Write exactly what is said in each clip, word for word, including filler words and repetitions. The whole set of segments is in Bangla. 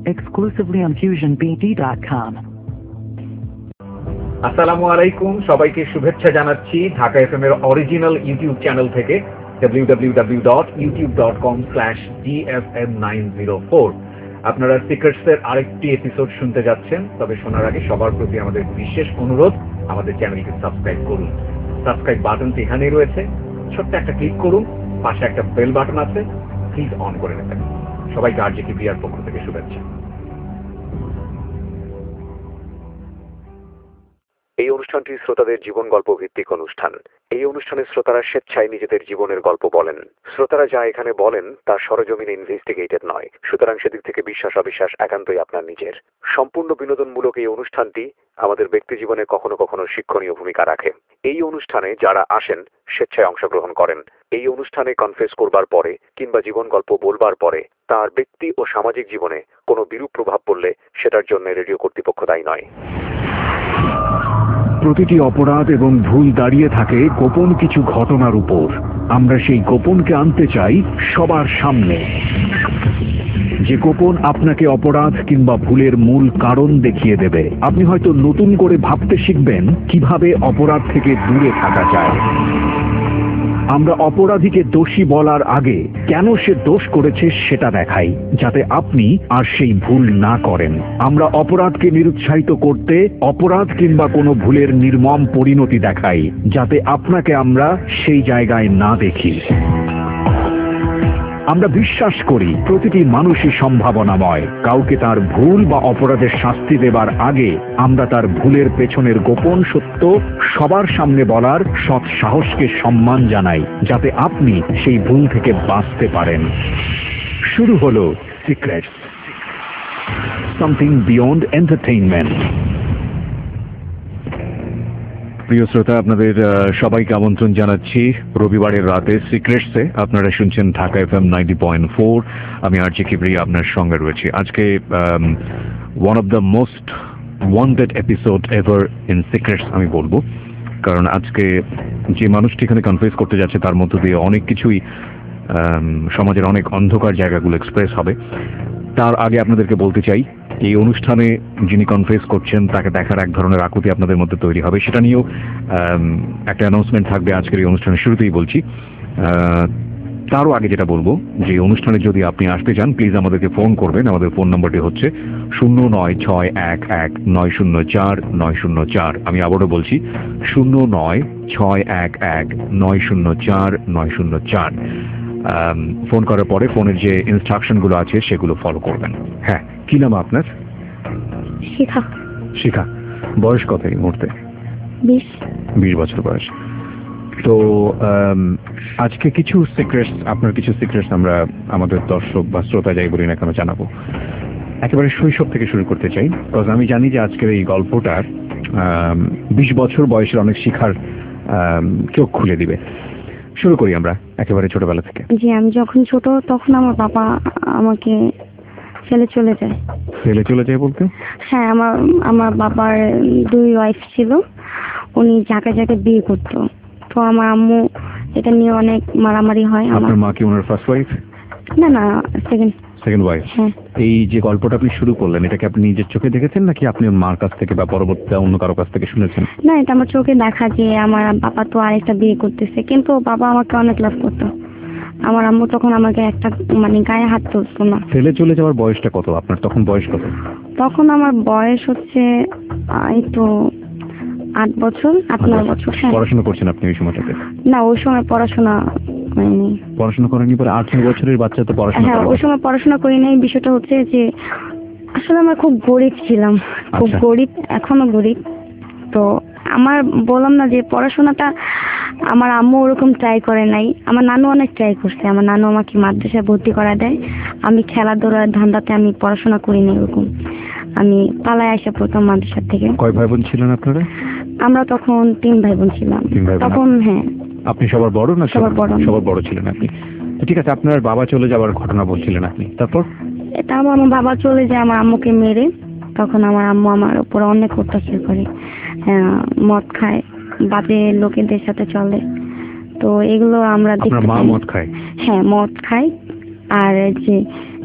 exclusively on fusion b d dot com. আসসালামু আলাইকুম, সবাইকে শুভেচ্ছা জানাচ্ছি ঢাকা এফএম এর অরিজিনাল ইউটিউব চ্যানেল থেকে W W W dot YouTube dot com slash D F M nine zero four. আপনারা সিক্রেটস এর আরেকটি এপিসোড শুনতে যাচ্ছেন, তবে শোনার আগে সবার প্রতি আমাদের বিশেষ অনুরোধ, আমাদের চ্যানেলকে সাবস্ক্রাইব করুন। সাবস্ক্রাইব বাটনটি এখানেই রয়েছে, ছোট্ট একটা ক্লিক করুন, পাশে একটা বেল বাটন আছে, প্লিজ অন করে নেবেন। সবাইকে আর জি কে বিআর পক্ষ থেকে শুভেচ্ছা। এই অনুষ্ঠানটি শ্রোতাদের জীবন গল্প ভিত্তিক অনুষ্ঠান। এই অনুষ্ঠানের শ্রোতারা স্বেচ্ছায় নিজেদের জীবনের গল্প বলেন। শ্রোতারা যা এখানে বলেন তা সরজমিনে ইনভেস্টিগেটেড নয়, সুতরাং সেদিক থেকে বিশ্বাস অবিশ্বাস একান্তই আপনার নিজের। সম্পূর্ণ বিনোদনমূলক এই অনুষ্ঠানটি আমাদের ব্যক্তি জীবনে কখনো কখনো শিক্ষণীয় ভূমিকা রাখে। এই অনুষ্ঠানে যারা আসেন স্বেচ্ছায় অংশগ্রহণ করেন। এই অনুষ্ঠানে কনফেস করবার পরে কিংবা জীবন গল্প বলবার পরে তার ব্যক্তি ও সামাজিক জীবনে কোনো বিরূপ প্রভাব পড়লে সেটার জন্য রেডিও কর্তৃপক্ষ দায়ী নয়। প্রতিটি অপরাধ এবং ভুল দাঁড়িয়ে থাকে গোপন কিছু ঘটনার উপর। আমরা সেই গোপনকে আনতে চাই সবার সামনে, যে গোপন আপনাকে অপরাধ কিংবা ভুলের মূল কারণ দেখিয়ে দেবে। আপনি হয়তো নতুন করে ভাবতে শিখবেন কিভাবে অপরাধ থেকে দূরে থাকা যায়। আমরা অপরাধীকে দোষী বলার আগে কেন সে দোষ করেছে সেটা দেখাই, যাতে আপনি আর সেই ভুল না করেন। আমরা অপরাধকে নিরুৎসাহিত করতে অপরাধ কিংবা কোনো ভুলের নির্মম পরিণতি দেখাই, যাতে আপনাকে আমরা সেই জায়গায় না দেখি। আমরা বিশ্বাস করি প্রতিটি মানুষই সম্ভাবনাময়। কাউকে তার ভুল বা অপরাধের শাস্তি দেবার আগে আমরা তার ভুলের পেছনের গোপন সত্য সবার সামনে বলার সৎ সাহসকে সম্মান জানাই, যাতে আপনি সেই ভুল থেকে বাঁচতে পারেন। শুরু হলো সিক্রেটস, সামথিং বিয়ন্ড এন্টারটেইনমেন্ট। প্রিয় শ্রোতা, আপনাদের সবাইকে আমন্ত্রণ জানাচ্ছি রবিবারের রাতে সিক্রেটসে। আপনারা শুনছেন Dhaka F M ninety point four. আমি আর জি কিবরি আপনার সঙ্গে রয়েছি। আজকে one of the most wanted episode ever in secrets আমি বলবো, কারণ আজকে যে মানুষটি এখানে কনফেস করতে যাচ্ছে তার মধ্য দিয়ে অনেক কিছুই সমাজের অনেক অন্ধকার জায়গাগুলো এক্সপ্রেস হবে। তার আগে আপনাদেরকে বলতে চাই, এই অনুষ্ঠানে যিনি কনফেস করছেন তাকে দেখার এক ধরনের আকুতি আপনাদের মধ্যে তৈরি হবে, সেটা নিয়েও একটা অ্যানাউন্সমেন্ট থাকবে আজকের এই অনুষ্ঠানের শুরুতেই বলছি। তারও আগে যেটা বলবো, যে অনুষ্ঠানে যদি আপনি আসতে চান প্লিজ আমাদেরকে ফোন করবেন। আমাদের ফোন নম্বরটি হচ্ছে শূন্য নয় ছয় এক এক নয় শূন্য চার নয় শূন্য চার। আমি আবারও বলছি শূন্য নয় ছয় এক এক নয় শূন্য চার নয় শূন্য চার। ফোন করার পরে ফোনের যে ইনস্ট্রাকশনগুলো আছে সেগুলো ফলো করবেন। হ্যাঁ, কি নাম আপনার? শিখা। শিখা, বয়স কত এই মুহূর্তে? বিশ। বিশ বছর বয়স। তো আজকে কিছু সিক্রেটস, আপনার কিছু সিক্রেটস আমরা আমাদের দর্শক বা শ্রোতা যাই বলি না কেন জানাবো। একেবারে শৈশব থেকে শুরু করতে চাই, বিকজ আমি জানি যে আজকের এই গল্পটার বিশ বছর বয়সের অনেক শিখার চোখ খুলে দিবে। শুরু করি আমরা একেবারে ছোটবেলা থেকে। জি, আমি যখন ছোট তখন আমার বাবা আমাকে ফেলে চলে যায়। ফেলে চলে যায় বলতে? হ্যাঁ, আমার আমার বাবার দুই ওয়াইফ ছিল, উনি জায়গায় জায়গায় বিয়ে করতো। তো আমার আম্মু এটা নিয়ে অনেক মারামারি হয়। আপনার মা কি ওনার ফার্স্ট ওয়াইফ? না না, সেকেন্ড সেকেন্ড ওয়াইফ। হ্যাঁ। এই যে গল্পটা আপনি শুরু করলেন, এটাকে আপনি নিজের চোখে দেখেছেন নাকি আপনি মার কাছ থেকে বা পরবর্তীতে অন্য কারো কাছ থেকে শুনেছেন? না, এটা আমার চোখে দেখা যে আমার বাবা তো আরেকটা বিয়ে করতেছে, কিন্তু বাবা আমাকে অনেক লাভ করতো। আমার আম্মু তখন আমাকে একটা মানে গায়ে হাত তুলতো না। ফেলে চলে যাওয়ার বয়সটা কত আপনার? তখন বয়স কত? তখন আমার বয়স হচ্ছে এই তো আট বছর, আট নয় বছর। হ্যাঁ। পড়াশোনা করছেন আপনি ওই সময়টাতে? না, ওই সময় পড়াশোনা করিনি। পড়াশোনা করেনি? পরে আট নয় বছরের বাচ্চা তো পড়াশোনা করে? হ্যাঁ, ওই সময় পড়াশোনা করি নাই। বিষয়টা হচ্ছে যে আসলে আমরা খুব গরিব ছিলাম, খুব গরিব, এখনো গরিব। তো আমার বললাম না যে পড়াশোনাটা আমার আম্মু ওরকম ট্রাই করে নাই, আমার নানু অনেক ট্রাই করছে। আমার নানু আমাকে মাদ্রাসায় ভর্তি করা দেয়। আমি খেলাধুলার ধান্দাতে আমি পড়াশোনা করিনি ওরকম। আমি পালায় আসা প্রথম মাদ্রাসা থেকে। কয় ভাই বোন ছিলেন আপনারা? আমরা তখন তিন ভাই বোন ছিলাম তখন। হ্যাঁ। আপনি সবার বড় না? সবার বড়। সবার বড় ছিলেন আপনি। ঠিক আছে, আপনার বাবা চলে যাওয়ার ঘটনা বলছিলেন আপনি, তারপর? এটা আমার বাবা চলে যায় আমার আম্মুকে মেরে। তখন আমার আম্মু আমার উপর অনেক অত্যাচার করে, মদ খায়, বাজে লোকেদের সাথে চলে। তো এগুলো আমরা দেখতে পাই। মা মদ খায়? হ্যাঁ, মদ খায়। আর যে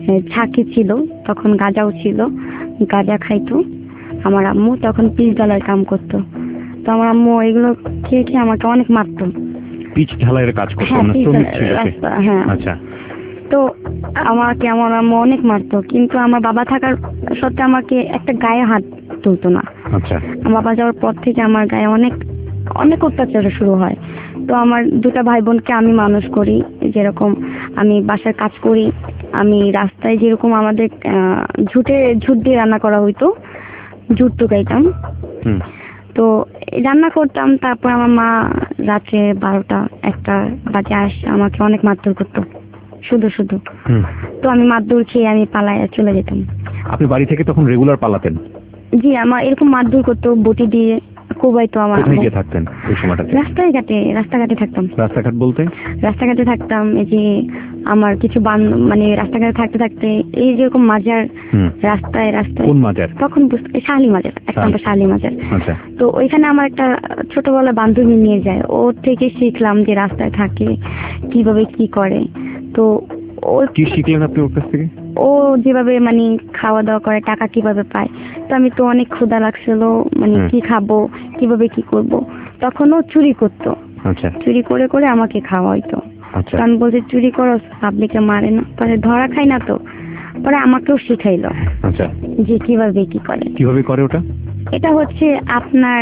ঝাঁকি ছিল, তখন গাঁজাও ছিল, গাঁজা খাইতো আমার আম্মু, তখন পিচ ডালার কাম করতো। তো আমার আম্মু এগুলো খেয়ে খেয়ে আমাকে অনেক মারতো। পিচ ঢালাইয়ের কাজ করতো হ্যাঁ, না, পিচ শ্রমিক ঢালাই, ছিল সে? রাস্তা, হ্যাঁ। আচ্ছা। তো আমাকে আমার আম্মু অনেক মারতো, কিন্তু আমার বাবা থাকার সত্ত্বে আমাকে একটা গায়ে হাত তুলতো না। আচ্ছা। আমার বাবা যাওয়ার পর থেকে আমার গায়ে অনেক অনেক অত্যাচার শুরু হয়। তো আমার দুটা ভাই বোনকে আমি মানুষ করি, যেরকম আমি বাসার কাজ করি, আমি রাস্তায় যেরকম আমাদের আহ, ঝুটে ঝুট দিয়ে রান্না করা হইতো, ঝুট টুকাইতাম, হুম। তো রান্না করতাম। তারপর আমার মা রাত্রে বারোটা একটা বাজে আসে আমাকে অনেক মারধর করতো, শুধু শুধু। হুম। তো আমি মারধর খেয়ে আমি পালায় চলে যেতাম। আপনি বাড়ি থেকে তখন রেগুলার পালাতেন? জি, আমার এরকম মারধর করতো, বটি দিয়ে কোবাইতো আমার। কোথায় গিয়ে থাকতেন ওই সময়টাতে? রাস্তায় ঘাটে, রাস্তাঘাটে থাকতাম। রাস্তাঘাট বলতে? রাস্তাঘাটে থাকতাম, এই যে আমার কিছু বান মানে রাস্তাঘাটে থাকতে থাকতে এই যেরকম মাজার, হুম। রাস্তায় রাস্তায়। কোন মাজার? তখন বুঝতে শালি মাজার, এক নম্বর শালি মাজার। আচ্ছা। তো ওইখানে আমার একটা ছোটবেলা বান্ধবী নিয়ে যায়, ওর থেকে শিখলাম যে রাস্তায় থাকে কিভাবে কি করে। তো ও কি শিখলেন আপনি ওর কাছ থেকে? ও যেভাবে মানে খাওয়া দাওয়া করে, টাকা কিভাবে পায়। তো আমি তো অনেক ক্ষুধা লাগছিল, মানে হুম। কি খাবো, কিভাবে কি করব, তখন ও চুরি করতো। আচ্ছা। চুরি করে করে আমাকে খাওয়াইতো। আচ্ছা। তো আমি বলছি চুরি করো, পাবলিকে মারে না, পরে ধরা খাই না, তো পরে আমাকেও শিখাইলো আচ্ছা। যে কিভাবে কি করে। কিভাবে করে ওটা? এটা হচ্ছে আপনার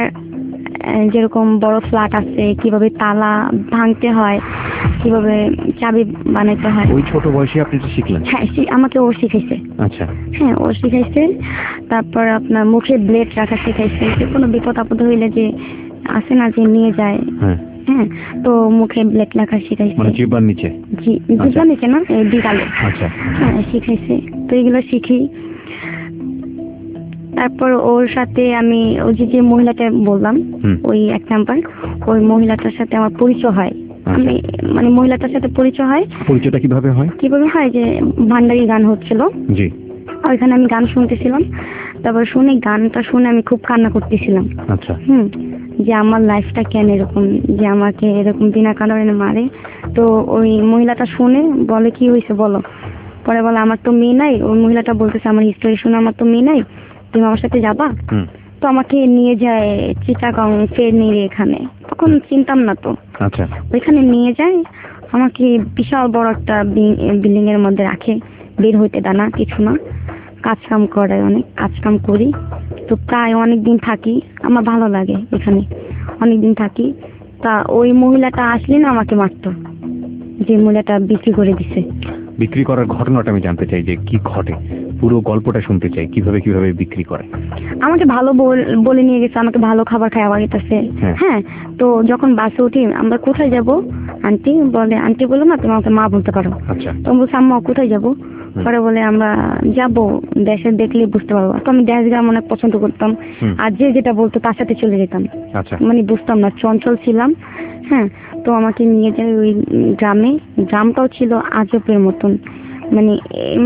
আহ, যেরকম বড় ফ্ল্যাট আছে, কিভাবে তালা ভাঙতে হয়, কিভাবে চাবি বানাইতে হয়। ওই ছোট বয়সে আপনি এটা শিখলেন? হ্যাঁ, শি- আমাকে ও শিখাইছে। আচ্ছা। হ্যাঁ, ও শিখাইছে। তারপর আপনার মুখে ব্লেড রাখা শিখাইছে, যে কোনো বিপদ আপদ হইলে যে আসে না যে নিয়ে যায়। হ্যাঁ। হ্যাঁ, তো মুখে ব্লেড রাখা শিখাইছে। মানে জিহ্বার নিচে? জি, জিহ্বার নিচে না, এই বিড়ালে। আচ্ছা। হ্যাঁ, শিখাইছে। তো এগুলো শিখি। তারপর ওর সাথে আমি ওই যে যে মহিলাটা বললাম, হুম। ওই এক নাম্বার, ওই মহিলাটার সাথে আমার পরিচয় হয়। আচ্ছা। আমি মানে মহিলাটার সাথে পরিচয় হয়। পরিচয়টা কিভাবে হয়? কিভাবে হয়, যে ভান্ডারি গান হচ্ছিল, জি। ওইখানে আমি গান শুনতেছিলাম। তারপর শুনে গানটা শুনে আমি খুব কান্না করতেছিলাম। আচ্ছা। হুম, যে আমার লাইফটা কেন এরকম, যে আমাকে এরকম বিনা কারণে মারে। তো ওই মহিলাটা শুনে বলে কি হয়েছে বলো। পরে বলে আমার তো মেয়ে নাই। ওই মহিলাটা বলতেছে আমার হিস্টোরি শুনে আমার তো মেয়ে নাই, তুমি আমার সাথে যাবা। হুম। তো আমাকে নিয়ে যায় চিটাগাং ফেরনির এখানে, তখন চিনতাম না তো। আচ্ছা। ওইখানে নিয়ে যায় আমাকে, বিশাল বড় একটা বিল্ডিং এর মধ্যে রাখে, বের হইতে দেয় না, কিছু না, কাজ কাম করে, অনেক কাজ কাম করি। তো প্রায় অনেক দিন থাকি, আমার ভালো লাগে এখানে, অনেক দিন থাকি। তা ওই মহিলাটা আসলে না আমাকে মারতো, যে মহিলাটা বিক্রি করে দিছে। বিক্রি করার ঘটনাটা আমি জানতে চাই, যে কি ঘটে, পুরো গল্পটা শুনতে চাই, কিভাবে কিভাবে বিক্রি করে। আমাকে ভালো বল- বলে নিয়ে গেছে, আমাকে ভালো খাবার খাওয়া গেছে। হ্যাঁ। হ্যাঁ, তো যখন বাসে উঠি, আমরা কোথায় যাব, আন্টি বলে, আন্টি বলো না তুমি আমাকে মা বলতে পারো। আচ্ছা। তো আমি বলছি আম্মা কোথায় যাব। পরে বলে আমরা যাব, দেশে দেখলে বুঝতে পারবো। তো আমি দেশ গ্রাম অনেক পছন্দ করতাম, হুম। আর যে যেটা বলতো তার সাথে চলে যেতাম। আচ্ছা। মানে বুঝতাম না, চঞ্চল ছিলাম। হ্যাঁ, তো আমাকে নিয়ে যায় ওই গ্রামে। গ্রামটাও ছিল আজবের মতন, মানে এম,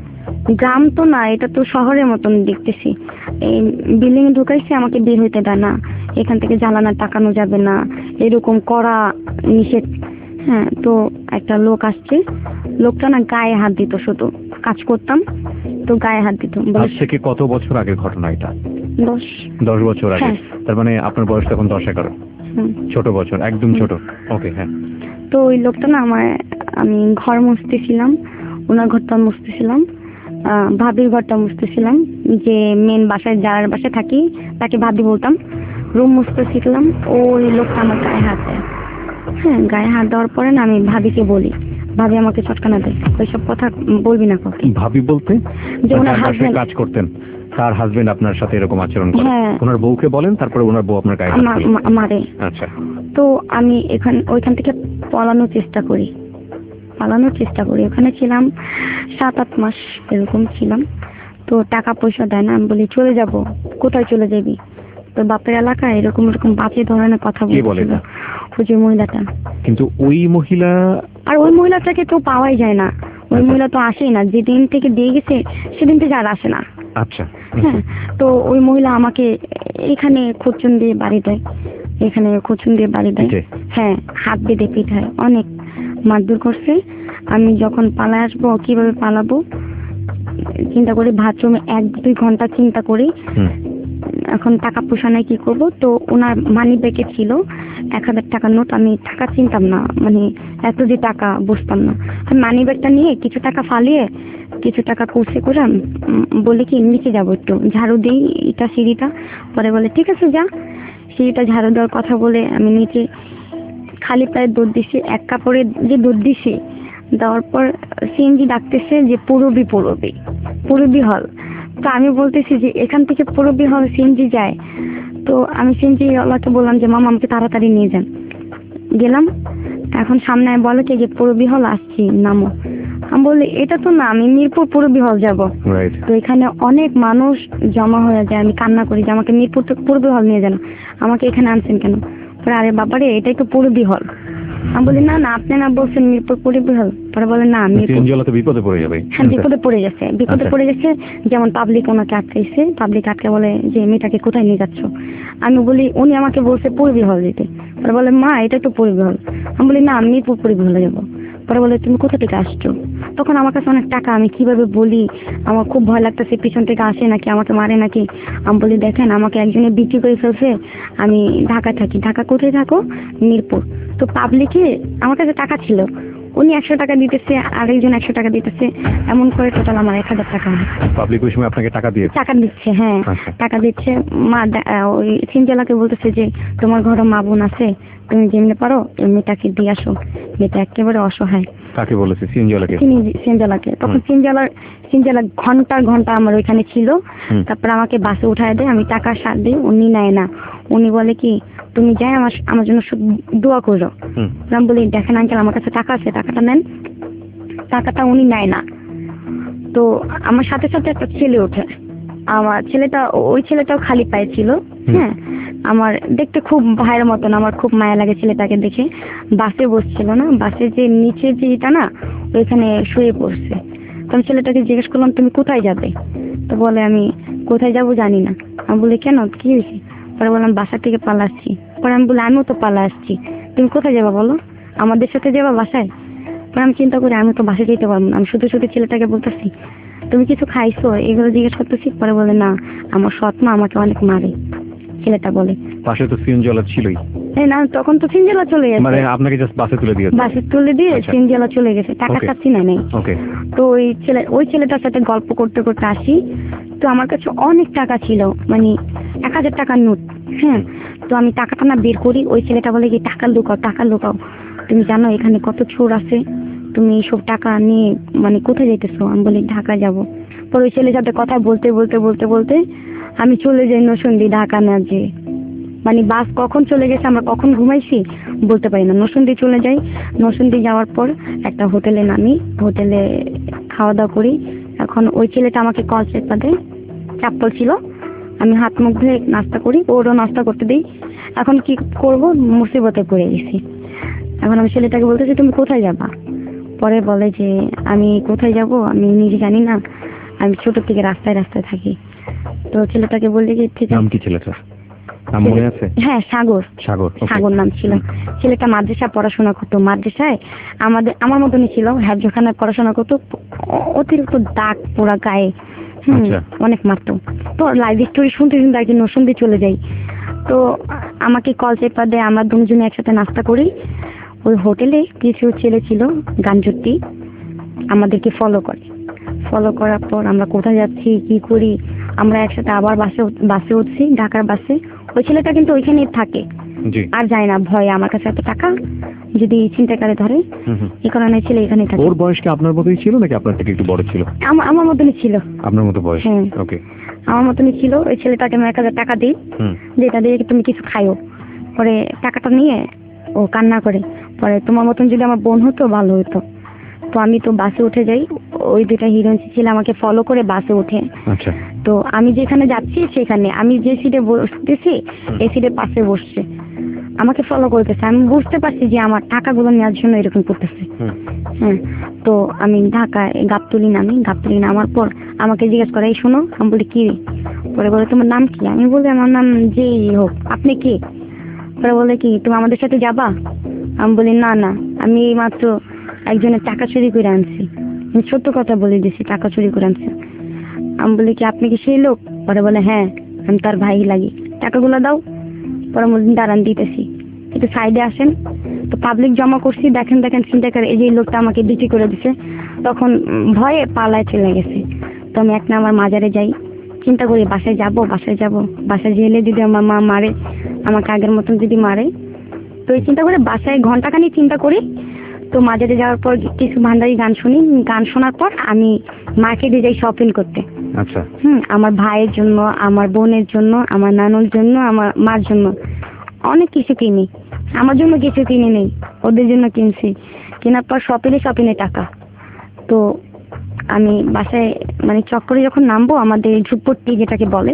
গ্রাম তো না, এটা তো শহরের মতন দেখতেছি। এই বিল্ডিং ঢুকাইছে, আমাকে বের হইতে দেয় না, এখান থেকে জ্বালানা টাকানো যাবে না, এরকম করা নিষেধ। হ্যাঁ, তো একটা লোক আসছে, লোকটা না গায়ে হাত দিত, শুধু কাজ করতাম তো গায়ে হাত দিত। আজ বলে থেকে কত বছর আগের ঘটনা এটা? দশ। দশ বছর আগে। হ্যাঁ। তার মানে আপনার বয়স তখন দশ এগারো। হুম। ছোট বছর, একদম ছোট। ওকে। হ্যাঁ। তো ওই লোকটা না আমার, আমি ঘর মুছতেছিলাম, ওনার ঘরটা মুছতেছিলাম, আহ, ভাবির ঘরটা মুছতেছিলাম, যে মেন বাসায় যার বাসায় থাকি তাকে ভাবি বলতাম, রুম মুছতে শিখলাম। ওই লোকটা আমার গায়ে হাত দেয়। হ্যাঁ, গায়ে হাত দেওয়ার পরে না আমি ভাবিকে বলি, ভাবি আমাকে চটকানা দেয়, ওইসব কথা বলবি না কাউকে। ভাবি বলতে? যে ওনার যার বাসায় হাজবেন্ড। কাজ করতেন তার হাজবেন্ড আপনার সাথে এরকম আচরণ করে? হ্যাঁ। ওনার বউকে বলেন, তারপরে ওনার বউ আপনার গায়ে হাত আমা- তোলে? মা- মারে। আচ্ছা। তো আমি এখান ওইখান থেকে পালানোর চেষ্টা করি, পালানোর চেষ্টা করি। ওখানে ছিলাম সাত আট মাস এরকম ছিলাম। তো টাকা পয়সা দেয় না, আমি বলি চলে যাব। কোথায় চলে যাবি? তো বাপের এলাকায় এরকম এরকম বাজে ধরনের কথা কে বলে বলছিল এটা? হুজুর মহিলাটা। কিন্তু ওই মহিলা, আর ওই মহিলাটাকে তো পাওয়াই যায় না, ওই আচ্ছা। মহিলা তো আসেই না, যেদিন থেকে দিয়ে গেছে সেদিন থেকে আর আসে না। আচ্ছা। হ্যাঁ, তো ওই মহিলা আমাকে এখানে খুচুন দিয়ে বাড়ি দেয়, এখানে খুচুন দিয়ে বাড়ি দেয়। পিঠে? হ্যাঁ, হাত বেঁধে পিঠায় অনেক মারধর করছে। আমি যখন পালায় আসবো, কিভাবে পালাবো চিন্তা করি বাথরুমে এক দুই ঘন্টা চিন্তা করি, হুম, এখন টাকা পয়সা নাই কি করব। তো ওনার মানি ব্যাগে ছিল এক হাজার টাকার নোট। আমি টাকা চিনতাম না, মানে এত যে টাকা বুঝতাম না। আমি মানি ব্যাগটা নিয়ে কিছু টাকা ফালিয়ে কিছু টাকা কুচে করে উম, বলি কি নিচে যাবো, একটু ঝাড়ু দিই এটা সিঁড়িটা। পরে বলে ঠিক আছে যা। সিঁড়িটা ঝাড়ু দেওয়ার কথা বলে আমি নিচে খালি পায়ে দুধ দিছি, এক কাপড়ে যে দুধ দিছি দেওয়ার পর সিএনজি ডাকতেছে যে পুরবি পুরবি পুরবি হল। তো আমি বলতেছি যে এখান থেকে পুরবি হল সিএনজি যায়। তো আমি সিএনজি ওয়ালাকে বললাম যে মামা আমাকে তাড়াতাড়ি নিয়ে যান। গেলাম, এখন সামনে বলে কি যে পুরবি হল আসছি নামো। আমি বলি এটা তো না, আমি মিরপুর পুরবি হল যাব। রাইট। তো এখানে অনেক মানুষ জমা হয়ে যায়, আমি কান্না করি যে আমাকে মিরপুর থেকে পুরবি হল নিয়ে যান, আমাকে এখানে আনছেন কেন? পরে আরে বাবারে এটাই তো পুরবি হল। আমি বলি না না আপনি না বলছেন মিরপুর পুরবি হল। পরে বলে না মিরপুর। সিএনজি ওয়ালা তো বিপদে পড়ে যাবে। হ্যাঁ বিপদে পড়ে গেছে, বিপদে আচ্ছা। পড়ে গেছে। যেমন পাবলিক ওনাকে আটকাইছে, পাবলিক আটকে বলে যে মেয়েটাকে কোথায় নিয়ে যাচ্ছ? আমি বলি উনি আমাকে বলছে পুরবি হল যেতে। পরে বলে মা এটা তো পুরবি হল। আমি বলি না আমি মিরপুর পুরবি হলে যাবো। পরে বলে তুমি কোথা থেকে আসছো? তখন আমার কাছে অনেক টাকা, আমি কিভাবে বলি, আমার খুব ভয় লাগতেছে পিছন থেকে আসে নাকি আমাকে মারে নাকি। আমি বলি দেখেন আমাকে একজনে বিক্রি করে ফেলছে, আমি ঢাকা থাকি। ঢাকা কোথায় থাকো? মিরপুর। তো পাবলিকে আমার কাছে টাকা ছিল, উনি একশো টাকা দিতেছে, আরেকজন একশো টাকা দিতেছে, এমন করে টোটাল আমার এক হাজার টাকা হয়। পাবলিক ওই সময় আপনাকে টাকা দিয়েছে? টাকা দিচ্ছে, হ্যাঁ আচ্ছা। টাকা দিচ্ছে। মা দা- আহ, ওই সিনজালাকে বলতেছে যে তোমার ঘরে মা বোন আছে, তুমি যেমনি পারো এমনিটাকে দিয়ে আসো, মেয়েটা একেবারে অসহায়। কাকে বলেছে? সিএনজি ওয়ালাকে? সিনজালাকে। তখন হুম। সিনজালার সিনজালা ঘন্টার ঘন্টা আমার ওইখানে ছিল। হুম। তারপর আমাকে বাসে উঠায় দেয়, আমি টাকা সার দিই, উনি নেয় না। উনি বলে কি তুমি যাই আমার আমার জন্য শুধু দোয়া করো। হুম। আমি বলি দেখেন আঙ্কেল আমার কাছে টাকা আছে, টাকাটা নেন। টাকাটা উনি নেয় না। তো আমার সাথে সাথে একটা ছেলে ওঠে, আমার ছেলেটা ওই ছেলেটাও খালি পায়ে ছিল। হ্যাঁ আমার দেখতে খুব ভাইয়ের মতন, আমার খুব মায়া লাগে ছেলেটাকে দেখে। বাসে বসছিল না, বাসে যে নিচে যেটা না ওইখানে শুয়ে পড়ছে। তো আমি ছেলেটাকে জিজ্ঞেস করলাম তুমি কোথায় যাবে? তো বলে আমি কোথায় যাব জানি না। আমি বলি কেন কি হয়েছে? পরে বললাম বাসা থেকে পালাচ্ছি। পরে আমি বলি আমিও তো পালা আসছি, তুমি কোথায় যাবা বলো? আমাদের সাথে যাবা বাসায়? পরে আমি চিন্তা করি আমি তো বাসায় যেতে পারবো না। আমি শুধু শুধু ছেলেটাকে বলতেছি তুমি কিছু খাইছো, এগুলো জিজ্ঞেস করতেছি। পরে বলে না আমার সৎ মা আমাকে অনেক মারে, ছেলেটা বলে। পাশে তো সিএনজি ওয়ালা ছিলই। এই না তখন তো সিনজেলা চলে মানে গেছে, আপনাকে জাস্ট বাসে তুলে দিয়েছে? বাসে তুলে দিয়ে আচ্ছা। সিনজেলা চলে গেছে, টাকা Okay. চাচ্ছি না নেই। ওকে। তো ওই ছেলে ওই ছেলেটার সাথে গল্প করতে করতে আসি। তো আমার কাছে অনেক টাকা ছিল, মানে এক হাজার টাকার নোট। হ্যাঁ তো আমি টাকাটা না বের করি, ওই ছেলেটা বলে কি টাকা লুকাও টাকা লুকাও, তুমি জানো এখানে কত চোর আছে, তুমি সব টাকা নিয়ে মানে কোথায় যেতেছো? আমি বলি ঢাকা যাব। পরে ওই ছেলের সাথে কথা বলতে বলতে বলতে বলতে আমি চলে যাই নরসিংদী, ঢাকা না যে মানে বাস কখন চলে গেছে আমরা কখন ঘুমাইছি বলতে পারি না। নরসিংদী চলে যাই, নরসিংদী যাওয়ার পর একটা হোটেলে নামি, হোটেলে খাওয়া দাওয়া করি। এখন ওই ছেলেটা আমাকে কল চেপা দেয়, চাপ্পল ছিল, আমি হাত মুখ ধুয়ে নাস্তা করি, ওরও নাস্তা করতে দিই। এখন কি করব, মুসিবতে পড়ে গেছি। এখন আমি ছেলেটাকে বলতেছি তুমি কোথায় যাবা? পরে বলে যে আমি কোথায় যাব আমি নিজে জানি না, আমি ছোট থেকে রাস্তায় রাস্তায় থাকি। তো ছেলেটাকে বললে যে ঠিক নাম আছে। কি ছেলেটার? নাম মনে আছে? হ্যাঁ সাগর, সাগর। okay. সাগর নাম ছিল। ছেলেটা মাদ্রাসা পড়াশোনা করতো, মাদ্রাসায় আমাদের আমার মতনই ছিল, হ্যাবজখানায় পড়াশোনা করতো। অ- অতিরিক্ত দাগ পোড়া গায়ে, হুম, আচ্ছা। অনেক মারতো। তো লাইভ স্টোরি শুনতে শুনতে একদিন নরসিংদী চলে যাই। তো আমাকে কল চেপা দেয়, আমরা দুজনে একসাথে নাস্তা করি। ওই হোটেলে কিছু ছেলে ছিল গাঞ্জুতি, আমাদেরকে ফলো করে। ফলো করার পর আমরা কোথায় যাচ্ছি কি করি, আমরা একসাথে আবার বাসে বাসে উঠছি, ঢাকার বাসে। ওই ছেলেটা কিন্তু ওইখানেই থাকে, জি। আর যায় না, ভয় আমার কাছে এত টাকা যদি ছিনতাইকারী ধরে, হুম হুম। এই কারণে ছেলে এখানেই থাকে। ওর বয়স কি আপনার মতোই ছিল নাকি আপনার থেকে একটু বড় ছিল? আমার আমার মতনই ছিল, আপনার মতো বয়স? হ্যাঁ। ওকে। আমার মতনই ছিল। ওই ছেলেটাকে আমি এক হাজার টাকা দিই, হুম। যেটা দিয়ে তুমি কিছু খাইও। পরে টাকাটা নিয়ে ও কান্না করে, পরে তোমার মতন যদি আমার বোন হতো ভালো হতো। তো আমি তো বাসে উঠে যাই, ওই দুটা হিরোইন ছিল আমাকে ফলো করে বাসে উঠে। আচ্ছা। তো আমি যেখানে যাচ্ছি সেখানে আমি যে সিটে বসতেছি এই সিটের পাশে বসছে, আমাকে ফলো করতেছে। আমি বুঝতে পারছি যে আমার টাকাগুলো নেওয়ার জন্য এরকম করতেছে। হুম। হ্যাঁ তো আমি ঢাকায় গাবতলি নামি, গাবতলি নামার পর আমাকে জিজ্ঞেস করে এই শোনো। আমি বলি কি? পরে বলে তোমার নাম কি? আমি বলি আমার নাম যেই হোক, আপনি কি? পরে বলে কি তুমি আমাদের সাথে যাবা? আমি বলি না না, আমি মাত্র একজনের টাকা চুরি করে আনছি, আমি সত্য কথা বলে দিছি টাকা চুরি করে আনছে। আমি বলি কি আপনি কি সেই লোক? পরে বলে হ্যাঁ আমি তার ভাই লাগি, টাকাগুলো দাও। পরে বললেন দাঁড়ান দিতেছি, একটু সাইডে আসেন। তো পাবলিক জমা করছি, দেখেন দেখেন চিন্তা করে এই যে লোকটা আমাকে বিক্রি করে দিছে। তখন ভয়ে পালায় চলে গেছে। তো আমি এক না আমার মাজারে যাই, চিন্তা করি বাসায় যাব বাসায় যাব বাসায় গেলে যদি আমার মা মারে, আমাকে আগের মতন যদি মারে, তো এই চিন্তা করে বাসায় ঘন্টাখানি চিন্তা করি। তো মাজারে যাওয়ার পর কিছু ভান্ডারি গান শুনি, গান শোনার পর আমি মার্কেটে যাই শপিং করতে। আচ্ছা। হুম আমার ভাইয়ের জন্য, আমার বোনের জন্য, আমার নানুর জন্য, আমার মার জন্য অনেক কিছু কিনি। আমার জন্য কিছু কিনে নেই, ওদের জন্য কিনছি। কেনার পর শপিংয়ে শপিংয়ে টাকা। তো আমি বাসায় মানে চক্করে যখন নামবো, আমাদের ঝুপড়ি যেটাকে বলে,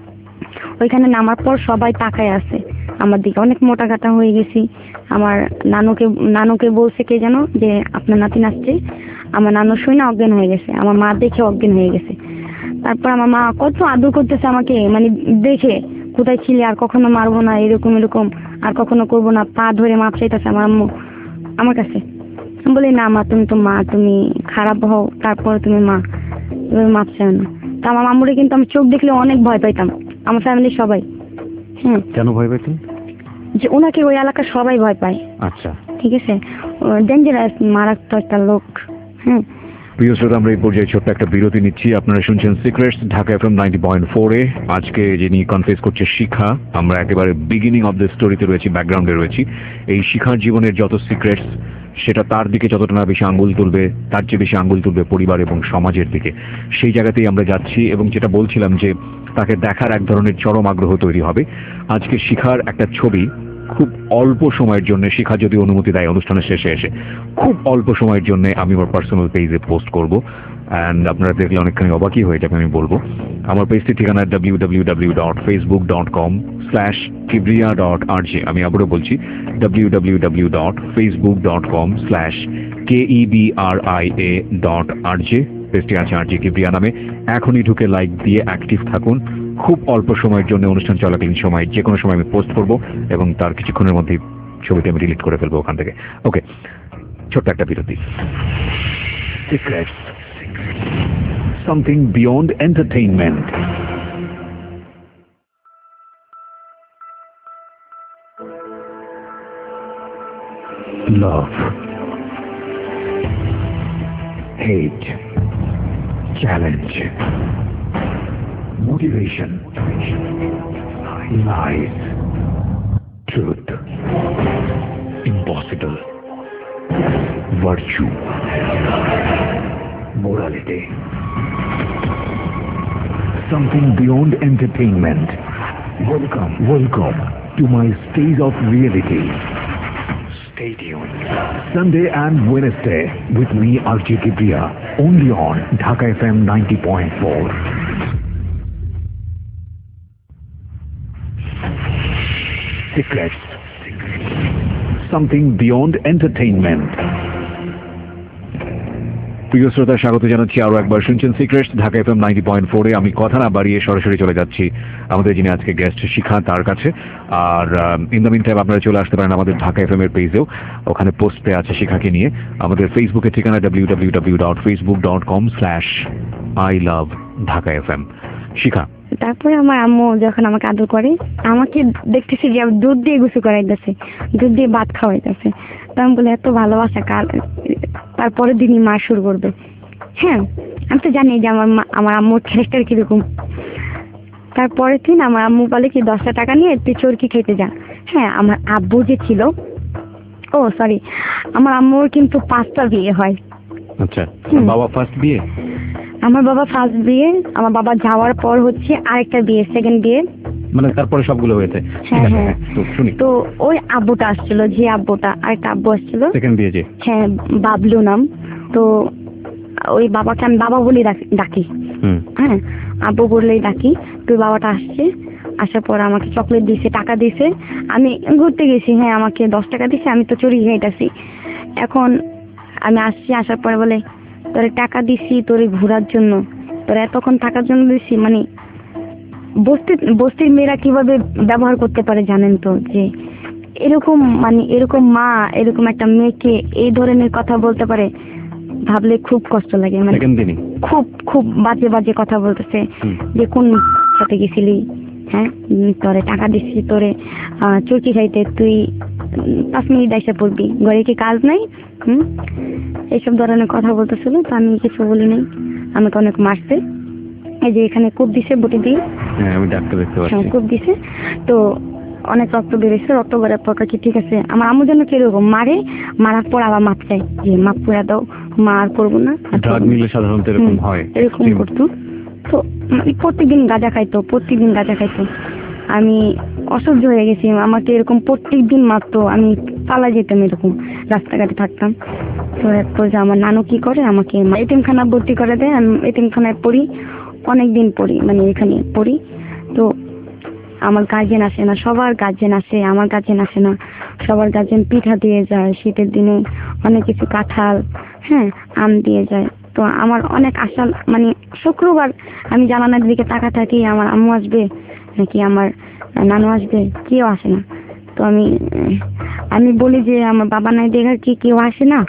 ওইখানে নামার পর সবাই তাকায় আছে আমার দিকে। অনেক মোটা কাটা হয়ে গেছি। আমার নানুকে নানুকে বলছে কে যেন যে আপনার নাতিন আসছে। আমার নানু শুনে অজ্ঞান হয়ে গেছে, আমার মা দেখে অজ্ঞান হয়ে গেছে। তারপর আমার মা কত আদর করতেছে আমাকে, মানে দেখে কোথায় ছিলে, আর কখনো মারবো না, এরকম এরকম আর কখনো করবো না, পা ধরে মাপ চাইতেছে আমার আম্মু আমার কাছে। আমি বলি না মা তুমি তো মা, তুমি খারাপ হও তারপর তুমি মা, এবার মাপ চাই না। তা আমার মামুরে কিন্তু আমি চোখ দেখলে অনেক ভয় পাইতাম, আমার ফ্যামিলির সবাই। হ্যাঁ কেন ভয় পেতেন? যে ওনাকে ওই এলাকার সবাই ভয় পায়। আচ্ছা ঠিক আছে, ডেঞ্জারাস মারাত্মক একটা লোক। হ্যাঁ প্রিয় শ্রোতা, আমরা এই পর্যায়ে ছোট্ট একটা বিরতি নিচ্ছি। আপনারা শুনছেন secrets Dhaka FM ninety point four এ। আজকে যিনি কনফেস করছে শিখা, আমরা একেবারে বিগিনিং অফ দ্য স্টোরিতে রয়েছি, ব্যাকগ্রাউন্ডে রয়েছি। এই শিখার জীবনের যত সিক্রেটস, সেটা তার দিকে যতটা না বেশি আঙ্গুল তুলবে, তার চেয়ে বেশি আঙ্গুল তুলবে পরিবার এবং সমাজের দিকে। সেই জায়গাতেই আমরা যাচ্ছি। এবং যেটা বলছিলাম যে তাকে দেখার এক ধরনের চরম আগ্রহ তৈরি হবে। আজকে শিখার একটা ছবি খুব অল্প সময়ের জন্য, শিখা যদি অনুমতি দেয় অনুষ্ঠানের শেষে এসে, খুব অল্প সময়ের জন্য আমি আমার পার্সোনাল পেজে পোস্ট করব। অ্যান্ড আপনারা দেখলে অনেকখানি অবাকই হয়ে যাবে, আমি বলবো। আমার পেজটির ঠিকানা W W W dot Facebook dot com slash Kibria dot R J. আমি আবারও বলছি W W W dot Facebook dot com slash K E B R I A dot R J. পেজটি আছে আর জে কিবরিয়া নামে। এখনই ঢুকে লাইক দিয়ে অ্যাক্টিভ থাকুন। খুব অল্প সময়ের জন্য, অনুষ্ঠান চলাকালীন সময় যে কোনো সময় আমি পোস্ট করব এবং তার কিছুক্ষণের মধ্যেই ছবিটি আমি ডিলিট করে ফেলবো ওখান থেকে। ওকে, ছোট্ট একটা বিরতি। Secrets, something beyond entertainment. Love, hate, challenge, motivation, lies, truth, impossible, virtue, morality, something beyond entertainment. Welcome, welcome to my stage of reality. Stay tuned. Sunday and Wednesday with me, R J Kibriya, only on Dhaka F M ninety point four. Secrets, something beyond entertainment. প্রিয় শ্রোতা, স্বাগত জানাচ্ছি আরো একবার। শুনছেন secrets Dhaka FM ninety point four এ। আমি কথা না বাড়িয়ে সরাসরি চলে যাচ্ছি আমাদের যিনি আজকে গেস্ট শিখা, তার কাছে। আর ইন দ্য মিন টাইম আপনারা চলে আসতে পারেন আমাদের ঢাকা এফএম এর পেজেও, ওখানে পোস্টে আছে শিখাকে নিয়ে। আমাদের ফেসবুকের ঠিকানা W W W dot Facebook dot com slash I love Dhaka FM. Shikha, তারপরে আমার আম্মু যখন আমাকে আদর করে, আমাকে দেখতেছি যে দুধ দিয়ে গোসল করাইতেছে, দুধ দিয়ে ভাত খাওয়াইতেছে। তো আমি বলে এত ভালোবাসা কাল, তারপরের দিনই মা শুরু করবে। হ্যাঁ আমি তো জানি যে আমার মা, আমার আম্মুর ক্যারেক্টার কিরকম। তারপরের দিন আমার আম্মু বলে কি দশটা টাকা নিয়ে তুই চরকি খেতে যা। হ্যাঁ আমার আব্বু যে ছিল, ও সরি, আমার আম্মুর কিন্তু পাঁচটা বিয়ে হয়। আচ্ছা, বাবা ফার্স্ট বিয়ে? আমার বাবা ফার্স্ট বিয়ে, আমার বাবা যাওয়ার পর হচ্ছে আরেকটা বিয়ে, সেকেন্ড বিয়ে, মানে তারপরে সবগুলো হয়েছে। হ্যাঁ হ্যাঁ। শুনি। তো ওই আব্বুটা আসছিল, যে আব্বুটা, আরেকটা আব্বু আসছিল, সেকেন্ড বিয়ে যে, হ্যাঁ বাবলু নাম। তো ওই বাবাকে আমি বাবা বলেই ডাকি, হ্যাঁ আব্বু বললেই ডাকি। তো বাবাটা আসছে, আসার পর আমাকে চকলেট দিয়েছে, টাকা দিয়েছে। আমি ঘুরতে গেছি, হ্যাঁ আমাকে দশ টাকা দিয়েছে, আমি তো চুরি খাইতেছি। এখন আমি আসছি, আসার পরে বলে তোরে টাকা দিছি তোরে ঘোরার জন্য, তোরা এতক্ষণ থাকার জন্য দিছি। মানে বস্তি বস্তির মেয়েরা কিভাবে ব্যবহার করতে পারে জানেন তো, যে এরকম মানে এরকম মা এরকম একটা মেয়েকে এই ধরনের কথা বলতে পারে। ভাবলে খুব কষ্ট লাগে, মানে সেকেন্ড দিনই খুব খুব বাজে বাজে কথা বলতেছে হুম। যে কোন সাথে গেছিলি, হ্যাঁ উম, তোরে টাকা দিচ্ছি তোরে আহ, চুরকি খাইতে, তুই উম, পাঁচ মিনিট এসে পড়বি, ঘরে কি কাজ নাই, হুম এইসব ধরনের কথা বলতেছিল। তো আমি কিছু বলি নাই, আমাকে অনেক মারছে, এই যে এখানে কূপ দিছে বটি দিয়ে, হ্যাঁ আমি ডাক্তার দেখতে হ্যাঁ পাচ্ছি। কূপ দিছে, তো অনেক রক্ত বেড়েছে, রক্ত বেড়ার পর কি ঠিক আছে, আমার আম্মু যেন কিরকম মারে, মারার পর আবার মাপ চাই যে মাপ করে দাও, মা আর করবো না, আর ড্রাগ করবো না। নিলে সাধারণত এরকম হুম, হয়, এরকম extreme। করতো। তো মানে প্রত্যেকদিন গাঁজা খাইতো, প্রত্যেকদিন গাঁজা খাইতো। আমি অসহ্য হয়ে গেছি, আমাকে এরকম প্রত্যেক দিন মারতো, আমি পালা যেতাম, এরকম রাস্তাঘাটে থাকতাম। তো এরপর যে আমার নানু কি করে, আমাকে এতিমখানা ভর্তি করে দেয়, আমি এতিমখানায় পড়ি, অনেকদিন পড়ি, মানে এখানে পড়ি। তো আমার গার্জেন আসে না, সবার গার্জেন আসে, আমার গার্জেন আসে না, সবার গার্জেন পিঠা দিয়ে যায়, শীতের দিনে অনেক কিছু কাঁঠাল, হ্যাঁ আম দিয়ে যায়। তো আমার অনেক আশা, মানে শুক্রবার আমি জানালার দিকে তাকা থাকি, আমার আম্মু আসবে নাকি আমার নানু আসবে, কেউ আসে না। তো আমি আমি বলি যে আমার বাবা নাই দেখার কি কেউ আসে না,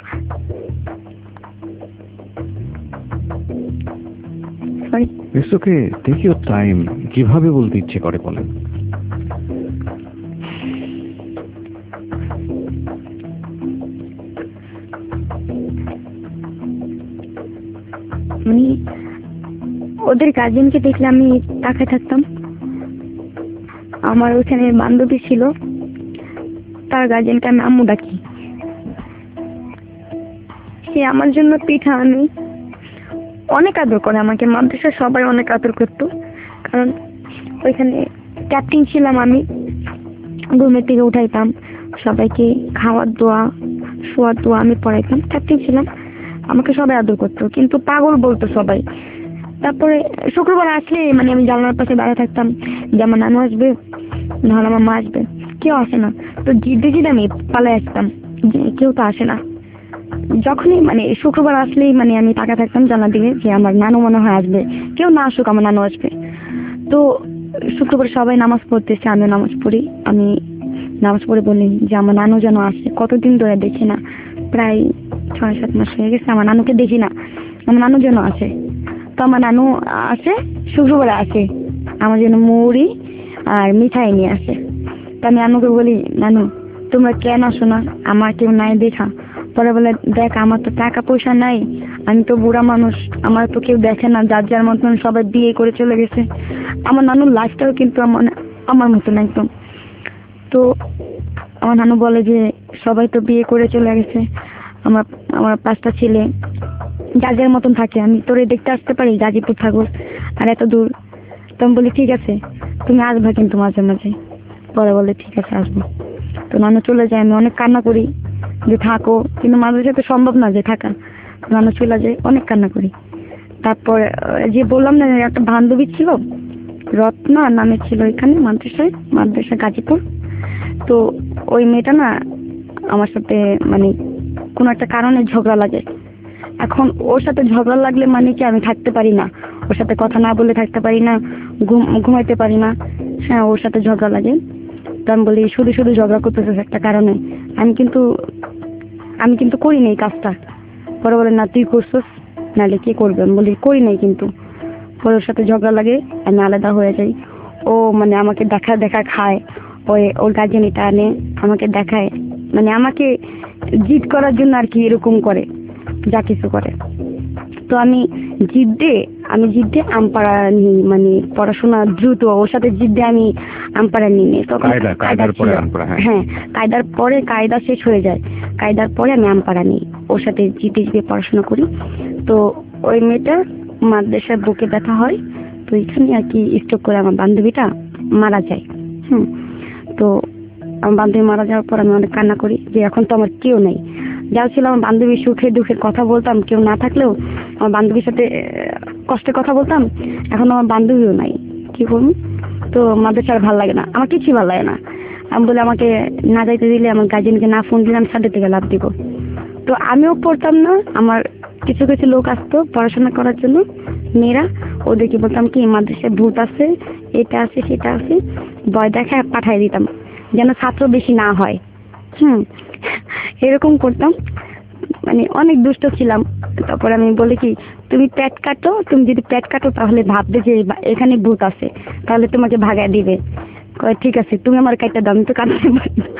sorry it's okay, take your time. কিভাবে বলতে ইচ্ছে করে বলেন। মানে ওদের গার্জেনকে দেখলে আমি তাকায় থাকতাম। আমার ওখানে বান্ধবী ছিল, তার গার্জেনকে আমি আম্মু ডাকি, সে আমার জন্য পিঠা আনে, অনেক আদর করে আমাকে, মাদ্রাসায় সবাই অনেক আদর করতো, কারণ ওইখানে ক্যাপ্টেন ছিলাম আমি, ঘুমের থেকে উঠাইতাম, সবাইকে খাওয়ার দোয়া শোয়ার দোয়া আমি পড়াইতাম, ক্যাপ্টেন ছিলাম, আমাকে সবাই আদর করতো, কিন্তু পাগল বলতো সবাই। তারপরে শুক্রবার আসলে মানে আমি জানলার পাশে দাঁড়িয়ে থাকতাম যে আমার নানু আসবে, নাহলে আমার মা আসবে, কেউ আসে না। তো জিদ্দে জিদ্দে আমি পালাই আসতাম যে কেউ তো আসে না। যখনই মানে শুক্রবার আসলেই মানে আমি তাকা থাকতাম জানার দিকে যে আমার নানু মনে হয় আসবে, কেউ না আসুক আমার নানু আসবে। তো শুক্রবার সবাই নামাজ পড়তেছে, আমিও নামাজ পড়ি, আমি নামাজ পড়ে বলি যে আমার নানু যেন আসে, কতদিন ধরে দেখি না, প্রায় ছয় সাত মাস হয়ে গেছে আমার নানুকে দেখি না, আমার নানু যেন আসে। তো আমার নানু আসে, শুক্রবারে আসে, আমার জন্য মুড়ি আর মিঠাই নিয়ে আসে। তো আমি নানুকে বলি, নানু তোমরা কেন আসো না, আমার কেউ নাই দেখা। পরে বলে, দেখ আমার তো টাকা পয়সা নাই, আমি তো বুড়া মানুষ, আমার তো কেউ দেখে না, যার যার মতন সবাই বিয়ে করে চলে গেছে। আমার নানুর লাইফটাও কিন্তু আমার আমার মতন একদম। তো আমার নানু বলে যে সবাই তো বিয়ে করে চলে গেছে, আমার আমার পাঁচটা ছেলে যার যার মতন থাকে, আমি তোরে দেখতে আসতে পারি, গাজীপুর থাকো আর এত দূর। তো আমি বলি ঠিক আছে তুমি আসবা কিন্তু মাঝে মাঝে। পরে বলে ঠিক আছে আসবো। তো নানু চলে যায়, আমি অনেক কান্না করি যে থাকো, কিন্তু মাঝে সাথে সম্ভব না যে থাকা, নানু চলে যায়, অনেক কান্না করি। তারপর আহ, যে বললাম না একটা বান্ধবী ছিল, রত্না নামে ছিল, এখানে মাদ্রাসায়, মাদ্রাসা গাজীপুর। তো ওই মেয়েটা না আমার সাথে মানে কোনো একটা কারণে ঝগড়া লাগে। এখন ওর সাথে ঝগড়া লাগলে মানে কি আমি থাকতে পারি না, ওর সাথে কথা না বলে থাকতে পারি না, ঘুম ঘুমাইতে পারি না। হ্যাঁ ওর সাথে ঝগড়া লাগে। তো আমি বলি শুধু শুধু ঝগড়া করতেছে একটা কারণে, আমি কিন্তু আমি কিন্তু করি নাই কাজটা। পরে বলে না তুই করছিস, নাহলে কে করবে, আমি বলি করি নাই কিন্তু। পরে ওর সাথে ঝগড়া লাগে, আমি আলাদা হয়ে যাই। ও মানে আমাকে দেখা দেখা খায়, ওই ওর গার্জেন এটা আনে আমাকে দেখায়, মানে আমাকে জিদ করার জন্য আর কি এরকম করে, যা কিছু করে। তো আমি জিদ্দে আমি জিদ্দে আমপাড়া নিই, মানে পড়াশোনা দ্রুত, ওর সাথে জিদ্দে আমি আমপাড়া নিই নি। তখন কায়দা কায়দার পরে আমপাড়া, হ্যাঁ হ্যাঁ কায়দার পরে কায়দা শেষ হয়ে যায়, কায়দার পরে আমি আমপাড়া নিই, ওর সাথে জিতে জিতে পড়াশোনা করি। তো ওই মেয়েটা মাদ্রাসার বুকে ব্যথা হয়, তো এখানে আর কি স্ট্রোক করে আমার বান্ধবীটা মারা যায়। হুম তো আমার বান্ধবী মারা যাওয়ার পর আমি অনেক কান্না করি যে এখন তো আমার কেউ নেই। যা ছিল আমার বান্ধবীর সুখে দুঃখের কথা বলতাম, কেউ না থাকলেও আমার বান্ধবীর সাথে কষ্টে কথা বলতাম, এখন আমার বান্ধবীও নাই, কি করবো। তো মাদ্রাসা আর ভালো লাগে না, আমার কিছুই ভালো লাগে না। আমি বলে আমাকে না যাইতে দিলে, আমার গার্জেনকে না ফোন দিলে আমি সাথে থেকে লাভ দিব। তো আমিও পড়তাম না, আমার কিছু কিছু লোক আসতো পড়াশোনা করার জন্য, মেয়েরা, ওদেরকে বলতাম কি মাদ্রাসায় ভূত আছে, এটা আছে সেটা আছে, ভয় দেখায় পাঠাই দিতাম যেন ছাত্র বেশি না হয়। হুম এরকম করতাম। মানে অনেক দুষ্ট ছিলাম। তারপর আমি বলি কি তুমি পেট কাটো, তুমি যদি পেট কাটো তাহলে ভাববে যে বা- এখানে ভূত আছে, তাহলে তোমাকে ভাগায় দিবে। কয় ঠিক আছে তুমি আমার কাইটা দাও, আমি তো কাটতে পারি না।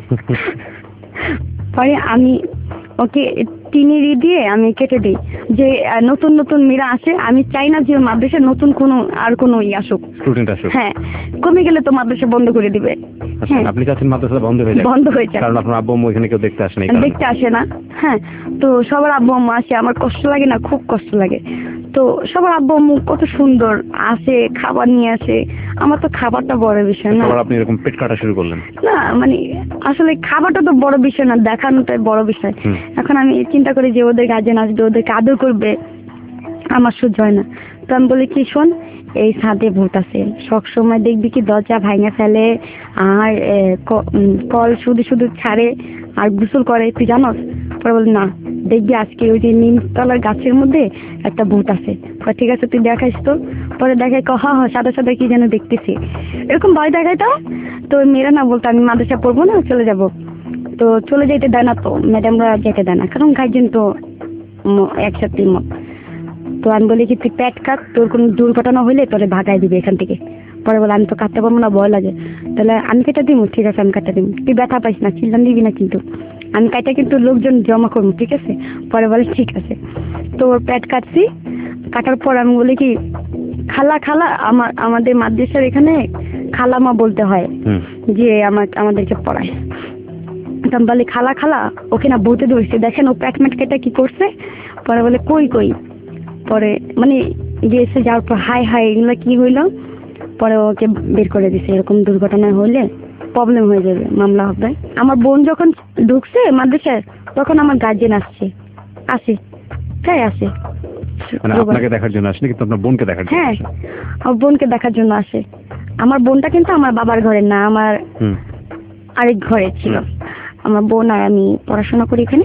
পরে আমি ওকে টিনিরি দিয়ে আমি কেটে দিই যে আহ, নতুন নতুন মেয়েরা আসে, আমি চাই না যে মাদ্রাসায় নতুন কোনো আর কোনো ই আসুক। স্টুডেন্ট আসুক। হ্যাঁ, কমে গেলে তো মাদ্রাসা বন্ধ করে দিবে। আচ্ছা, হ্যাঁ, আপনি চাচ্ছেন মাদ্রাসা বন্ধ হয়ে যায়? বন্ধ হয়ে যায়। কারণ আপনার আব্বু আম্মু এখানে কেউ দেখতে আসে না এই কারণে। দেখতে আসে না। হ্যাঁ, তো সবার আব্বু আম্মু আসে, আমার কষ্ট লাগে না, খুব কষ্ট লাগে। তো সবার আব্বু আম্মু কত সুন্দর আসে, খাবার নিয়ে আসে, আমার তো খাবারটা বড় বিষয় না। আবার আপনি এরকম পেট কাটা শুরু করলেন? না মানে আসলে খাবারটা তো বড় বিষয় না, দেখানোটাই বড় বিষয়। হুম। এখন আমি চিন্তা করি যে ওদের গার্জেন আসবে, ওদেরকে আদর করবে, আমার সহ্য হয় না। তো আমি বলি কি শোন, এই ছাদে ভূত আছে, সব সময় দেখবি কি দরজা ভাঙা ফেলে আর এ, ক- উম, কল শুধু শুধু ছাড়ে আর গোসল করে, তুই জানোস? পরে বলি না, দেখবি আজকে ওই যে নিমতলার গাছের মধ্যে একটা ভূত আছে। কয়, ঠিক আছে তুই দেখাইস তো। পরে দেখাই ক হা হা সাদা সাদা কি যেন দেখতেছি, এরকম ভয় দেখাইতাম। তো ওই মেয়েরা না বলতো আমি মাদ্রাসা পড়বো না, চলে যাব। তো চলে যাইতে দেয় না, তো ম্যাডামরা যেতে দেয় না, কারণ গার্জেন তো ম- একসাথে মত। তো আমি বলি কি তুই পেট কাট, তোর কোনো দুর্ঘটনা হইলে তোরে ভাগাই দিবে এখান থেকে। পরে বলে আমি তো কাটতে পারবো না, ভয় লাগে। তাহলে আমি কেটে দিব, ঠিক আছে আমি কাটতে দিব, তুই ব্যথা পাইস না, চিল্লান দিবি না কিন্তু, আমি কাটা কিন্তু লোকজন জমা করবো, ঠিক আছে? পরে বলে ঠিক আছে। তো ওর পেট কাটছি, কাটার পর আমি বলি কি খালা খালা, আমার আমাদের মাদ্রাসার এখানে খালামা বলতে হয় হুম। যে আমার আমাদেরকে পড়ায়। তো আমি বলি খালা খালা, ওকে না বলতে ধরছে, দেখেন ও প্যাট ম্যাট কেটে কি করছে। পরে বলে কই কই, পরে মানে গিয়েছে যাওয়ার পর হাই হাই এগুলো কি হইলো। পরে ওকে বের করে দিছে, এরকম দুর্ঘটনা হলে প্রবলেম হয়ে যাবে, মামলা হবে। আমার বোন যখন ঢুকছে মাদ্রাসায় তখন আমার গার্জেন আসছে, আসে তাই আসে। মানে আপনাকে দেখার জন্য আসেনি, কিন্তু আপনার বোনকে দেখার জন্য হ্যাঁ, আসে। আমার বোনকে দেখার জন্য আসে। আমার বোনটা কিন্তু আমার বাবার ঘরে না, আমার হুম। আরেক ঘরে ছিল। আমার বোন আর আমি পড়াশোনা করি এখানে।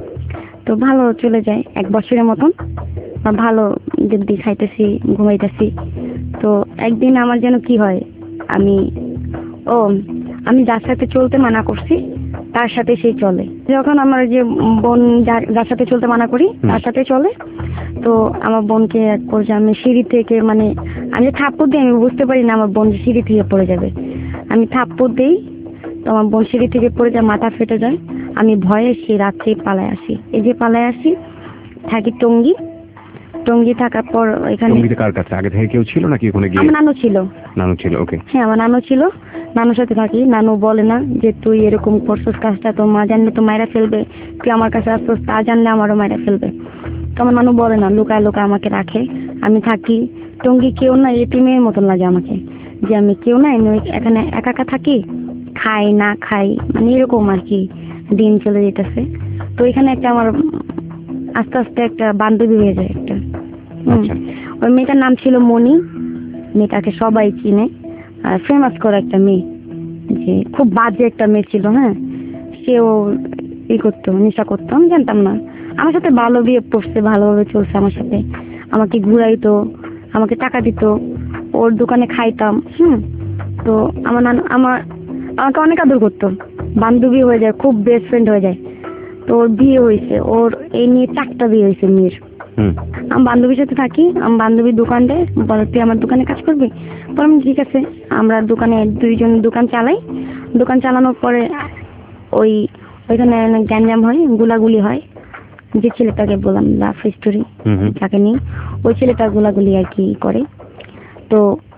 তো ভালো চলে যায় এক বছরের মতন, বা ভালো দিব্যি খাইতেছি, ঘুমাইতেছি। তো একদিন আমার যেন কি হয়, আমি ও আমি যার সাথে চলতে মানা করছি তার সাথে সেই চলে। যখন আমার যে বোন যার যার সাথে চলতে মানা করি তার সাথে চলে, তো আমার বোনকে এক পর্যায়ে আমি সিঁড়ি থেকে, মানে আমি যে থাপ্পড় দিই আমি বুঝতে পারি না আমার বোন যে সিঁড়ি থেকে পড়ে যাবে। আমি থাপ্পড় দিই, তো আমার বোন সিঁড়ি থেকে পড়ে যায়, মাথা ফেটে যায়। আমি ভয়ে সেই রাত্রে পালায় আসি। এই যে পালায় আসি, থাকি টঙ্গী। টঙ্গী থাকার পর এখানে টঙ্গীতে কার কাছে? আগে থেকে কেউ ছিল নাকি ওখানে গিয়ে? আমার নানু ছিল। নানু ছিল, ওকে। হ্যাঁ, আমার নানু ছিল, নানুর সাথে থাকি। নানু বলে না যে তুই এরকম করছিস কাজটা, তো মা জানলে তো মায়েরা ফেলবে, তুই আমার কাছে আসছিস, তা জানলে আমারও মায়েরা ফেলবে। তো আমার নানু বলে না, লুকায় লুকায় আমাকে রাখে, আমি থাকি। টঙ্গী কেউ না, এতিমের মতন লাগে আমাকে, যে আমি কেউ না, আমি এখানে একা একা থাকি, খাই না খাই, মানে এরকম আর কি দিন চলে যেতেছে। তো এখানে একটা আমার আস্তে আস্তে একটা বান্ধবী হয়ে যায় একটা। হুম। আচ্ছা। ওই মেয়েটার নাম ছিল মনি। মেয়েটাকে সবাই চিনে, আর ফেমাস করে একটা মেয়ে, যে খুব বাজে একটা মেয়ে ছিল। হ্যাঁ, সেও ই করতো, নেশা করতো, আমি জানতাম না। আমার সাথে ভালো বিয়ে পড়ছে, ভালোভাবে চলছে আমার সাথে, আমাকে ঘুরাইতো, আমাকে টাকা দিত, ওর দোকানে খাইতাম। হুম। তো আমার নানু আমার আমাকে অনেক আদর করতো, বান্ধবী হয়ে যায়, খুব বেস্ট ফ্রেন্ড হয়ে যায়। তো ওর বিয়ে হয়েছে, ওর এই নিয়ে চারটা বিয়ে হয়েছে মেয়ের। হুম। আমি বান্ধবীর সাথে থাকি, আমি বান্ধবীর দোকান দেয়, বলে তুই আমার দোকানে কাজ করবি। বললাম ঠিক আছে। আমরা দোকানে দুইজন দোকান চালাই। দোকান চালানোর পরে ওই ওইখানে অনেক গ্যাঞ্জাম হয়, গুলাগুলি হয়। যে ছেলেটাকে বললাম লাভ স্টোরি, হুম হুম। তাকে নিয়ে ওই ছেলেটা গুলাগুলি আর কি করে। তো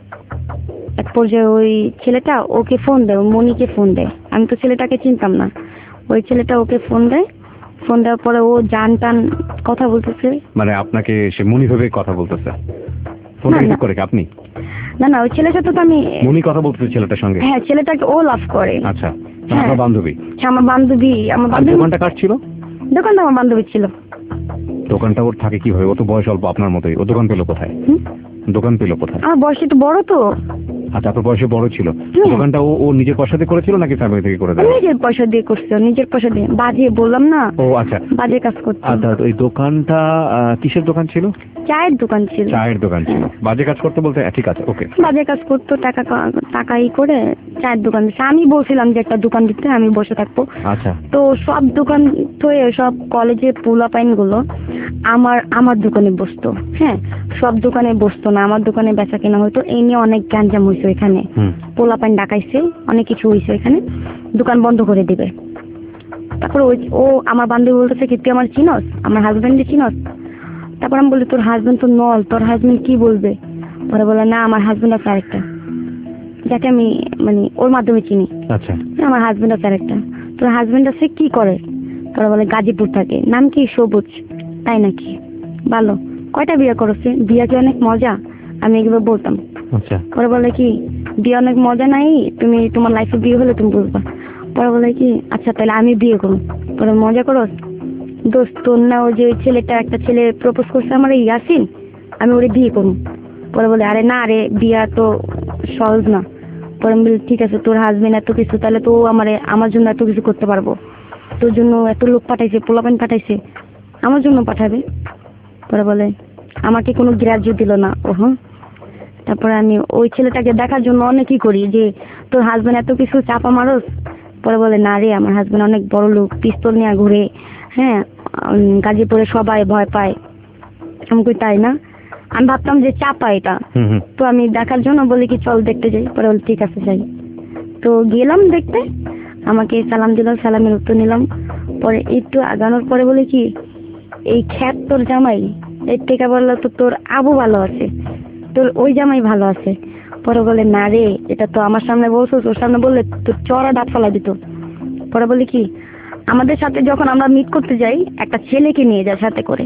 এক পর্যায়ে ওই ছেলেটা ওকে ফোন দেয়, ও মনিকে ফোন দেয়। আমি তো ছেলেটাকে চিনতাম না। ওই ছেলেটা ওকে ফোন দেয়, ফোন দেওয়ার পরে ও জান টান কথা বলতেছে। মানে আপনাকে সে মনি ভাবে কথা বলতেছে? ফোন না, রিসিভ না। করে কি আপনি? না না, ওই ছেলের সাথে তো আমি, মনি কথা বলতেছে ছেলেটার সঙ্গে? হ্যাঁ, ছেলেটাকে ও লাভ করে। আচ্ছা, মানে হ্যাঁ। আপনার বান্ধবী? হ্যাঁ, আমার বান্ধবী। আমার আর বান্ধবী দোকানটা কার ছিল? দোকানটা আমার বান্ধবী ছিল। দোকানটা ওর থাকে কি হয়? ও তো বয়স অল্প আপনার মতোই, ও দোকান পেলো কোথায়? হুম? দোকান পেলো কোথায়? আমার বয়স একটু বড় তো। আচ্ছা, আপনার বয়সে বড় ছিল। হুম। দোকানটা ও ও নিজের পয়সা দিয়ে করেছিল নাকি ফ্যামিলি থেকে করে ও দেয়? নিজের পয়সা দিয়ে করছে, ও নিজের পয়সা দিয়ে, বাজে বললাম না, ও আচ্ছা। বাজে কাজ করছে। আচ্ছা, তো এই দোকানটা আহ, কিসের দোকান ছিল? চায়ের দোকান ছিল। চায়ের দোকান ছিল, বাজে কাজ করতে বলতে ঠিক আছে ওকে। বাজে কাজ করতো, টাকা টাকাই করে চায়ের দোকান দিচ্ছে। আমি বলছিলাম যে একটা দোকান দিতে, আমি বসে থাকবো। আচ্ছা। তো সব দোকান থয়ে সব কলেজে পোলাপাইন গুলো আমার আমার দোকানে বসতো। হ্যাঁ, সব দোকানে বসতো না, আমার দোকানে বেচা কেনা হতো। এই নিয়ে অনেক গ্যাঞ্জাম হয়েছে এখানে, পোলাপাইন ডাকাইছে, অনেক কিছু হয়েছে এখানে, দোকান বন্ধ করে দিবে। তারপরে ওই ও আমার বান্ধবী বলতেছে কি তুই আমার চিনস, আমার হাজবেন্ডে চিনস? তারপর আমি বলি তোর হাজবেন্ড তো নল, তোর হাজবেন্ড কি বলবে? পরে বলে না আমার হাজবেন্ড আছে আরেকটা, যাকে আমি মানে ওর মাধ্যমে চিনি। আচ্ছা। আমার হাজবেন্ড আছে আরেকটা। তোর হাজবেন্ড আছে কি করে? পরে বলে গাজীপুর থাকে। নাম কি? সবুজ। তাই নাকি? ভালো। কয়টা বিয়ে করেছে? বিয়ে কি অনেক মজা? আমি এগুলো বলতাম। আচ্ছা। পরে বলে কি বিয়ে অনেক মজা নাই, তুমি তোমার লাইফে বিয়ে হলে তুমি বুঝবা। পরে বলে কি আচ্ছা তাহলে আমি বিয়ে করবো। পরে মজা করো দোস্ত, তোর না ওই যে ছেলেটা, একটা ছেলে প্রপোজ করছে আমার এই ইয়াসিন, আমি ওরে বিয়ে করবো। পরে বলে আরে না রে, বিয়া তো সহজ না। পরে আমি বলি ঠিক আছে, তোর হাজবেন্ড এত কিছু, তাহলে তো আমার আমার জন্য এত কিছু করতে পারবো, তোর জন্য এত লোক পাঠাইছে, পোলাপান পাঠাইছে, আমার জন্য পাঠাবে। পরে বলে আমাকে কোনো গ্রাহ্য দিল না। ও হ্যাঁ। তারপরে আমি ওই ছেলেটাকে দেখার জন্য অনেকই করি যে তোর হাজবেন্ড এত কিছু চাপা মারস। পরে বলে না রে, আমার হাজবেন্ড অনেক বড় লোক, পিস্তল নিয়ে ঘুরে, হ্যাঁ গাজীপুরে সবাই ভয় পায়। আমি কই তাই না? আমি ভাবতাম যে চাপা এটা। তো আমি দেখার জন্য বলি কি চল দেখতে যাই। পরে বলে ঠিক আছে যাই। তো গেলাম দেখতে, আমাকে সালাম দিল, সালামের উত্তর নিলাম। পরে একটু আগানোর পরে বলে কি এই খ্যাত তোর জামাই, এর থেকে বললো তো তোর আবু ভালো আছে, তোর ওই জামাই ভালো আছে। পরে বলে না রে, এটা তো আমার সামনে বলছো, তোর সামনে বললে তোর চড়া দাঁত ফেলা দিত। পরে বলি কি আমাদের সাথে যখন আমরা মিট করতে যাই একটা ছেলেকে নিয়ে যায় সাথে করে,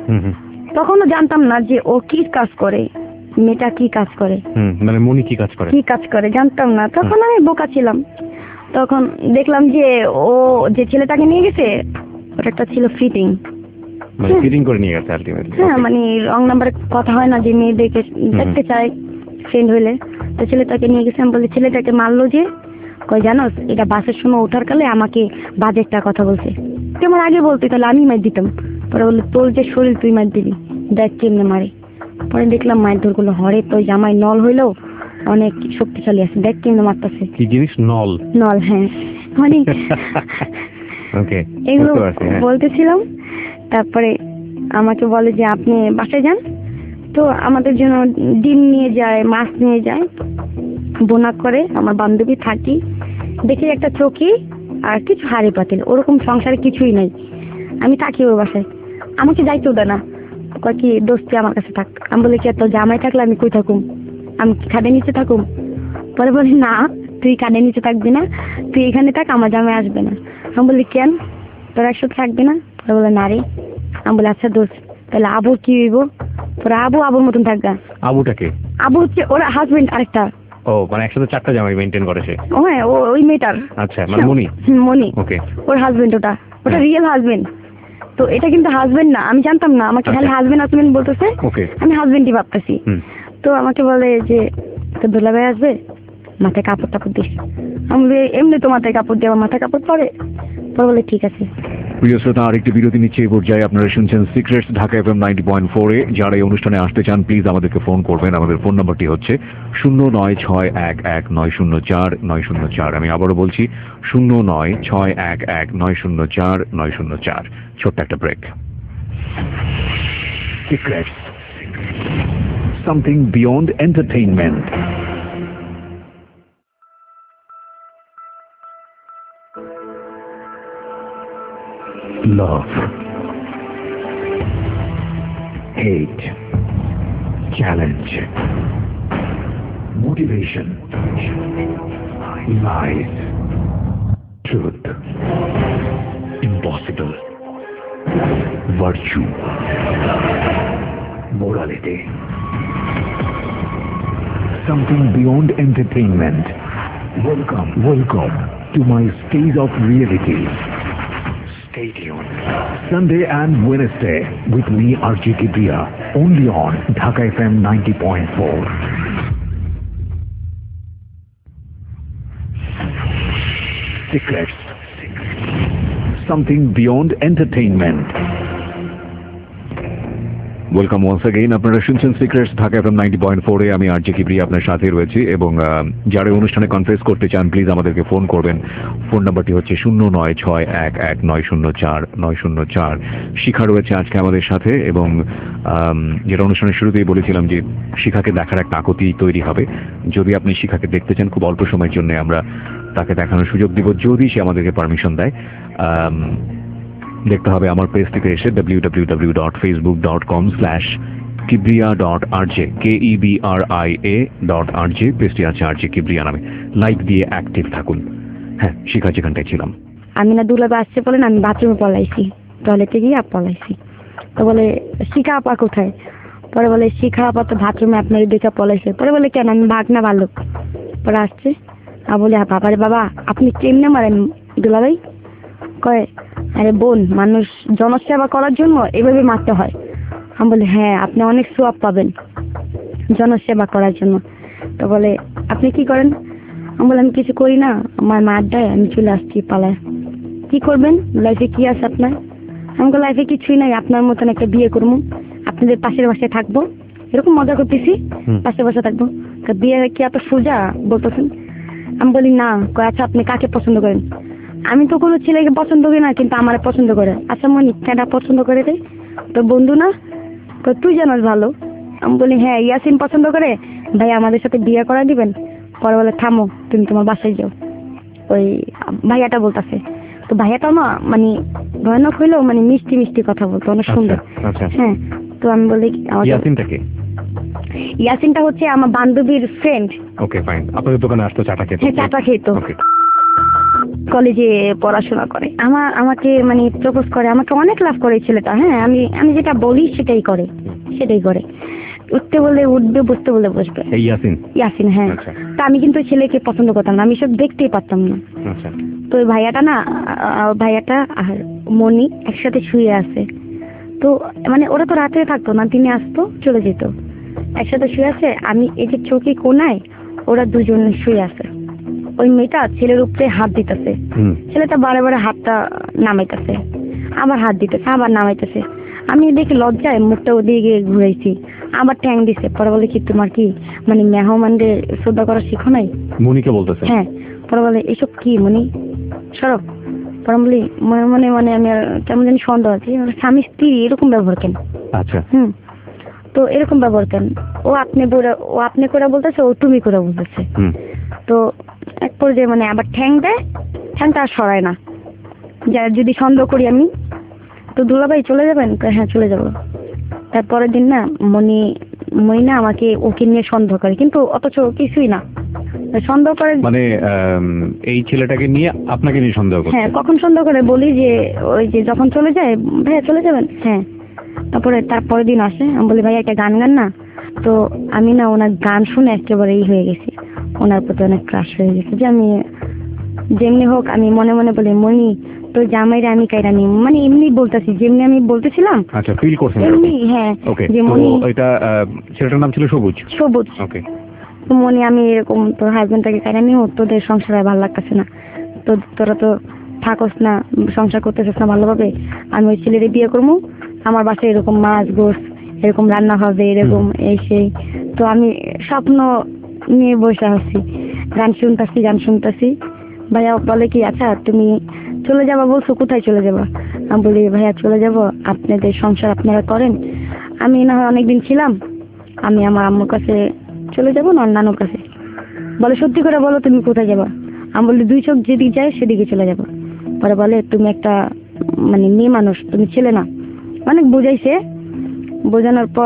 তখনও জানতাম না যে ও কি কাজ করে, মেয়েটা কি কাজ করে, মানে মনি কি কাজ করে কি কাজ করে জানতাম না। তখন আমি বোকা ছিলাম। তখন দেখলাম যে ও যে ছেলেটাকে নিয়ে গেছে ওটা একটা ছিল ফিটিং, মানে ফিটিং করে নিয়ে গেছে আলটিমেটলি। হ্যাঁ, মানে রং নাম্বারে কথা হয় না যে মেয়ে দেখে দেখতে চায় ফ্রেন্ড হইলে, তো ছেলেটাকে নিয়ে গেছে। আমি বলি ছেলেটাকে মারলো যে, কই জানোস এটা বাসের সময় ওঠার কালে আমাকে বাজে একটা কথা বলছে, তুই আমার আগে বলতি তাহলে আমি মার দিতাম। পরে বললো তোর যে শরীর তুই মার দিবি, দেখ কেমনে মারে। পরে দেখলাম মায়ের ধর গুলো হরে, তো জামাই নল হইলেও অনেক শক্তিশালী আছে, দেখ কেমনে মারতেছে। কি জিনিস? নল? নল, হ্যাঁ। মানে ওকে, এগুলো বলতেছিলাম। তারপরে আমাকে বলে যে আপনি বাসায় যান, তো আমাদের জন্য ডিম নিয়ে যায়, মাছ নিয়ে যায়, বোনা করে। আমার বান্ধবী থাকি, দেখি একটা চৌকি আর কিছু হাড়ি পাতিল, ওরকম সংসারে কিছুই নাই। আমি থাকি ওর বাসায়, আমাকে যাইতেও দেয় না, কয় কি দোস্তি আমার কাছে থাক। আমি বলি কি এত জামাই থাকলে আমি কই থাকুম, আমি খাদের নিচে থাকুম? পরে বলি না, তুই খাদের নিচে থাকবি না, তুই এখানে থাক, আমার জামাই আসবে না। আমি বলি কেন, তোর একসাথে থাকবি না? পরে বলে না রে। আমি বলি আচ্ছা দোস্ত, তাহলে আবু কি হইব? পরে আবু আবুর মতন থাকবে। আবুটাকে? আবু হচ্ছে ওর হাজবেন্ড আরেকটা। ও মানে একসাথে চারটা জামাই মেইনটেইন করে সে? হ্যাঁ, ওই মেয়েটার। আচ্ছা, মানে মনি? মনি। ওকে, ওর হাজবেন্ড ওটা, ওটা রিয়েল হাজবেন্ড। তো এটা কিন্তু হাজবেন্ড না, আমি জানতাম না, আমাকে খালি হাজবেন্ড হাজবেন্ড বলতেছে, আমি হাজবেন্ডই ভাবতেছি। তো আমাকে বলে যে তোর দুলাভাই আসবে, মাথায় কাপড় টাপড় দিস। আমি বলি এমনি তো মাথায় কাপড় দিয়ে, আমার মাথায় কাপড় পরে। পরে বলে ঠিক আছে। প্রিয় শ্রোতা, আরেকটি বিরতি নিচ্ছে এই পর্যায়ে। আপনারা শুনছেন secrets Dhaka FM ninety point four এ। যারা এই অনুষ্ঠানে আসতে চান প্লিজ আমাদেরকে ফোন করবেন। আমাদের ফোন নাম্বারটি হচ্ছে শূন্য নয় ছয় এক এক নয় শূন্য চার নয় শূন্য চার। আমি আবারও বলছি শূন্য নয় ছয় এক এক নয় শূন্য চার নয় শূন্য চার। ছোট্ট একটা break. Secrets, something beyond entertainment. Love, hate, challenge, motivation, lies, truth, impossible, virtue, morality, something beyond entertainment. Welcome, welcome to my stage of reality. Stay tuned. Sunday and Wednesday with me, R J Kibriya, only on Dhaka F M ninety point four. Secrets, something beyond entertainment. Welcome once again. আপনারা শুনছেন secrets Dhaka FM ninety point four এ। আমি আরজে কিবরি আপনার সাথে রয়েছি এবং যারা অনুষ্ঠানে কনফারেন্স করতে চান প্লিজ আমাদেরকে ফোন করবেন। ফোন নাম্বারটি হচ্ছে শূন্য নয় ছয় এক এক নয় শূন্য চার নয় শূন্য চার। শিখা রয়েছে আজকে আমাদের সাথে এবং যেটা অনুষ্ঠানের শুরুতেই বলেছিলাম যে শিখাকে দেখার একটা আকতি তৈরি হবে। যদি আপনি শিখাকে দেখতে চান খুব অল্প সময়ের জন্য আমরা তাকে দেখানোর সুযোগ দিব, যদি সে আমাদেরকে পারমিশন দেয়। দেখতে হবে আমার পেজ থেকে এসে W W W dot Facebook dot com slash Kibria dot R J, K E B R I A dot R J, পেজটি আছে আর জে কিবরিয়া নামে। লাইক দিয়ে অ্যাক্টিভ থাকুন। হ্যাঁ, শিখা যেখানটায় ছিলাম। আমি না দুলাবে আসছে বলেন আমি বাথরুমে পলাইছি, টয়লেটে গিয়ে পলাইছি। তো বলে শিখা আপা কোথায়? পরে বলে শিখা আপা তো বাথরুমে আপনার দেখে পলাইছে। পরে বলে কেন, আমি ভাগ না ভালুক। পরে আসছে আর বলে বাবারে বাবা আপনি কেমনে মারেন দুলাভাই? কয় আরে বোন, মানুষ জনসেবা করার জন্য এভাবে মারতে হয়। আমি বলি হ্যাঁ, আপনি অনেক সোয়াব পাবেন জনসেবা করার জন্য। তো বলে আপনি কি করেন? আমি বলে আমি কিছু করি না, আমার মার দেয়, আমি চলে আসছি পালায়। কি করবেন লাইফে, কি আছে আপনার? আমাকে লাইফে কিছুই নাই, আপনার মতন একটা বিয়ে করবো, আপনাদের পাশের বাসায় থাকবো, এরকম মজা করতেছি, পাশের বাসায় থাকবো। বিয়ে কি এত সোজা বলতেছেন? আমি বলি না। কয় আচ্ছা আপনি কাকে পছন্দ করেন? আমি তো কোনো ছেলেকে পছন্দ করি না, কিন্তু আমার পছন্দ করে। আচ্ছা মনি কেটা পছন্দ করে রে? তো বন্ধু না? তো তুই জানাস ভালো। আমি বলি হ্যাঁ ইয়াসিন পছন্দ করে, ভাই আমাদের সাথে বিয়ে করা দিবেন? পরে বলে থামো, তুমি তোমার বাসায় যাও। ওই ভাইয়াটা বলতেছে। তো ভাইয়াটা না মানে ভয়ানক হইলেও মানে মিষ্টি মিষ্টি কথা বলতো, অনেক সুন্দর। হ্যাঁ, তো আমি বলি ইয়াসিনটা কে? ইয়াসিনটা হচ্ছে আমার বান্ধবীর ফ্রেন্ড। Okay fine. আপনাদের দোকানে আসতো চাটা খেতে? হ্যাঁ চাটা খেতো, কলেজে পড়াশোনা করে। আমার আমাকে মানে প্রপোজ করে, আমাকে অনেক লাভ করে ছেলেটা। হ্যাঁ, আমি আমি যেটা বলি সেটাই করে, সেটাই করে। উঠতে বলে উঠবে, বসতে বলে বসবে। ইয়াসিন? ইয়াসিন হ্যাঁ। তা আমি কিন্তু ছেলেকে পছন্দ করতাম না, আমি সব দেখতেই পারতাম না। তো ওই ভাইয়াটা না, ভাইয়াটা আর মনি একসাথে শুয়ে আছে। তো মানে ওরা তো রাতে থাকতো না, দিনে আসতো চলে যেত। একসাথে শুয়ে আছে, আমি এই যে চৌকি কোনায় ওরা দুজন শুয়ে আছে। ওই মেয়েটা ছেলের উপরে হাত দিতেছে, ছেলেটা বারে বারে হাতটা নামাইতেছে, আবার হাত দিতেছে, আবার নামাইতেছে। আমি দেখি লজ্জায় মুখটা ওদিকে ঘুরাইছি, আবার ট্যাং দিছে। পরে বলে কি তোমার কি মানে মেহমানদের শ্রদ্ধা করা শিখো নাই? মনিকে বলতেছে? হ্যাঁ। পরে বলে এসব কি মনি, সরব। পরে বলি মনে মনে মানে আমি আর কেমন জানি সন্দেহ আছে, স্বামী স্ত্রী এরকম ব্যবহার কেন? আচ্ছা হুম। তো এরকম ব্যবহার কেন? ও আপনি ও আপনি করে বলতেছে, ও তুমি করে বলতেছে। তো এক পর্যায়ে মানে আবার ঠ্যাং দেয়, ঠ্যাংটা আর সরায় না। যা যদি সন্দেহ করি আমি, তো দুলাভাই চলে যাবেন? হ্যাঁ চলে যাবো। তারপরের দিন না মনি মনি না আমাকে ওকে নিয়ে সন্দেহ করে, কিন্তু অথচ কিছুই না সন্দেহ করে। মানে এই ছেলেটাকে নিয়ে আপনাকে নিয়ে সন্দেহ করে? হ্যাঁ, কখন সন্দেহ করে বলি যে ওই যে যখন চলে যায়, ভাইয়া চলে যাবেন? হ্যাঁ। তারপরে তারপরের দিন আসে, আমি বলি ভাইয়া একটা গান গান না। তো আমি না ওনার গান শুনে একেবারে এই হয়ে গেছি, ওনার প্রতি অনেক ক্রাশ হয়ে গেছে। যে আমি যেমনি হোক আমি মনে মনে বলি মনি তো জামাইরা আমি কাইরা নি, মানে এমনি বলতেছি যেমনি আমি বলতেছিলাম। আচ্ছা, ফিল করছেন এমনি? হ্যাঁ। ওকে। যে তো মনি, এটা ছেলেটার নাম ছিল সবুজ? সবুজ। ওকে। তো মনি আমি এরকম তোর হাজবেন্ডটাকে কাইরা নিও, তোদের সংসারে ভালো লাগতেছে না, তো তোরা তো থাকস না, সংসার করতেছিস না ভালোভাবে, আমি ওই ছেলেরে বিয়ে করবো, আমার বাসায় এরকম মাছ গোস এরকম রান্না হবে, এরকম এই সেই। তো আমি স্বপ্ন নিয়ে বসে আছি, গান শুনতেছি গান শুনতেছি। ভাইয়া বলে কি আচ্ছা তুমি চলে যাবা বলছো, কোথায় চলে যাবা? আমি বলি ভাইয়া চলে যাব, আপনাদের সংসার আপনারা করেন, আমি না হয় অনেকদিন ছিলাম, আমি আমার আম্মুর কাছে চলে যাবো না নানুর কাছে। বলে সত্যি করে বলো তুমি কোথায় যাবা? আমি বলি দুই চোখ যেদিকে যায় সেদিকে চলে যাবো। পরে বলে তুমি একটা মানে মেয়ে মানুষ, তুমি ছেলে না, অনেক বুঝাইছে। বোঝানোর পর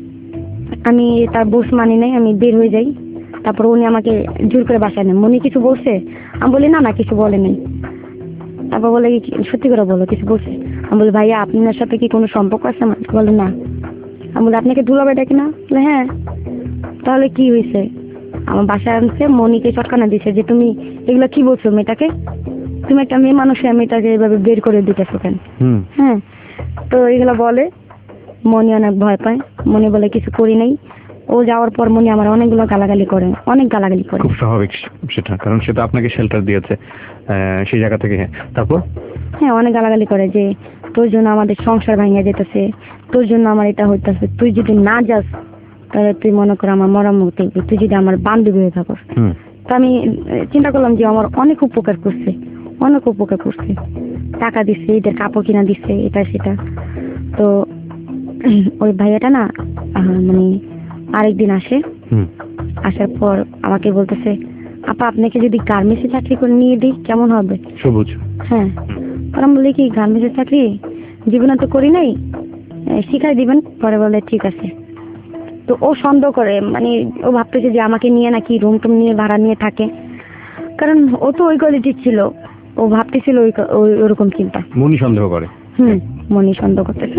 আমি তার বোস মানি নাই, আমি বের হয়ে যাই। তারপর উনি আমাকে জোর করে বাসায় নেন। মনি কিছু বলছে? আমি বলি না না কিছু বলে নাই। তারপর বলে সত্যি করে বলো কিছু বলছে? আমি বলি ভাইয়া আপনার সাথে কি কোনো সম্পর্ক আছে আমার? বলে না। আমি বলি আপনাকে দুলাভাই ডাকি না? বলে হ্যাঁ। তাহলে কি হয়েছে? আমার বাসায় আনছে, মনিকে চটকানা দিছে যে তুমি এগুলো কি বলছো মেয়েটাকে, তুমি একটা মেয়ে মানুষ মেয়েটাকে এভাবে বের করে দিতেছো কেন? হ্যাঁ। তো এগুলো বলে, মনি অনেক ভয় পায়। মনি বলে কিছু করি নাই। ও যাওয়ার পর মনি আমার অনেকগুলো গালাগালি করে, অনেক গালাগালি করে। খুব স্বাভাবিক সেটা, কারণ সেটা আপনাকে শেল্টার দিয়েছে সেই জায়গা থেকে। হ্যাঁ, তারপর? হ্যাঁ, অনেক গালাগালি করে যে তোর জন্য আমাদের সংসার ভাঙা যেতেছে, তোর জন্য আমার এটা হইতেছে, তুই যদি না যাস তাহলে তুই মনে কর আমার মরার মুখ দেখবি, তুই যদি আমার বান্ধবী হয়ে থাকস। তো আমি চিন্তা করলাম যে আমার অনেক উপকার করছে, অনেক উপকার করছে, টাকা দিচ্ছে, এদের কাপড় কিনা দিচ্ছে, এটা সেটা। তো ওই ভাইয়াটা না মানে আরেকদিন আসে, আসার পর আমাকে বলতেছে, আপা আপনাকে যদি গার্মেন্টসে চাকরি করে নিয়ে দিই কেমন হবে? সবুজ। হ্যাঁ, আমি বলি কি গার্মেন্টসের চাকরি জীবনে তো করি নাই, শিখাই দিবেন? পরে বলে ঠিক আছে। তো ও সন্দেহ করে, মানে ও ভাবতেছে যে আমাকে নিয়ে নাকি রুম টুম নিয়ে ভাড়া নিয়ে থাকে, কারণ ও তো ওই কোয়ালিটির ছিল, ও ভাবতেছিল ওই ওরকম চিন্তা। মনি সন্দেহ করে। হুম, মনি সন্দেহ করতেছে।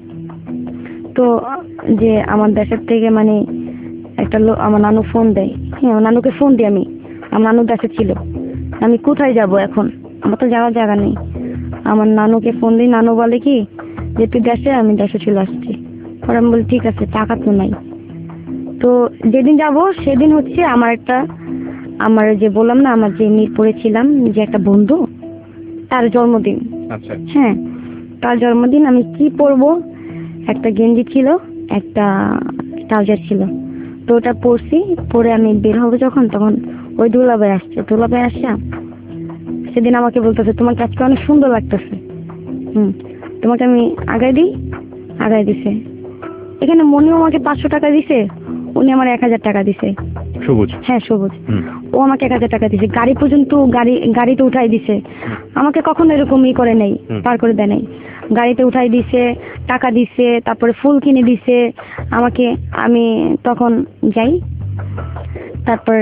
তো যে আমার দেশের থেকে মানে একটা লোক আমার নানু ফোন দেয়, হ্যাঁ আমার নানুকে ফোন দিই আমি, আমার নানু দেশে ছিল, আমি কোথায় যাব এখন, আমার তো যাওয়ার জায়গা নেই। আমার নানুকে ফোন দিই, নানু বলে কি যে তুই দেশে, আমি দেশে চলে আসছি। পরে আমি বলি ঠিক আছে, টাকা তো নাই। তো যেদিন যাব সেদিন হচ্ছে আমার একটা, আমার যে বললাম না আমার যে মিরপুরে ছিলাম যে একটা বন্ধু, তার জন্মদিন। আচ্ছা। হ্যাঁ, তার জন্মদিন। আমি কি পরবো, একটা গেঞ্জি ছিল, একটা ট্রাউজার ছিল, তো ওটা পরছি। পরে আমি বের হবো যখন, তখন ওই দুলাভাই আসছে, দুলাভাই আসছে সেদিন আমাকে বলতেছে তোমাকে আজকে অনেক সুন্দর লাগতেছে, হুম তোমাকে আমি আগাই দিই। আগাই দিছে। এখানে মনিও আমাকে পাঁচশো টাকা দিছে, উনি আমার এক হাজার টাকা দিছে। সবুজ। হ্যাঁ সবুজ। ও আমাকে এক হাজার টাকা দিছে, গাড়ি পর্যন্ত গাড়ি গাড়িতে উঠাই দিছে, আমাকে কখনো এরকম ই করে নেই, পার করে দেয় নাই। গাড়িতে উঠাই দিছে, টাকা দিছে, তারপরে ফুল কিনে দিছে আমাকে। আমি তখন যাই, তারপর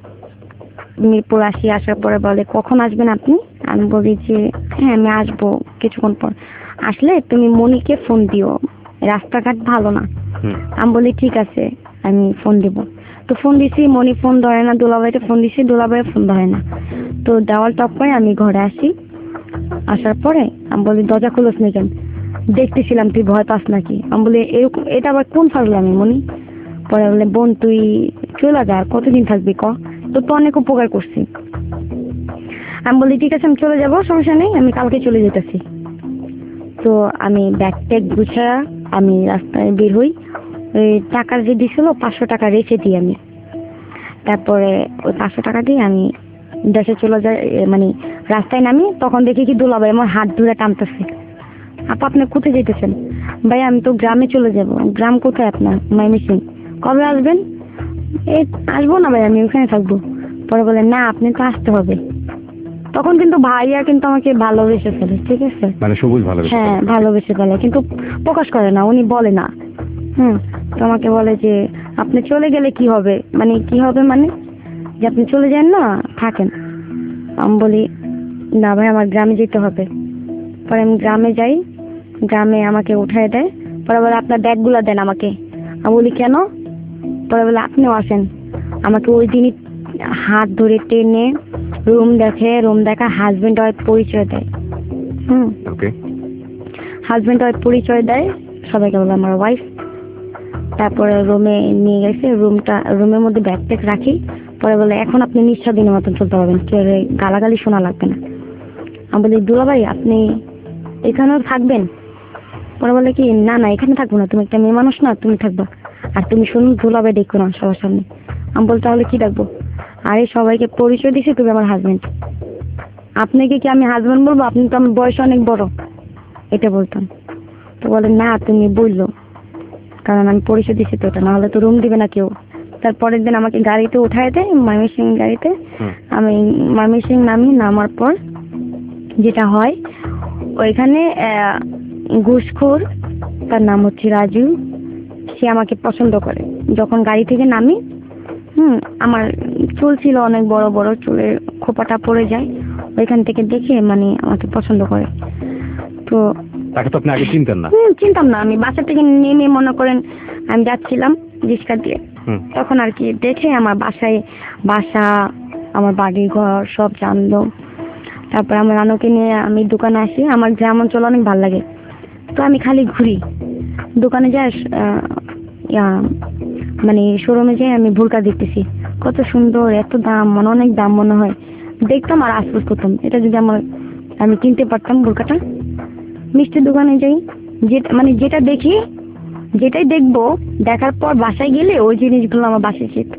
মিরপুর আসি, আসার পরে বলে কখন আসবেন আপনি? আমি বলি যে হ্যাঁ আমি আসবো কিছুক্ষণ পর, আসলে তুমি মনিকে ফোন দিও, রাস্তাঘাট ভালো না। আমি বলি ঠিক আছে, আমি ফোন দিব। তো ফোন দিছি, মনি ফোন ধরে না, দুলাভাইকে ফোন দিছি, দুলাভাই ফোন ধরে না। তো দেওয়াল টপকায় আমি ঘরে আসি। আসার পরে আমি বলি দরজা খুলোস না কেন? দেখতেছিলাম তুই ভয় পাস নাকি। আমি বলি এরকম, এটা আবার কোন ফাজলামি মনি? পরে বলে বোন তুই চলে যা, কতদিন থাকবি ক, তো তো অনেক উপকার করছি। আমি বলি ঠিক আছে আমি চলে যাবো, সমস্যা নেই, আমি কালকে চলে যেতেছি। তো আমি ব্যাগ ট্যাগ গুছা আমি রাস্তায় বের হই। ওই টাকা যে দিছিল পাঁচশো টাকা রেখে দিই আমি, তারপরে ওই পাঁচশো টাকা দিয়ে আমি দেশে চলে যাই। মানে রাস্তায় নামি, তখন দেখি কি দুলাভাই আমার হাত ধরে টানতেছে। আপা আপনি কোথায় যেতেছেন? ভাই আমি তো গ্রামে চলে যাব। গ্রাম কোথায় আপনার? ময়মনসিং। কবে আসবেন? এই আসবো না ভাই, আমি ওখানে থাকবো। পরে বলে না আপনি তো আসতে হবে। তখন কিন্তু ভাইয়া কিন্তু আমাকে ভালোবেসে ফেলে, ঠিক আছে, মানে সবুজ ভালোবেসে। হ্যাঁ ভালোবেসে ফেলে, কিন্তু প্রকাশ করে না, উনি বলে না। হুম তো আমাকে বলে যে আপনি চলে গেলে কি হবে, মানে কি হবে মানে যে আপনি চলে যান না, থাকেন। আমি বলি না ভাই আমার গ্রামে যেতে হবে। পরে আমি গ্রামে যাই, গ্রামে আমাকে উঠায় দেয়। পরে বলে আপনার ব্যাগগুলো দেন আমাকে। আমি বলি কেন? পরে বলে আপনিও আসেন। আমাকে ওই দিনই হাত ধরে টেনে রুম দেখে, রুম দেখা, হাজবেন্ড ওয়াইফ পরিচয় দেয়। হুম ওকে। হাজবেন্ড ওয়াইফ পরিচয় দেয়, সবাইকে বলে আমার ওয়াইফ। তারপরে রুমে নিয়ে গেছে, রুমটা রুমের মধ্যে ব্যাগ ট্যাগ রাখি। পরে বলে এখন আপনি নিঃস্বাধীনের মতন চলতে পারবেন, কেউ গালাগালি শোনা লাগবে না। আমি বলি দুলাভাই আপনি এখানেও থাকবেন? পরে বলে কি না না এখানে থাকবো না, তুমি একটা মেয়ে মানুষ না, তুমি থাকবা। আর তুমি শুনুন দুলাভাই দেখো না সবার সামনে। আমি বলি তাহলে কি ডাকবো? আরে সবাইকে পরিচয় দিছি তুমি আমার হাজবেন্ড। আপনাকে কি আমি হাজবেন্ড বলবো? আপনি তো আমার বয়স অনেক বড়, এটা বলতাম। তো বলে না তুমি বললো, কারণ আমি পরিচয় দিছি তো, ওটা না হলে তো রুম দিবে না কেউ। তারপরের দিন আমাকে গাড়িতে উঠায় দেয়, ময়মনসিং গাড়িতে। আমি ময়মনসিং নামি, নামার পর যেটা হয় ওইখানে ঘুষখোর, তার নাম হচ্ছে রাজু, সে আমাকে পছন্দ করে। যখন গাড়ি থেকে নামি, হুম আমার চুল ছিল অনেক বড় বড়, চুলের খোপাটা পড়ে যায়, ওইখান থেকে দেখে মানে আমাকে পছন্দ করে। তো তাকে তো আপনি আগে চিনতেন না? হুম চিনতাম না। আমি বাসা থেকে নেমে মনে করেন আমি যাচ্ছিলাম রিক্সা দিয়ে, তখন আর কি দেখে আমার বাসায়, বাসা আমার বাড়ি ঘর সব জানলো। তারপর আমার নানুকে নিয়ে আমি দোকানে আসি। আমার গ্রাম অঞ্চল অনেক ভালো লাগে, তো আমি খালি ঘুরি। দোকানে যাই, মানে শোরুমে যাই, আমি বোরকা দেখতেছি কত সুন্দর, এত দাম, মনে অনেক দাম মনে হয়। দেখতাম আর আফসোস করতাম, এটা যদি আমার আমি কিনতে পারতাম বোরকাটা, মিষ্টির দোকানে যাই, যেটা মানে যেটা দেখি যেটাই দেখবো, দেখার পর বাসায় গেলে ওই জিনিসগুলো আমার বাসায় যেত।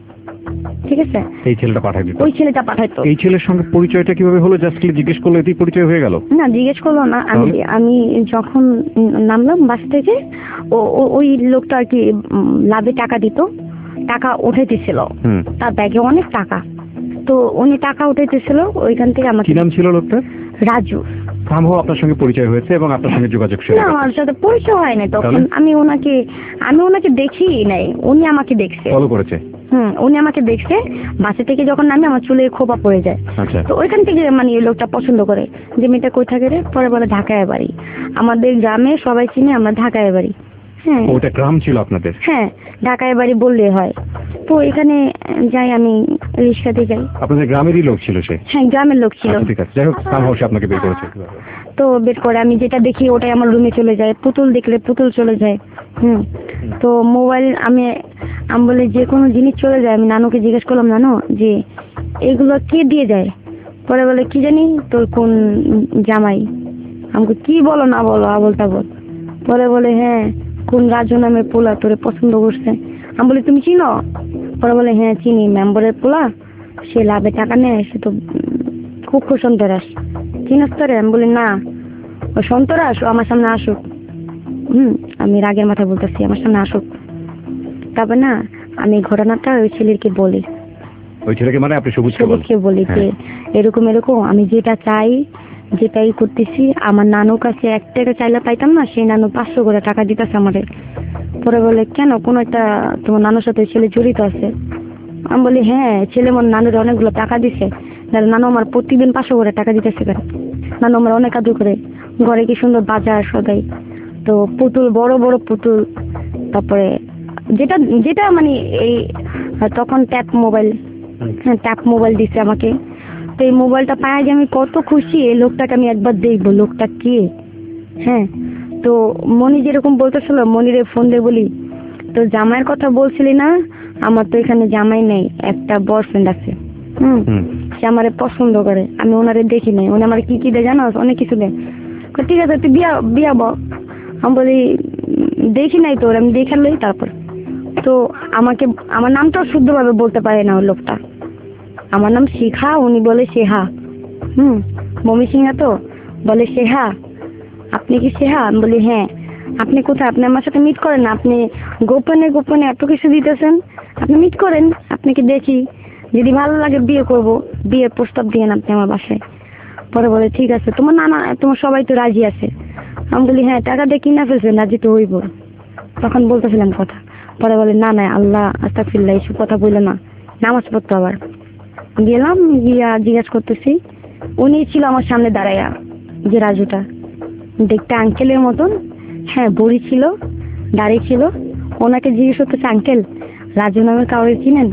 ঠিক আছে, এই ছেলেটা পাঠাই দিত, ওই ছেলেটা পাঠাইতো। এই ছেলের সঙ্গে পরিচয়টা কিভাবে হলো? জাস্ট জিজ্ঞেস করলে এতেই পরিচয় হয়ে গেল? না, জিজ্ঞেস করলো না। আমি আমি যখন নামলাম বাস থেকে, ও ও- ওই লোকটা আর কি উম, লাভে টাকা দিত, টাকা উঠাইতেছিল, হুম। তার ব্যাগে অনেক টাকা। তো উনি টাকা উঠাইতেছিল, ওইখান থেকে আমার কি নাম ছিল লোকটা? রাজু। সম্ভব আপনার সঙ্গে পরিচয় হয়েছে এবং আপনার সঙ্গে যোগাযোগ সেরে না, গেছে। আমার সাথে পরিচয় হয় নাই তখন। তাহলে? আমি ওনাকে আমি ওনাকে দেখি নাই, উনি আমাকে দেখছে। ফলো করেছে? হুম, উনি আমাকে দেখছে। বাসে থেকে যখন নামি আমার চুলে খোপা পড়ে যায়। আচ্ছা। তো ওইখান থেকে মানে এই লোকটা পছন্দ করে যে মেয়েটা কই থাকে রে, পরে বলে ঢাকায় বাড়ি। আমাদের গ্রামে সবাই চিনে আমরা ঢাকায় বাড়ি। হ্যাঁ ওটা গ্রাম ছিল আপনাদের? হ্যাঁ, ঢাকায় বাড়ি বললে হয়। তো এখানে যাই, আমি রিক্সাতে যাই। আপনাদের গ্রামেরই লোক ছিল সে? হ্যাঁ, গ্রামের লোক ছিল। আচ্ছা, ঠিক আছে। যাই হোক, সামহাও সে আপনাকে বের করেছে। তো বের করে আমি যেটা দেখি ওটাই আমার রুমে চলে যায়, পুতুল দেখলে পুতুল চলে যায়। হুম, তো মোবাইল আমি আমি বলে যে কোনো জিনিস চলে যায়। আমি নানুকে জিজ্ঞেস করলাম, নানু যে এগুলো কে দিয়ে যায়? পরে বলে কি জানি তোর কোন জামাই। আমাকে কি বলো না বলো, আবল তাবল। পরে বলে হ্যাঁ, কোন রাজু নামের পোলা তোরে পছন্দ করছে। আমি বলি তুমি চিনো? পরে বলে হ্যাঁ চিনি, মেম্বারের পোলা, সে লাভে টাকা নেয়, সে তো খুব খুব সন্তরাস। চিনস তোরে? আমি বলি না, ও সন্তরাস, ও আমার সামনে আসুক। হুম, আমি রাগের মাথায় বলতেছি আমার সামনে আসুক। তারপর না আমি ঘটনাটা ওই ছেলেকে বলি। ওই ছেলেকে মানে আপনি সবুজকে বলেন? সবুজকে বলি যে এরকম এরকম আমি যেটা চাই যেটাই করতেছি। আমার নানুর কাছে এক টাকা চাইলে পাইতাম না, সেই নানু পাঁচশো করে টাকা দিতেছে আমাদের। পরে বলে কেন, কোন একটা তোমার নানুর সাথে ছেলে জড়িত আছে? আমি বলি হ্যাঁ, ছেলে আমার নানুর অনেকগুলো টাকা দিছে। নানু আমার প্রতিদিন পাঁচশো করে টাকা দিতেছে কেন? নানু আমার অনেক আদর করে, ঘরে কি সুন্দর বাজার সদাই, তো পুতুল, বড় বড় পুতুল। তারপরে যেটা যেটা মানে এই তখন ট্যাপ মোবাইল, হ্যাঁ ট্যাপ মোবাইল দিচ্ছে আমাকে। তো এই মোবাইলটা পাই যে আমি কত খুশি। এই লোকটাকে আমি একবার দেখবো, লোকটা কে। হ্যাঁ, তো মনি যেরকম বলতেছিল, মনিরে ফোন দিয়ে বলি তো জামাইয়ের কথা বলছিলি না, আমার তো এখানে জামাই নেই, একটা বয়ফ্রেন্ড আছে। হুম, সে আমারে পছন্দ করে, আমি ওনারে দেখি নাই। উনি আমার কি কি দেয় জানো? অনেক কিছু দেয়। কই, ঠিক আছে তুই বিয়া বিয়া ব। আমি বলি দেখি নাই তোর, আমি দেখালই তারপর। তো আমাকে আমার নামটাও শুদ্ধভাবে বলতে পারে না ওই লোকটা। আমার নাম শিখা, উনি বলে সেহা। হুম, মমি সিংহা তো বলে সেহা, আপনি কি সেহা? আমি বলি হ্যাঁ। আপনি কোথায়? আপনি আমার সাথে মিট করেন না, আপনি গোপনে গোপনে এত কিছু দিতেছেন, আপনি মিট করেন, আপনাকে দেখি, যদি ভালো লাগে বিয়ে করব, বিয়ের প্রস্তাব দিয়েন আপনি আমার বাসায়। পরে বলে ঠিক আছে, তোমার নানা তোমার সবাই তো রাজি আছে। আমি বলি হ্যাঁ, টাকা দিয়ে কিনা ফেলছেন, রাজি তো হইব। তখন বলতেছিলাম কথা। পরে বলে না না, আল্লাহ আস্তাগফিরুল্লাহ, এইসব কথা বললে না, নামাজ পড়তো। আবার গেলাম, গিয়া জিজ্ঞেস করতেছি, উনি ছিল আমার সামনে দাঁড়াইয়া, যে রাজুটা দেখতে আঙ্কেলের মতন। হ্যাঁ, বুড়ি ছিল, দাড়ি ছিল। ওনাকে জিজ্ঞেস করতেছে আঙ্কেল রাজু নামের কাউকে চিনেন?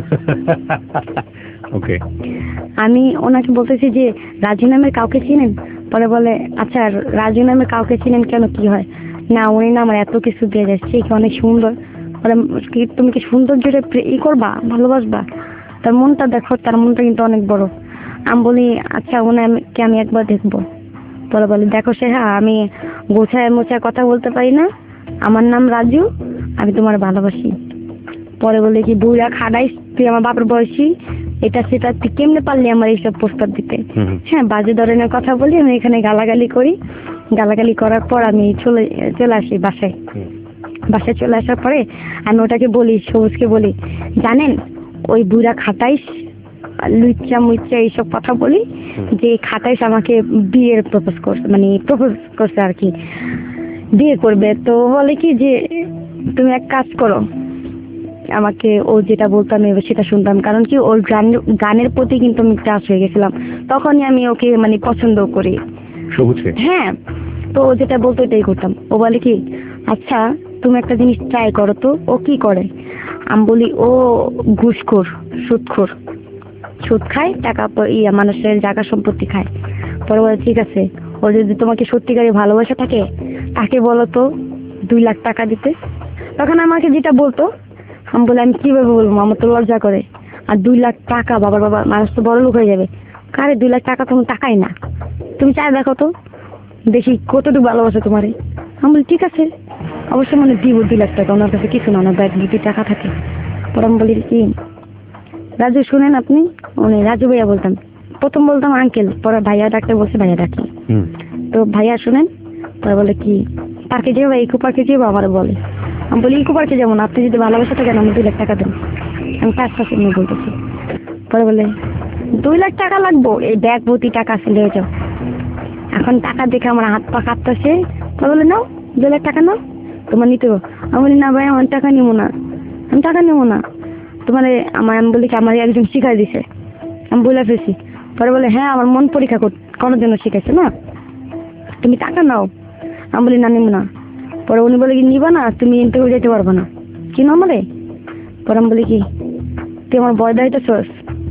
ওকে। আমি ওনাকে বলতেছি যে রাজু নামের কাউকে চিনেন? পরে বলে আচ্ছা, রাজু নামের কাউকে চিনেন কেন, কি হয়? না, উনি না আমার এত কিছু দিয়ে যাচ্ছে, কি অনেক সুন্দর। বলে কি তুমি কি সৌন্দর্যটা ই করবা, ভালোবাসবা? তার মনটা দেখো, তার মনটা কিন্তু অনেক বড়। আমি বলি আচ্ছা, ওনাকে আমি একবার দেখবো। পরে বলে দেখো সে, হ্যাঁ আমি গোছায় মোছায় কথা বলতে পারি না, আমার নাম রাজু, আমি তোমার ভালোবাসি। পরে বলে কি বুড়া খাড়াইস, তুই আমার বাপের বয়সী, এটা সেটা, তুই কেমনে পারলি আমার এইসব প্রস্তাব দিতে? হ্যাঁ, বাজে ধরনের কথা বলি, আমি এখানে গালাগালি করি। গালাগালি করার পর আমি চলে চলে আসি বাসায়। বাসায় চলে আসার পরে আমি ওটাকে বলি, সবুজকে বলি, জানেন ওই বুড়া খাটাইস, লুচ্চা মুচ্চা এইসব কথা বলি, যে খাটাইস আমাকে বিয়ের প্রপোজ করছে, মানে প্রপোজ করছে আর কি, বিয়ে করবে। তো বলে কি যে তুমি এক কাজ করো, আমাকে ও যেটা বলতো আমি সেটা শুনতাম, কারণ কি ওর গান গানের প্রতি কিন্তু আমি ক্রাশ হয়ে গেছিলাম। তখনই আমি ওকে মানে পছন্দ করি, সবুজকে। হ্যাঁ, তো ও যেটা বলতো এটাই করতাম। ও বলে কি আচ্ছা তুমি একটা জিনিস ট্রাই করো তো। ও কি করে? আমি বলি ও ঘুষখোর, সুদখোর, সুদ খায়, টাকা ইয়া মানুষের জায়গা সম্পত্তি খায়। পরে বলে ঠিক আছে, ও যদি তোমাকে সত্যিকারে ভালোবাসা থাকে তাকে বলো তো দুই লাখ টাকা দিতে। তখন আমাকে যেটা বলতো, আমি বলে আমি কিভাবে বলবো, আমার তো লজ্জা করে। আর দুই লাখ টাকা, বাবার বাবা, মানুষ তো বড় লোক হয়ে যাবে। কারে দুই লাখ টাকা? তুমি টাকাই না, তুমি চাই দেখো তো। দেখি কতটুকু ভালোবাসে তোমারে। আমি বলি ঠিক আছে, অবশ্যই মানে দিব দুই লাখ টাকা, ওনার কাছে কিছু না, ওনার ব্যাগ দুটি টাকা থাকে। পরে আমি বলি কি রাজু শুনেন আপনি, উনি রাজু ভাইয়া বলতাম, প্রথম বলতাম আঙ্কেল, পরে ভাইয়া ডাক্তার বলছে ভাইয়া ডাকি। তো ভাইয়া শুনেন, পরে বলে কি পার্কে যাবো, ইকো পার্কে যাবো, আমার বলে। আমি বলি ইকো পার্কে যাবো না, আপনি যদি ভালোবাসা থাকেন আমি দুই লাখ টাকা দেন, আমি পাঁচ পাঁচ নিয়ে বলতেছি। পরে বলে দুই লাখ টাকা লাগবো, এই ব্যাগ ভর্তি টাকা আছে নিয়ে যাও। এখন টাকা দেখে আমার হাত পা কাঁপতেছে। পরে বলে নাও দুই লাখ টাকা নাও, তোমার নিতে হবে। আমি বলি না ভাই আমার টাকা নিবো না, আমি টাকা নেবো না তোমার। আমার আমি বলি কি আমার একজন শিখাই দিছে, আমি বলে ফেলছি। পরে বলে হ্যাঁ আমার মন পরীক্ষা করার জন্য শিখাইছে না, তুমি টাকা নাও। আমি বলি না নিবো না। পরে উনি বলে কি নিবা না, তুমি ইন্টারভিউ যেতে পারবো না, কি না আমারে। পরে আমি বলি কি তুই আমার ভয় দেখাইতেছস,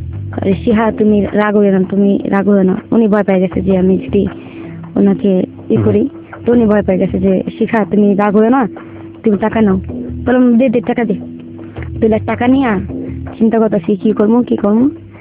শিহা তুমি রাগ হয়ে না, তুমি রাগ হয়ে না। উনি ভয় পেয়ে গেছে যে আমি যদি ওনাকে ই করি, তো উনি ভয় পেয়ে গেছে যে শিখা তুমি রাগ হয়ে না, তুমি টাকা নাও। বললাম দে দে টাকা দে। দুই লাখ টাকা নিয়ে চিন্তা করতেছি কি করবো কি করবো,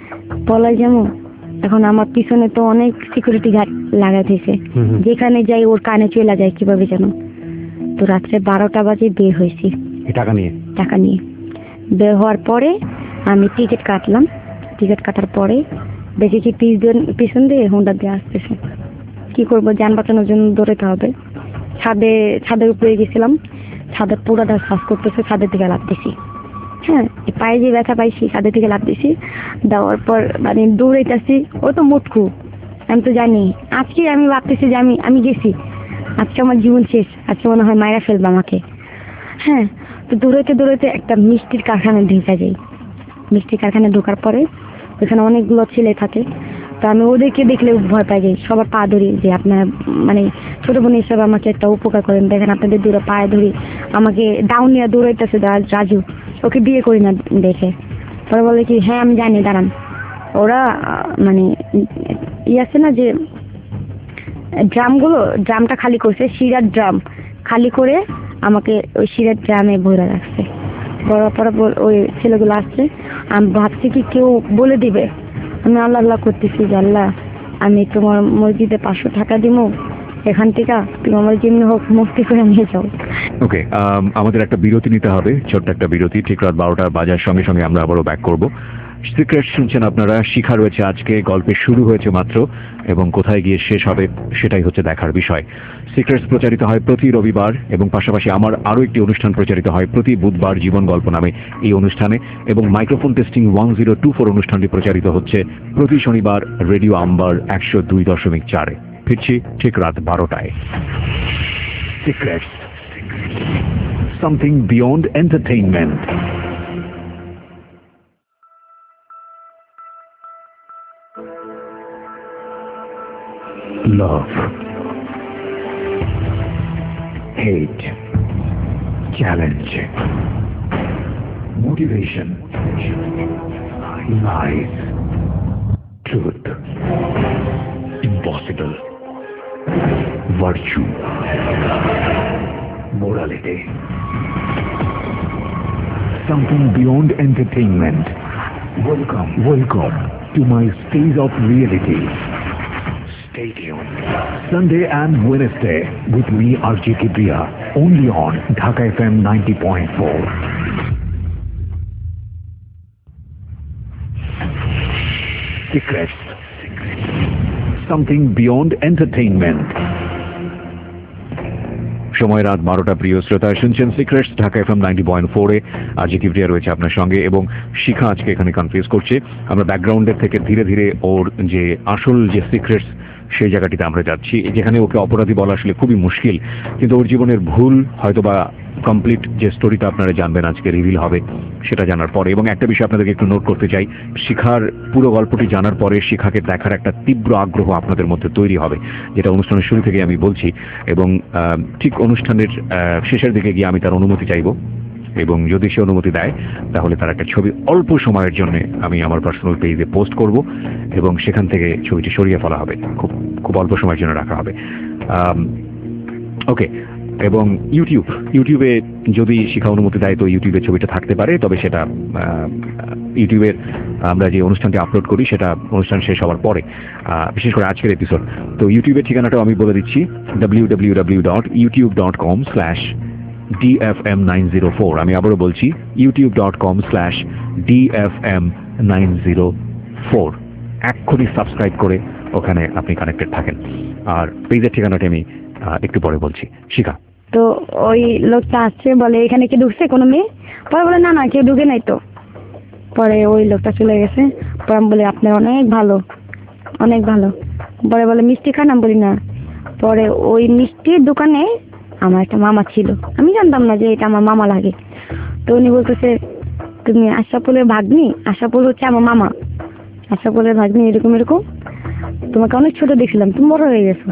পলাই যাবো। এখন আমার পিছনে তো অনেক সিকিউরিটি গার্ড লাগাই দিয়েছে, যেখানে যাই ওর কানে চলে যায় কিভাবে জানো। তো রাত্রে বারোটা বাজে বের হয়েছি টাকা নিয়ে টাকা নিয়ে বের হওয়ার পরে আমি টিকিট কাটলাম। টিকিট কাটার পরে দেখেছি পিছন পিছন দিয়ে হোন্ডা দিয়ে আসতেছে। কি করবো, যান বাঁচানোর জন্য দৌড়াতে হবে। ছাদে ছাদের উপরে গেছিলাম, ছাদের পুরাটা শ্বাস করতেছে, ছাদের দিকে লাভ দিছি। হ্যাঁ পায়ে যে ব্যথা পাইছি, ছাদের দিকে লাভ দিছি। দেওয়ার পর মানে দৌড়াইতেছি, ও তো মুটকু, আমি তো জানি। আজকে আমি ভাবতেছি যে আমি আমি গেছি, আজকে আমার জীবন শেষ, আজকে মনে হয় মায়েরা ফেলবে আমাকে। হ্যাঁ তো দৌড়াইতে দৌড়াইতে একটা মিষ্টির কারখানায় ঢুকে যাই। মিষ্টির কারখানায় ঢোকার পরে ওখানে অনেকগুলো ছেলে থাকে, তো আমি ওদেরকে দেখলে ভয় পাই যাই। সবার পা ধরি যে আপনার মানে ছোট বোন হিসাবে আমাকে একটা উপকার করেন, দেখেন আপনাদের দূরে পায়ে ধরি। আমাকে ডাউন নিয়ে দৌড়াইতেছে রাজু, ওকে বিয়ে করি না দেখে। পরে বলে কি হ্যাঁ আমি জানি দাঁড়ান। ওরা মানে ই আছে না যে ড্রামগুলো, ড্রামটা খালি করছে, শিরার ড্রাম খালি করে আমাকে ওই শিরার ড্রামে ভরে রাখছে। বড় পরে ওই ছেলেগুলো আসছে, আমি ভাবছি কি কেউ বলে দিবে। আমি আল্লাহ আল্লাহ করতেছি যে আল্লাহ আমি তোমার মসজিদে পাঁচশো টাকা দিব, এখান থেকে তুমি আমার যেমনি হোক মুক্তি করে নিয়ে যাও। ওকে, আমাদের একটা বিরতি নিতে হবে, ছোট্ট একটা বিরতি। ঠিক রাত বারোটা বাজার সঙ্গে সঙ্গে আমরা আবারও ব্যাক করবো। সিক্রেট শুনছেন আপনারা, শিখা রয়েছে আজকে, গল্পের শুরু হয়েছে মাত্র এবং কোথায় গিয়ে শেষ হবে সেটাই হচ্ছে দেখার বিষয়। সিক্রেটস প্রচারিত হয় প্রতি রবিবার এবং পাশাপাশি আমার আরও একটি অনুষ্ঠান প্রচারিত হয় প্রতি বুধবার, জীবন গল্প নামে এই অনুষ্ঠানে। এবং microphone testing one zero two four অনুষ্ঠানটি প্রচারিত হচ্ছে প্রতি শনিবার রেডিও আম্বার একশো দুই দশমিক চারে। ফিরছি ঠিক রাত বারোটায়। Secrets, something beyond entertainment. Love, hate, challenge, motivation, lies, truth, impossible, virtue, morality, something beyond entertainment. Welcome, welcome to my stage of reality. Stay tuned. Sunday and Wednesday with me, R J Kibriya, only on Dhaka F M ninety point four. Secrets. Something beyond entertainment. সময় রাত বারোটা। প্রিয় শ্রোতা, শুনছেন secrets Dhaka F M ninety point four এ। আর জি কিবরিয়া রয়েছে আপনার সঙ্গে এবং শিখা আজকে এখানে কনফিউজ করছে। আমরা ব্যাকগ্রাউন্ডের থেকে ধীরে ধীরে ওর যে আসল যে সিক্রেটস সেই জায়গাটিতে আমরা যাচ্ছি, যেখানে ওকে অপরাধী বলা আসলে খুবই মুশকিল, কিন্তু ওর জীবনের ভুল হয়তোবা কমপ্লিট যে স্টোরিটা আপনারা জানবেন আজকে রিভিল হবে সেটা জানার পরে। এবং একটা বিষয় আপনাদেরকে একটু নোট করতে চাই, শিখার পুরো গল্পটি জানার পরে শিখাকে দেখার একটা তীব্র আগ্রহ আপনাদের মধ্যে তৈরি হবে, যেটা অনুষ্ঠানের শুরু থেকে আমি বলছি। এবং ঠিক অনুষ্ঠানের শেষের দিকে গিয়ে আমি তার অনুমতি চাইব, এবং যদি সে অনুমতি দেয় তাহলে তার একটা ছবি অল্প সময়ের জন্য আমি আমার পার্সোনাল পেজে পোস্ট করব এবং সেখান থেকে ছবিটি সরিয়ে ফেলা হবে, খুব খুব অল্প সময়ের জন্য রাখা হবে। ওকে, এবং ইউটিউব ইউটিউবে যদি শিখা অনুমতি দেয় তো ইউটিউবে ছবিটা থাকতে পারে, তবে সেটা ইউটিউবের আমরা যে অনুষ্ঠানটি আপলোড করি সেটা অনুষ্ঠান শেষ হওয়ার পরে, বিশেষ করে আজকের এপিসোড। তো ইউটিউবের ঠিকানাটাও আমি বলে দিচ্ছি, W W W dot YouTube dot com slash D F M nine zero four. আমি আবারও বলছি, YouTube dot com slash D F M nine zero four. এক্ষুনি সাবস্ক্রাইব করে ওখানে আপনি কানেক্টেড থাকেন। আর পেজের ঠিকানাটি আমি একটু পরে বলছি। শিখা, তো ওই লোকটা আসছে, বলে এখানে কি ঢুকছে কোনো মেয়ে? পরে বলে না না, কেউ ঢুকে নাই তো। পরে ওই লোকটা চলে গেছে। পরে আমি বলি আপনার অনেক ভালো, অনেক ভালো। পরে বলে মিষ্টি খান? আমি বলি না। পরে ওই মিষ্টির দোকানে আমার একটা মামা ছিল, আমি জানতাম না যে এটা আমার মামা লাগে। তো উনি বলতেছে, তুমি আশাফুলের ভাগ্নি? আশাফুল হচ্ছে আমার মামা। আশাফুলের ভাগ্নি, এরকম এরকম, তোমাকে অনেক ছোট দেখছিলাম, তুমি বড় হয়ে গেছো।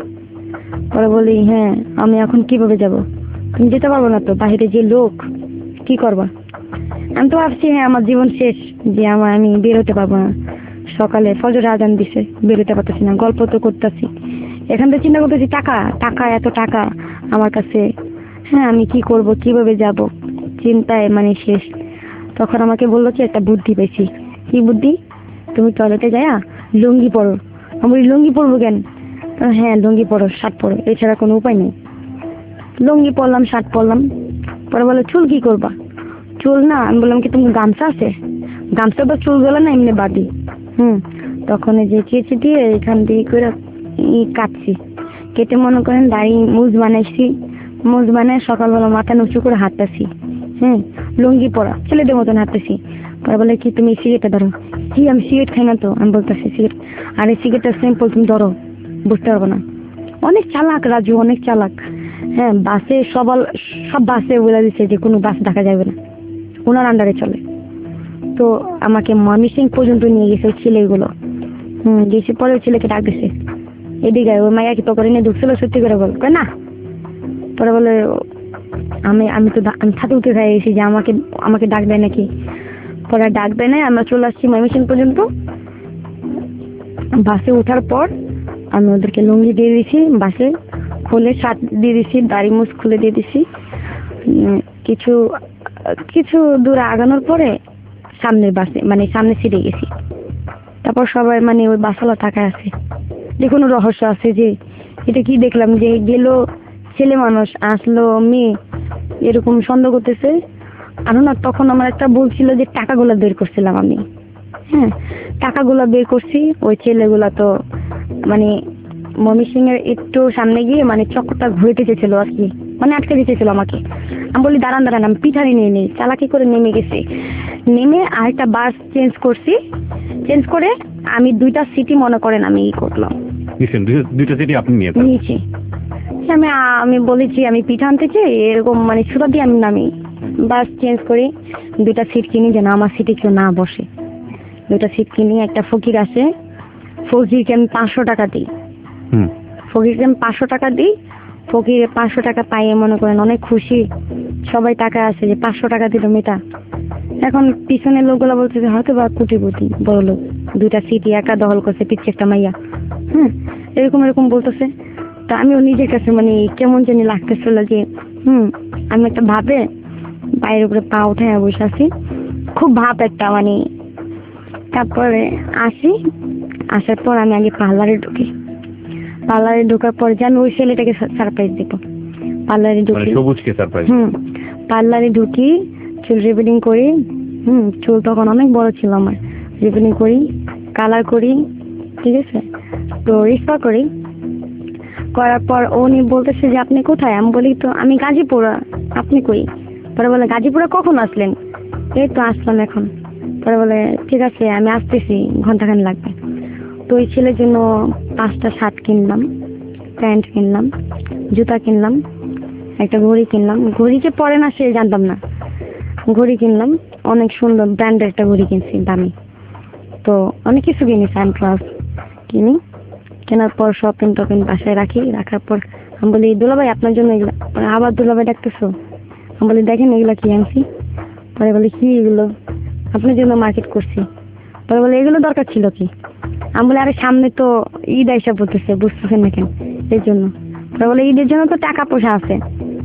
পরে বলি হ্যাঁ, আমি এখন কিভাবে যাব? তুমি যেতে পারবো না তো, বাহিরে যে লোক, কি করবা? আমি তো ভাবছি হ্যাঁ আমার জীবন শেষ, যে আমার আমি বেরোতে পারবো না। সকালে ফজর আজান দিছে, বেরোতে পারতেছি না, গল্প তো করতেছি। এখান থেকে চিন্তা করতেছি টাকা, টাকা, এত টাকা আমার কাছে, হ্যাঁ আমি কি করব, কিভাবে যাব, চিন্তায় মানে শেষ। তখন আমাকে বললো কি একটা বুদ্ধি পেয়েছি। কি বুদ্ধি? তুমি টয়লেটে যায়া লুঙ্গি পরো। আমি বলি লুঙ্গি পরবো কেন? হ্যাঁ লুঙ্গি পরো, শার্ট পরো, এছাড়া কোনো উপায় নেই। লুঙ্গি পরলাম, শার্ট পরলাম। পরে বলে চুল কি করবা? চুল না, আমি বললাম কি তুমি গামছা আছে? গামছা তো চুল গেলে না, এমনি বাদি। হুম তখন যে কেচি দিয়ে এখান দিয়ে করে কাটছি, কেটে মনে করেন দাড়ি মুজ বানাইছি। মুজ বানায় সকালবেলা মাথা উঁচু করে হাঁটতেছি, হ্যাঁ লুঙ্গি পরা ছেলেদের মতন হাঁটতেছি। পরে বলে কি তুমি সিগারেটটা ধরো? কি আমি সিগারেট খাই না তো। আমি বলতেছি সিগারেট, আর এই সিগারেটটা সিম্পল, তুমি ধরো, বুঝতে পারবো না। অনেক চালাক রাজু, অনেক চালাক। হ্যাঁ বাসে সবাল, সব বাসে বলে দিচ্ছে যে কোনো বাস দেখা যাবে না, ওনার আন্ডারে চলে। তো আমাকে ময়মনসিংহ পর্যন্ত নিয়ে গেছে ওই ছেলেগুলো। হম গেছে, পরে ওই ছেলেকে ডাক দিছে, এদিকে ওই মাইয়া কি পকেটে নিয়ে ঢুকছিল, সত্যি করে বল না। পরে বলে আমি আমি তো আমি ছাতে উঠে খাই এসেছি, যে আমাকে আমাকে ডাক দেয় নাকি। পরে ডাক দেয় নাই, আমরা চলে আসছি ময়মনসিংহ পর্যন্ত। বাসে ওঠার পর আমি ওদেরকে লুঙ্গি দিয়ে দিছি, বাসে খুলে শার্ট দিয়ে দিছি, দাড়ি মুছ খুলে দিয়ে দিছি। কিছু কিছু দূর আগানোর পরে সামনের বাসে মানে সামনে সিটে গেছি। তারপর সবাই মানে ওই বাসওয়ালা তাকায় আছে, যে কোনো রহস্য আছে, যে এটা কি দেখলাম, যে গেল ছেলে মানুষ, আসলো মেয়ে, এরকম সন্দেহ করতেছে। আর না তখন আমার একটা ভুল ছিল যে টাকাগুলো বের করছিলাম আমি, হ্যাঁ টাকাগুলো বের করছি। ওই ছেলেগুলা তো মানে ময়মনসিংহ এর একটু সামনে গিয়ে মানে চক্করটা ঘুরতে চেয়েছিল আর কি, মানে আটকে দিতেছিল আমাকে। আমি বলি দাঁড়ান দাঁড়ান, আমি পিঠারি নিয়ে নিই, চালাকি করে নেমে গেছি। নেমে আরেকটা বাস চেঞ্জ করছি, চেঞ্জ করে আমি দুইটা সিটি মনে করেন আমি ই করলাম, দুইটা সিটি আপনি নিয়ে নিয়েছি। আমি আমি বলেছি আমি পিঠা আনতে চাই, এরকম মানে সুতা দিয়ে আমি নামি। বাস চেঞ্জ করি, দুইটা সিট কিনি যেন আমার সিটে কেউ না বসে। দুইটা সিট কিনি, একটা ফকির আসে, ফকিরকে আমি পাঁচশো টাকা দিই। ফকিরকে আমি পাঁচশো টাকা দিই। ফকিরে পাঁচশো টাকা পাইয়ে মনে করেন অনেক খুশি, সবাই টাকা আছে যে পাঁচশো টাকা দিল মেয়েটা। এখন পিছনের লোকগুলো বলতেছে হয়তো বা কোটিপতি বড় লোক, দুইটা সিটি একা দখল করছে, পিছিয়ে একটা মাইয়া, হ্যাঁ এরকম এরকম বলতেছে। তা আমিও নিজের কাছে মানে কেমন জানি লাগতেছিল যে হুম আমি একটা ভাবে পায়ের উপরে পা উঠে বসে আছি, খুব ভাব একটা মানে। তারপরে আসি, আসার পর আমি আগে পার্লারে ঢুকি। পার্লারে ঢোকার পর যে আমি ওই ছেলেটাকে সারপ্রাইজ দিব। পার্লারে ঢুকি, হুম পার্লারে ঢুকি, চুল রিবনিং করি। হুম চুল তখন অনেক বড় ছিল আমার, রিবনিং করি, কালার করি, ঠিক আছে। তো রিস্পা করি, করার পর উনি বলতেছে যে আপনি কোথায়? আমি বলি তো আমি গাজীপুরা, আপনি কই? পরে বলে গাজীপুরে কখন আসলেন? এই তো আসলাম এখন। পরে বলে ঠিক আছে আমি আসতেছি, ঘন্টাখানি লাগবে। তো ওই ছেলের জন্য পাঁচটা শার্ট কিনলাম, প্যান্ট কিনলাম, জুতা কিনলাম, একটা ঘড়ি কিনলাম। ঘড়ি যে পরে না সে জানতাম না, ঘড়ি কিনলাম, অনেক সুন্দর ব্র্যান্ডের একটা ঘড়ি কিনছি, দামি। তো অনেক কিছু কিনি, সানগ্লাস কিনি। কেনার পর শপিং টপিং বাসায় রাখি, রাখার পর আমি বলি দুলাভাই আপনার জন্য এগুলো। আবার দুলাভাই ডাকতেছো? আমি বলি দেখেন এগুলো কি আনছি। পরে বলি কি এগুলো? আপনার জন্য মার্কেট করছি। পরে বলে এগুলো দরকার ছিল কি? আমি বলি আরে সামনে তো ঈদ আইসা পড়তেছে, বুঝতেছেন না কেন, এই জন্য। পরে বলে ঈদের জন্য তো টাকা পয়সা আছে।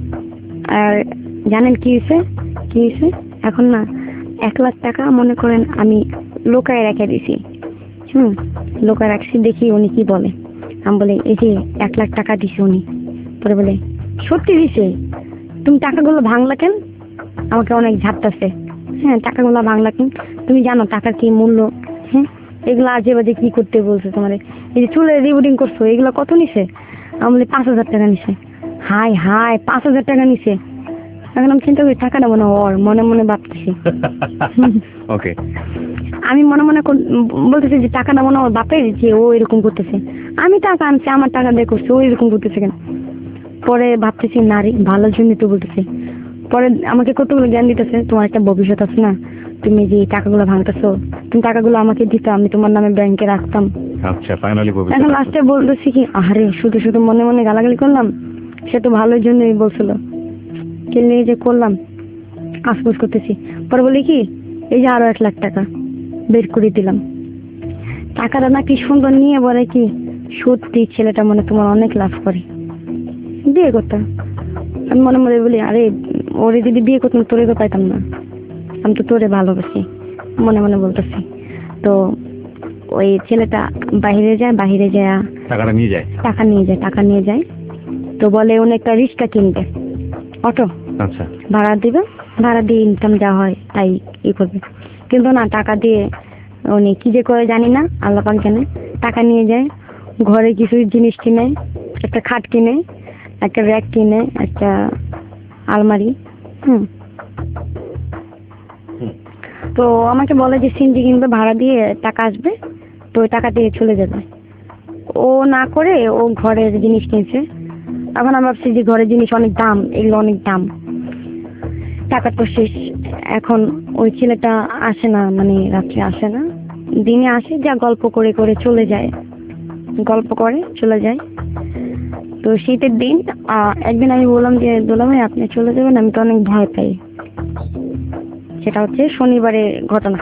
আর জানেন কি হয়েছে? কি হয়েছে এখন না এক লাখ টাকা মনে করেন আমি লোকায় রেখে দিছি। হুম, লোকায় রাখছি, দেখি উনি কি বলে। আমি বলে এই যে এক লাখ টাকা দিছে উনি। পরে বলে সত্যি দিছে? তুমি টাকাগুলো ভাঙলা কেন? আমাকে অনেক ঝাপটাছে। হ্যাঁ, টাকাগুলো ভাঙলা কেন? তুমি জানো টাকার কি মূল্য? হ্যাঁ, এগুলো আজে বাজে কি করতে বলছো তোমার? এই যে চুলের রিবুটিং করছো, এগুলো কত নিছে? আমি বলি পাঁচ হাজার টাকা নিছে। হাই হাই, পাঁচ হাজার টাকা নিছে। এখন আমি চিন্তা করি টাকাটা মনে ওর, মনে মনে ভাবতেছি। ওকে, আমি মনে মনে কর- বলতেছি যে টাকাটা মনে ওর বাপের, যে ও এরকম করতেছে। আমি টাকা আনছি, আমার টাকা দিয়ে করছে, ও এরকম করতেছে কেন? পরে ভাবতেছি নারী ভালোর জন্য তো বলতেছে। পরে আমাকে কতগুলো জ্ঞান দিতেছে, তোমার একটা ভবিষ্যৎ আছে না, তুমি যে টাকাগুলো ভাঙতেছো, তুমি টাকাগুলো আমাকে দিতে, আমি তোমার নামে ব্যাংকে রাখতাম। আচ্ছা, ফাইনালি এখন লাস্টে বলতেছি কি, আরে শুধু শুধু মনে মনে গালাগালি করলাম, সে তো ভালোর জন্যই বলছিল, কে নিয়ে যে করলাম আফসোস করতেছি। পরে বলি কি, এই যে আরো এক লাখ টাকা বের করে দিলাম। টাকাটা নাকি সুন্দর নিয়ে বলে কি, সত্যি ছেলেটা মনে তোমার অনেক লাভ করে, বিয়ে করতাম। আমি মনে মনে বলি, আরে ওরে যদি বিয়ে করতাম তোরে তো পাইতাম না, আমি তো তোরে ভালোবাসি, মনে মনে বলতেছি। তো ওই ছেলেটা বাহিরে যায়, বাহিরে যায় টাকাটা নিয়ে যায়। টাকা নিয়ে যায়, টাকা নিয়ে যায়। তো বলে উনি একটা রিক্সা কিনবে, অটো আচ্ছা, ভাড়া দিবে, ভাড়া দিয়ে ইনকাম যা হয় তাই ই করবে। কিন্তু না, টাকা দিয়ে উনি কি যে করে জানি না, আল্লাহ পাক জানে। টাকা নিয়ে যায়, ঘরে কিছু জিনিস কিনে, একটা খাট কিনে, একটা র্যাক কিনে, একটা আলমারি। হুম, তো আমাকে বলে যে সিনজি কিনবে, ভাড়া দিয়ে টাকা আসবে, তো ওই টাকা দিয়ে চলে যাবে। ও না করে ও ঘরের জিনিস কিনছে। এখন আমি ভাবছি যে ঘরের জিনিস অনেক দাম, এগুলো অনেক দাম, টাকা তো শেষ। এখন ওই ছেলেটা আসে না, মানে রাত্রে আসে না, দিনে আসে, যা গল্প করে করে চলে যায়, গল্প করে চলে যায়। তো শীতের দিন আহ, একদিন আমি বললাম যে দুলা ভাই আপনি চলে যাবেন, আমি তো অনেক ভয় পাই। সেটা হচ্ছে শনিবারের ঘটনা।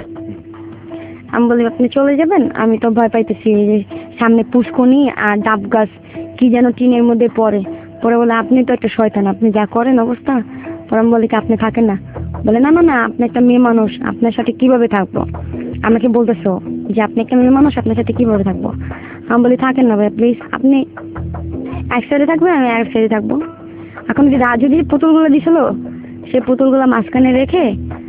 আমি বলি আপনি চলে যাবেন, আমি তো ভয় পাইতেছি, এই যে সামনে পুষ্কনি আর ডাব গাছ কি যেন টিনের মধ্যে পড়ে। পরে বলে আপনি তো একটা শয়তান, আপনি যা করেন অবস্থা। পরে আমি বলি কি আপনি থাকেন না? বলে না না না, আপনি একটা মেয়ে মানুষ, আপনার সাথে কিভাবে থাকবো? আমাকে বলতেছো যে আপনি একটা মেয়ে মানুষ, আপনার সাথে কিভাবে থাকবো? আমি বলি থাকেন না ভাই প্লিজ, আপনি এক সাইডে থাকবেন, আমি এক সাইডে থাকবো। এখন যে রাজু যে পুতুলগুলো দিছিল, সে পুতুলগুলো মাঝখানে রেখে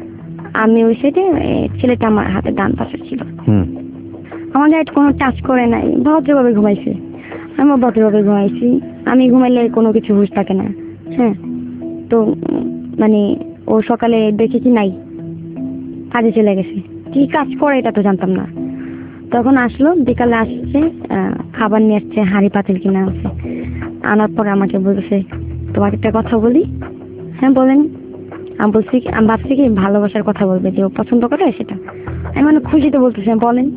আমি ওই সাইডে, ছেলেটা আমার হাতে ডান পাশে ছিল। হুম, আমার গায়ে কোনো টাচ করে নাই, ভদ্রভাবে ঘুমাইছে, আমিও ভদ্রভাবে ঘুমাইছি। আমি ঘুমাইলে কোনো কিছু হুঁশ থাকে না। হ্যাঁ, তো উম, মানে ও সকালে দেখে কি নাই, কাজে চলে গেছে। কি কাজ করে এটা তো জানতাম না। তখন আসলো, বিকালে আসছে, আহ, খাবার নিয়ে আসছে, হাঁড়ি পাতিল কিনে আসছে। আনার পরে আমাকে বলতেছে তোমাকে একটা কথা বলি। হ্যাঁ বলেন। আমি বলছি কি- আমি ভাবছি কি ভালোবাসার কথা বলবে, যে ও পছন্দ করে সেটা। আমি মানে খুশিতে বলতেছি বলেন।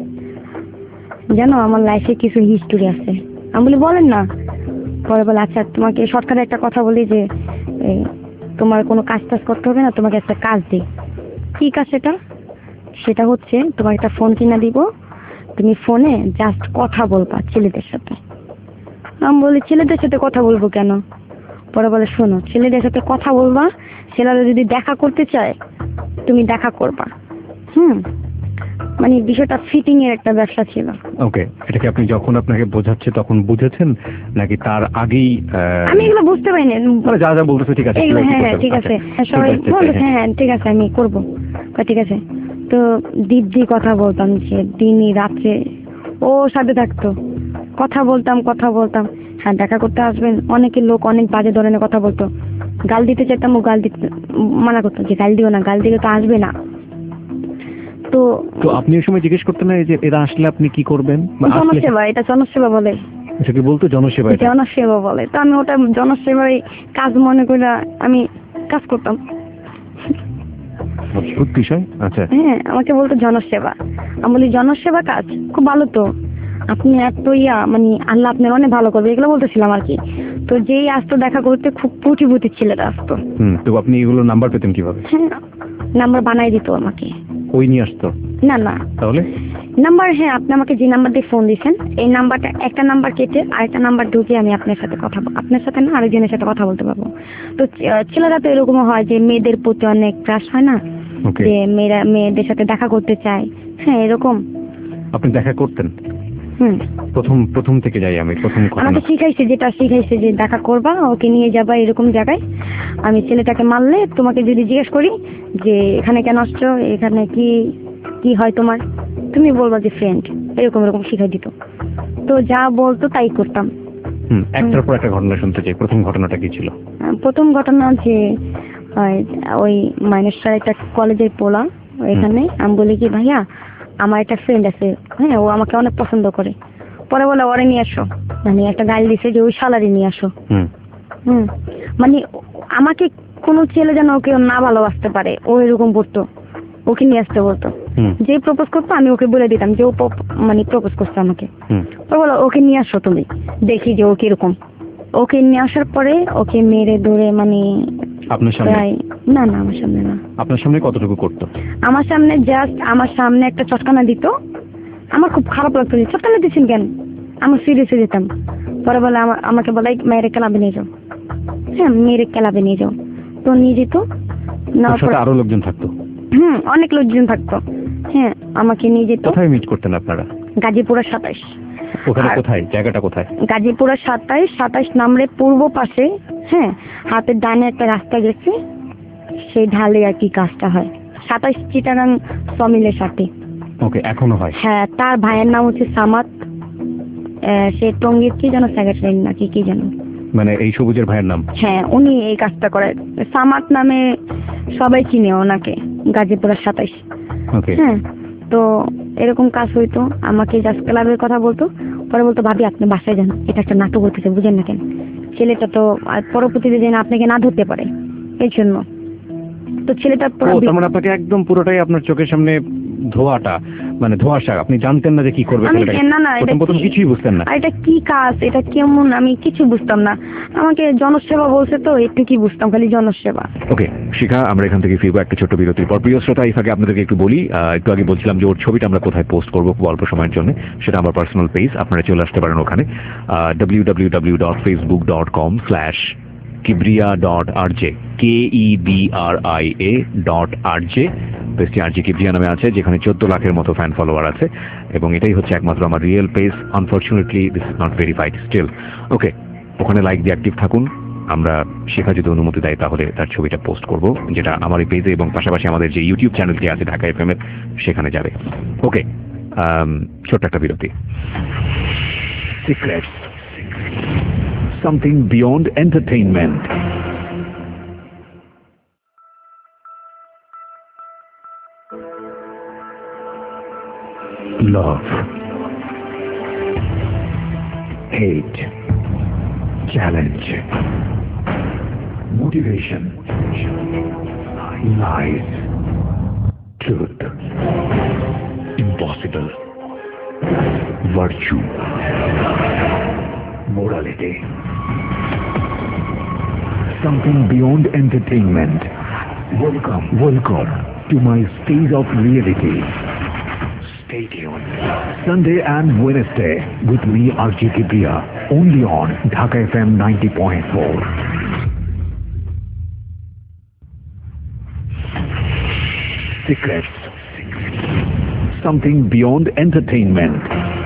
জানো আমার লাইফে কিছু হিস্টোরি আছে। আমি বলি বলেন না। পরে বলে আচ্ছা তোমাকে শর্টকাটে একটা কথা বলি, যে এই, তোমার কোনো কাজ টাজ করতে হবে না, তোমাকে একটা কাজ দিই। কি কাজ সেটা? সেটা হচ্ছে তোমার একটা ফোন কিনা দিব, তুমি ফোনে জাস্ট কথা বলবা ছেলেদের সাথে। আমি বলি ছেলেদের সাথে কথা বলবো কেন? পরে বলে শোনো, ছেলেদের সাথে কথা বলবা, ছেলেরা যদি দেখা করতে চায় তুমি দেখা করবা। হুম, মানে বিষয়টা ফিটিং এর একটা ব্যবসা ছিল। ওকে, এটা কি আপনি যখন আপনাকে বোঝাচ্ছে তখন বুঝেছেন, নাকি তার আগেই? আহ, আমি এগুলো বুঝতে পারিনি। মানে যা যা বলতেছে ঠিক আছে, এগুলো এগুলো কি হ্যাঁ হ্যাঁ করতে ঠিক হবে? আছে, আচ্ছা, হ্যাঁ, সবাই ঠিক আছে, বলতেছে হ্যাঁ। হ্যাঁ ঠিক আছে আমি করবো। কয়, ঠিক আছে। তো দিব্যি কথা বলতাম, সে দিনই রাত্রে ওর সাথে থাকতো, কথা বলতাম কথা বলতাম। হ্যাঁ দেখা করতে আসবেন, অনেকের লোক অনেক বাজে ধরনের কথা বলতো, গাল দিতে চাইতাম, ও গাল দিতে মানা করতো যে গাল দিও না, গাল দিলে তো আসবে না। তো তো আপনি ওই সময় জিজ্ঞেস করতেন না যে এরা আসলে আপনি কি করবেন? বা আসলে জনসেবা, এটা জনসেবা বলে। এটা কি বলতো জনসেবা? এটা জনসেবা বলে, তো আমি ওটা জনসেবাই কাজ মনে করে আমি কাজ করতাম। অদ্ভুত বিষয়। আচ্ছা, হ্যাঁ, আমাকে বলতো জনসেবা। আমি বলি জনসেবা কাজ খুব ভালো তো, আপনি এত ইয়া, মানে আল্লাহ আপনার অনেক ভালো করবে, এগুলো বলতেছিলাম আর কি। তো যেই আসতো দেখা করতে, খুব পুঁটিপুতি ছেলেরা আসতো। হুম, তো আপনি এগুলো নাম্বার পেতেন কিভাবে? হ্যাঁ, নাম্বার বানাই দিত আমাকে। ওই নিয়ে আসতো? না না, তাহলে নাম্বার, হ্যাঁ আপনি আমাকে যে নাম্বার দিয়ে ফোন দিয়েছেন, এই নাম্বারটা একটা নাম্বার কেটে আরেকটা নাম্বার ঢুকিয়ে আমি আপনার সাথে কথা বল- আপনার সাথে না আরেকজনের সাথে কথা বলতে পারবো। তো ছে- ছেলেরা তো এরকম হয় যে মেয়েদের প্রতি অনেক ক্রাশ হয় না, ওকে, যে মেয়েরা মেয়েদের সাথে দেখা করতে চায়, হ্যাঁ এরকম। আপনি দেখা করতেন? হুম। প্রথম প্রথম থেকে যাই আমি, প্রথম ঘটনা। আমাকে শিখাইছে, যেটা শিখাইছে যে দেখা করবা, ওকে নিয়ে যাবা এরকম জায়গায়, আমি ছেলেটাকে মারলে তোমাকে যদি জিজ্ঞেস করি যে এখানে কেন আসছো, এখানে কি কি হয় তোমার, তুমি বলবা যে ফ্রেন্ড, এরকম এরকম শিখাই দিত। তো যা বলতো তাই করতাম। হুম, একটার পর একটা ঘটনা শুনতে চাই। প্রথম ঘটনাটা কি ছিল? প্রথম ঘটনা যে ওই মাইনসটার একটা কলেজের পোলা এখানে, আমি বলি কি ভাইয়া আমার একটা ফ্রেন্ড আছে, হ্যাঁ ও আমাকে অনেক পছন্দ করে, পরে বলে ওরে নিয়ে আসো, মানে একটা গাইল দিছে যে ওই শালারি নিয়ে আসো। হুম হুম মানে আমাকে কোনো ছেলে যেন ওকে না ভালোবাসতে পারে, ও এরকম করতো, ওকে নিয়ে আসতে বলতো। যে প্রপোজ করতো আমি ওকে বলে দিতাম যে ও মানে প্রপোজ করছে আমাকে, পরে বলো ওকে নিয়ে আসো তুমি, দেখি যে ও কিরকম। ওকে নিয়ে আসার পরে ওকে মেরে ধরে, মানে আপনার সামনে? না না আমার সামনে না। আপনার সামনে কতটুকু করতো? আমার সামনে জাস্ট আমার সামনে একটা চটকানা দিত, আমার খুব খারাপ লাগতো, চটকানা দিচ্ছেন কেন, আমার সিরিয়াসে যেতাম। পরে বলে আমাকে বলে মেয়েরে ক্লাবে নিয়ে যাও, হ্যাঁ মেয়েরে ক্লাবে নিয়ে যাও, তো নিয়ে যেত। আরো লোকজন থাকতো? হুম অনেক লোকজন থাকতো, হ্যাঁ আমাকে নিয়ে যেত। কোথায় মিট করতেন আপনারা? গাজীপুরের সাতাইশ। ওখানে কোথায়, জায়গাটা কোথায়? গাজীপুরের সাতাইশ, সাতাইশ নামরে পূর্ব পাশে, হ্যাঁ হাতের ডানে একটা রাস্তা গেছে, সেই ঢালে আর কি কাজটা হয়, সাতাইশ চিটাগাং সমিলের সাথে। ওকে, এখনো হয়? হ্যাঁ, তার ভাইয়ের নাম হচ্ছে সামাদ, সে টঙ্গীর কি যেন সেক্রেটারি নাকি কি যেন, মানে এই সবুজের ভাইয়ের নাম? হ্যাঁ উনি এই কাজটা করে, সামাদ নামে সবাই চিনে ওনাকে গাজীপুরের সাতাইশ। হ্যাঁ, তো এরকম কাজ হইতো, আমাকে জাস্ট ক্লাবের কথা বলতো, পরে বলতো ভাবি আপনি বাসায় যান, এটা একটা নাটক হইতেছে, বুঝেন না কেন, ছেলেটা তো পরবর্তীতে যেন আপনাকে না ধরতে পারে এই জন্য। তো ছেলেটা মানে আপনাকে একদম পুরোটাই আপনার চোখের সামনে ধোয়াটা, মানে ধোঁয়াশা, আপনি জানতেন না যে কি করবে, প্রথম কিছুই বুঝতেন না এটা কি কাজ, এটা কেমন, আমি কিছু বুঝতাম না, আমাকে জনসেবা বলছে তো একটু কি বুঝতাম, খালি জনসেবা। ওকে শিখা, আমরা এখান থেকে ফিরবো একটা ছোট্ট বিরতির পর। প্রিয় শ্রোতা, এই ফাঁকে আপনাদেরকে একটু বলি, একটু আগে বলছিলাম যে ওর ছবিটা আমরা কোথায় পোস্ট করবো খুব অল্প সময়ের জন্য, সেটা আমার পার্সোনাল পেজ, আপনারা চলে আসতে পারেন ওখানে, W W W dot Facebook dot com slash Kibria dot R J, K E B R I A dot R J. পেজটি আর জি কিবরিয়া নামে আছে, যেখানে চোদ্দ লাখের মতো ফ্যান ফলোয়ার আছে, এবং এটাই হচ্ছে একমাত্র আমার real page. Unfortunately this is not verified still. Okay, ওখানে লাইক দিয়ে অ্যাক্টিভ থাকুন, আমরা শেখা যদি অনুমতি দেয় তাহলে তার ছবিটা পোস্ট করব, যেটা আমার এই পেজে এবং পাশাপাশি আমাদের যে ইউটিউব চ্যানেলটি আছে ঢাকা এফ এম এর, সেখানে যাবে। ওকে, ছোট্ট একটা বিরতি। Secrets, something beyond entertainment. Love, hate, challenge, motivation, lies, truth, impossible, virtue, morality, something beyond entertainment. Welcome, welcome to my stage of reality. Stay tuned. Sunday and Wednesday with me, R J Kibriya, only on Dhaka F M ninety point four. Secrets, something beyond entertainment.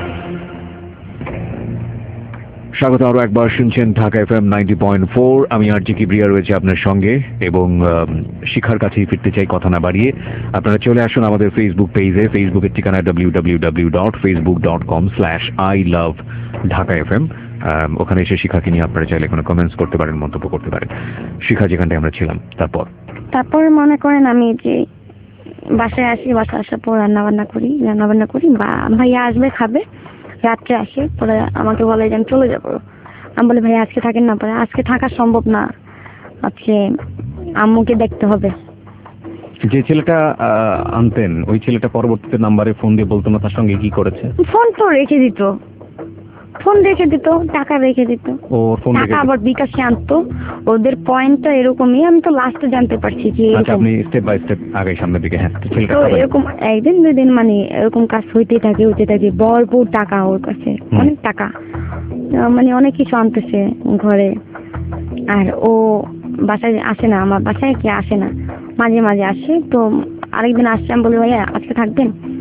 স্বাগত আরো একবার, শুনছেন Dhaka F M ninety point four. আমি আর জি কিবরিয়া রয়েছে আপনার সঙ্গে, এবং শিখার কাছেই ফিরতে চাই কথা না বাড়িয়ে। আপনারা চলে আসুন আমাদের ফেসবুক পেজে, ফেসবুকের ঠিকানা W W W dot Facebook dot com slash I love Dhaka F M. ওখানে এসে শিখাকে নিয়ে আপনারা চাইলে কোনো কমেন্টস করতে পারেন, মন্তব্য করতে পারেন। শিখা, যেখানটায় আমরা ছিলাম, তারপর তারপর মনে করেন আমি যে বাসায় আসি, বাসায় আসার পর রান্না বান্না করি, রান্না বান্না করি বা ভাইয়া আসবে খাবে, রাত্রে আসে, পরে আমাকে বলে যে আমি চলে যাবো। আমি বলি ভাই আজকে থাকেন না, পরে আজকে থাকা সম্ভব না, আজকে আম্মুকে দেখতে হবে। যে ছেলেটা আনতেন, ওই ছেলেটা পরবর্তীতে নাম্বারে ফোন দিয়ে বলতো না তার সঙ্গে কি করেছে? ফোন তো রেখে দিত, ফোন রেখে দিত, টাকা রেখে দিত, টাকা আবার বিকাশে আনতো। ওদের পয়েন্টটা এরকমই, আমি তো লাস্টে জানতে পারছি যে আপনি স্টেপ বাই স্টেপ আগে সামনের দিকে। হ্যাঁ, তো এরকম একদিন দুই দিন মানে এরকম কাজ হইতে থাকে হইতে থাকে ভরপুর টাকা ওর কাছে, অনেক টাকা, মানে অনেক কিছু আনতেছে ঘরে। আর ও বাসায় আসে না, আমার বাসায় কি আসে না, মাঝে মাঝে আসে। তো আরেকদিন আসছে, আমি বলি ভাইয়া আজকে থাকবেন,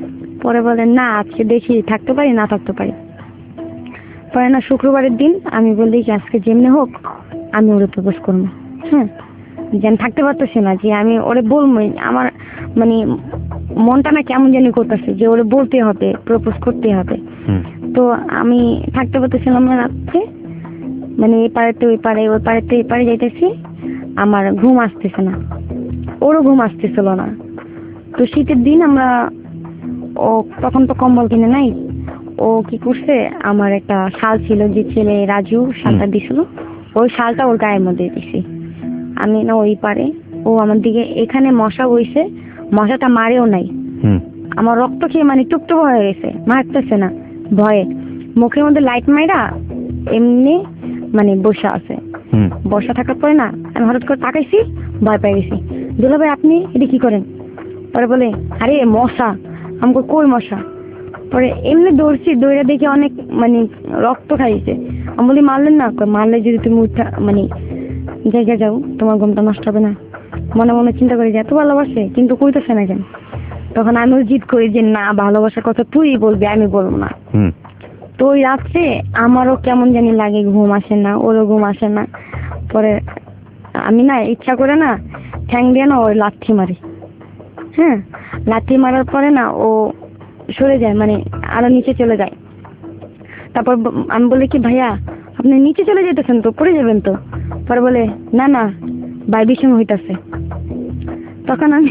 পরে বলে না আজকে দেখি থাকতে পারি না থাকতে পারি। পরে না শুক্রবারের দিন আমি বলি যে আজকে যেমনি হোক আমি ওরে প্রপোজ করবো। হ্যাঁ, যে আমি থাকতে পারতেছি না, যে আমি ওরে বলবোই, আমার মানে মনটা না কেমন জানি করতেছে যে ওরে বলতে হবে, প্রপোজ করতে হবে। তো আমি থাকতে পারতেছিলাম না রাত্রে, মানে এই পাড়াতে ওই পাড়ে ওই পাড়াতে এই পাড়ে যাইতেছি, আমার ঘুম আসতেছে না, ওরও ঘুম আসতেছিল না। তো শীতের দিন আমরা, ও তখন তো কম্বল কিনে নাই, ও কি করছে, আমার একটা শাল ছিল যে ছেলে রাজু শালটা দিছিল, ওই শালটা ওর গায়ের মধ্যে দিছি আমি। না ওই পারে ও আমার দিকে, এখানে মশা বইছে, মশাটা মারেও নাই, আমার রক্ত খেয়ে মানে টুকটুক হয়ে গেছে, মারতেছে না ভয়ে, মুখের মধ্যে লাইট মাইরা এমনি মানে বসা আছে। বসা থাকার পরে না আমি হঠাৎ করে তাকাইছি, ভয় পেয়ে গেছি। দুলা ভাই আপনি এটা কি করেন? পরে বলে আরে মশা। আমাকে কই মশা? পরে এমনি দৌড়ছি, দৌড়ে দেখে অনেক মানে রক্ত খাইছে। আমি বলি মারলেন না? মারলে যদি তুমি উঠা মানে জায়গায় যাও তোমার ঘুমটা নষ্ট হবে না। মনে মনে চিন্তা করি যে এত ভালোবাসে কিন্তু কইতেছে না কেন। তখন আমিও জিদ করি যে না, ভালোবাসার কথা তুই বলবি, আমি বলবো না। তো ওই রাত্রে আমারও কেমন জানি লাগে, ঘুম আসে না, ওরও ঘুম আসে না। পরে আমি না ইচ্ছা করে না ঠ্যাং দিয়ে না ওই লাথি মারি। হ্যাঁ, লাথি মারার পরে না ও সরে যায়, মানে আরো নিচে চলে যায়। তারপর আমি বলি কি ভাইয়া আপনি নিচে চলে যেতেছেন তো, পড়ে যাবেন তো। পরে বলে না না ভাইব্রেশন হইতাছে। তখন আমি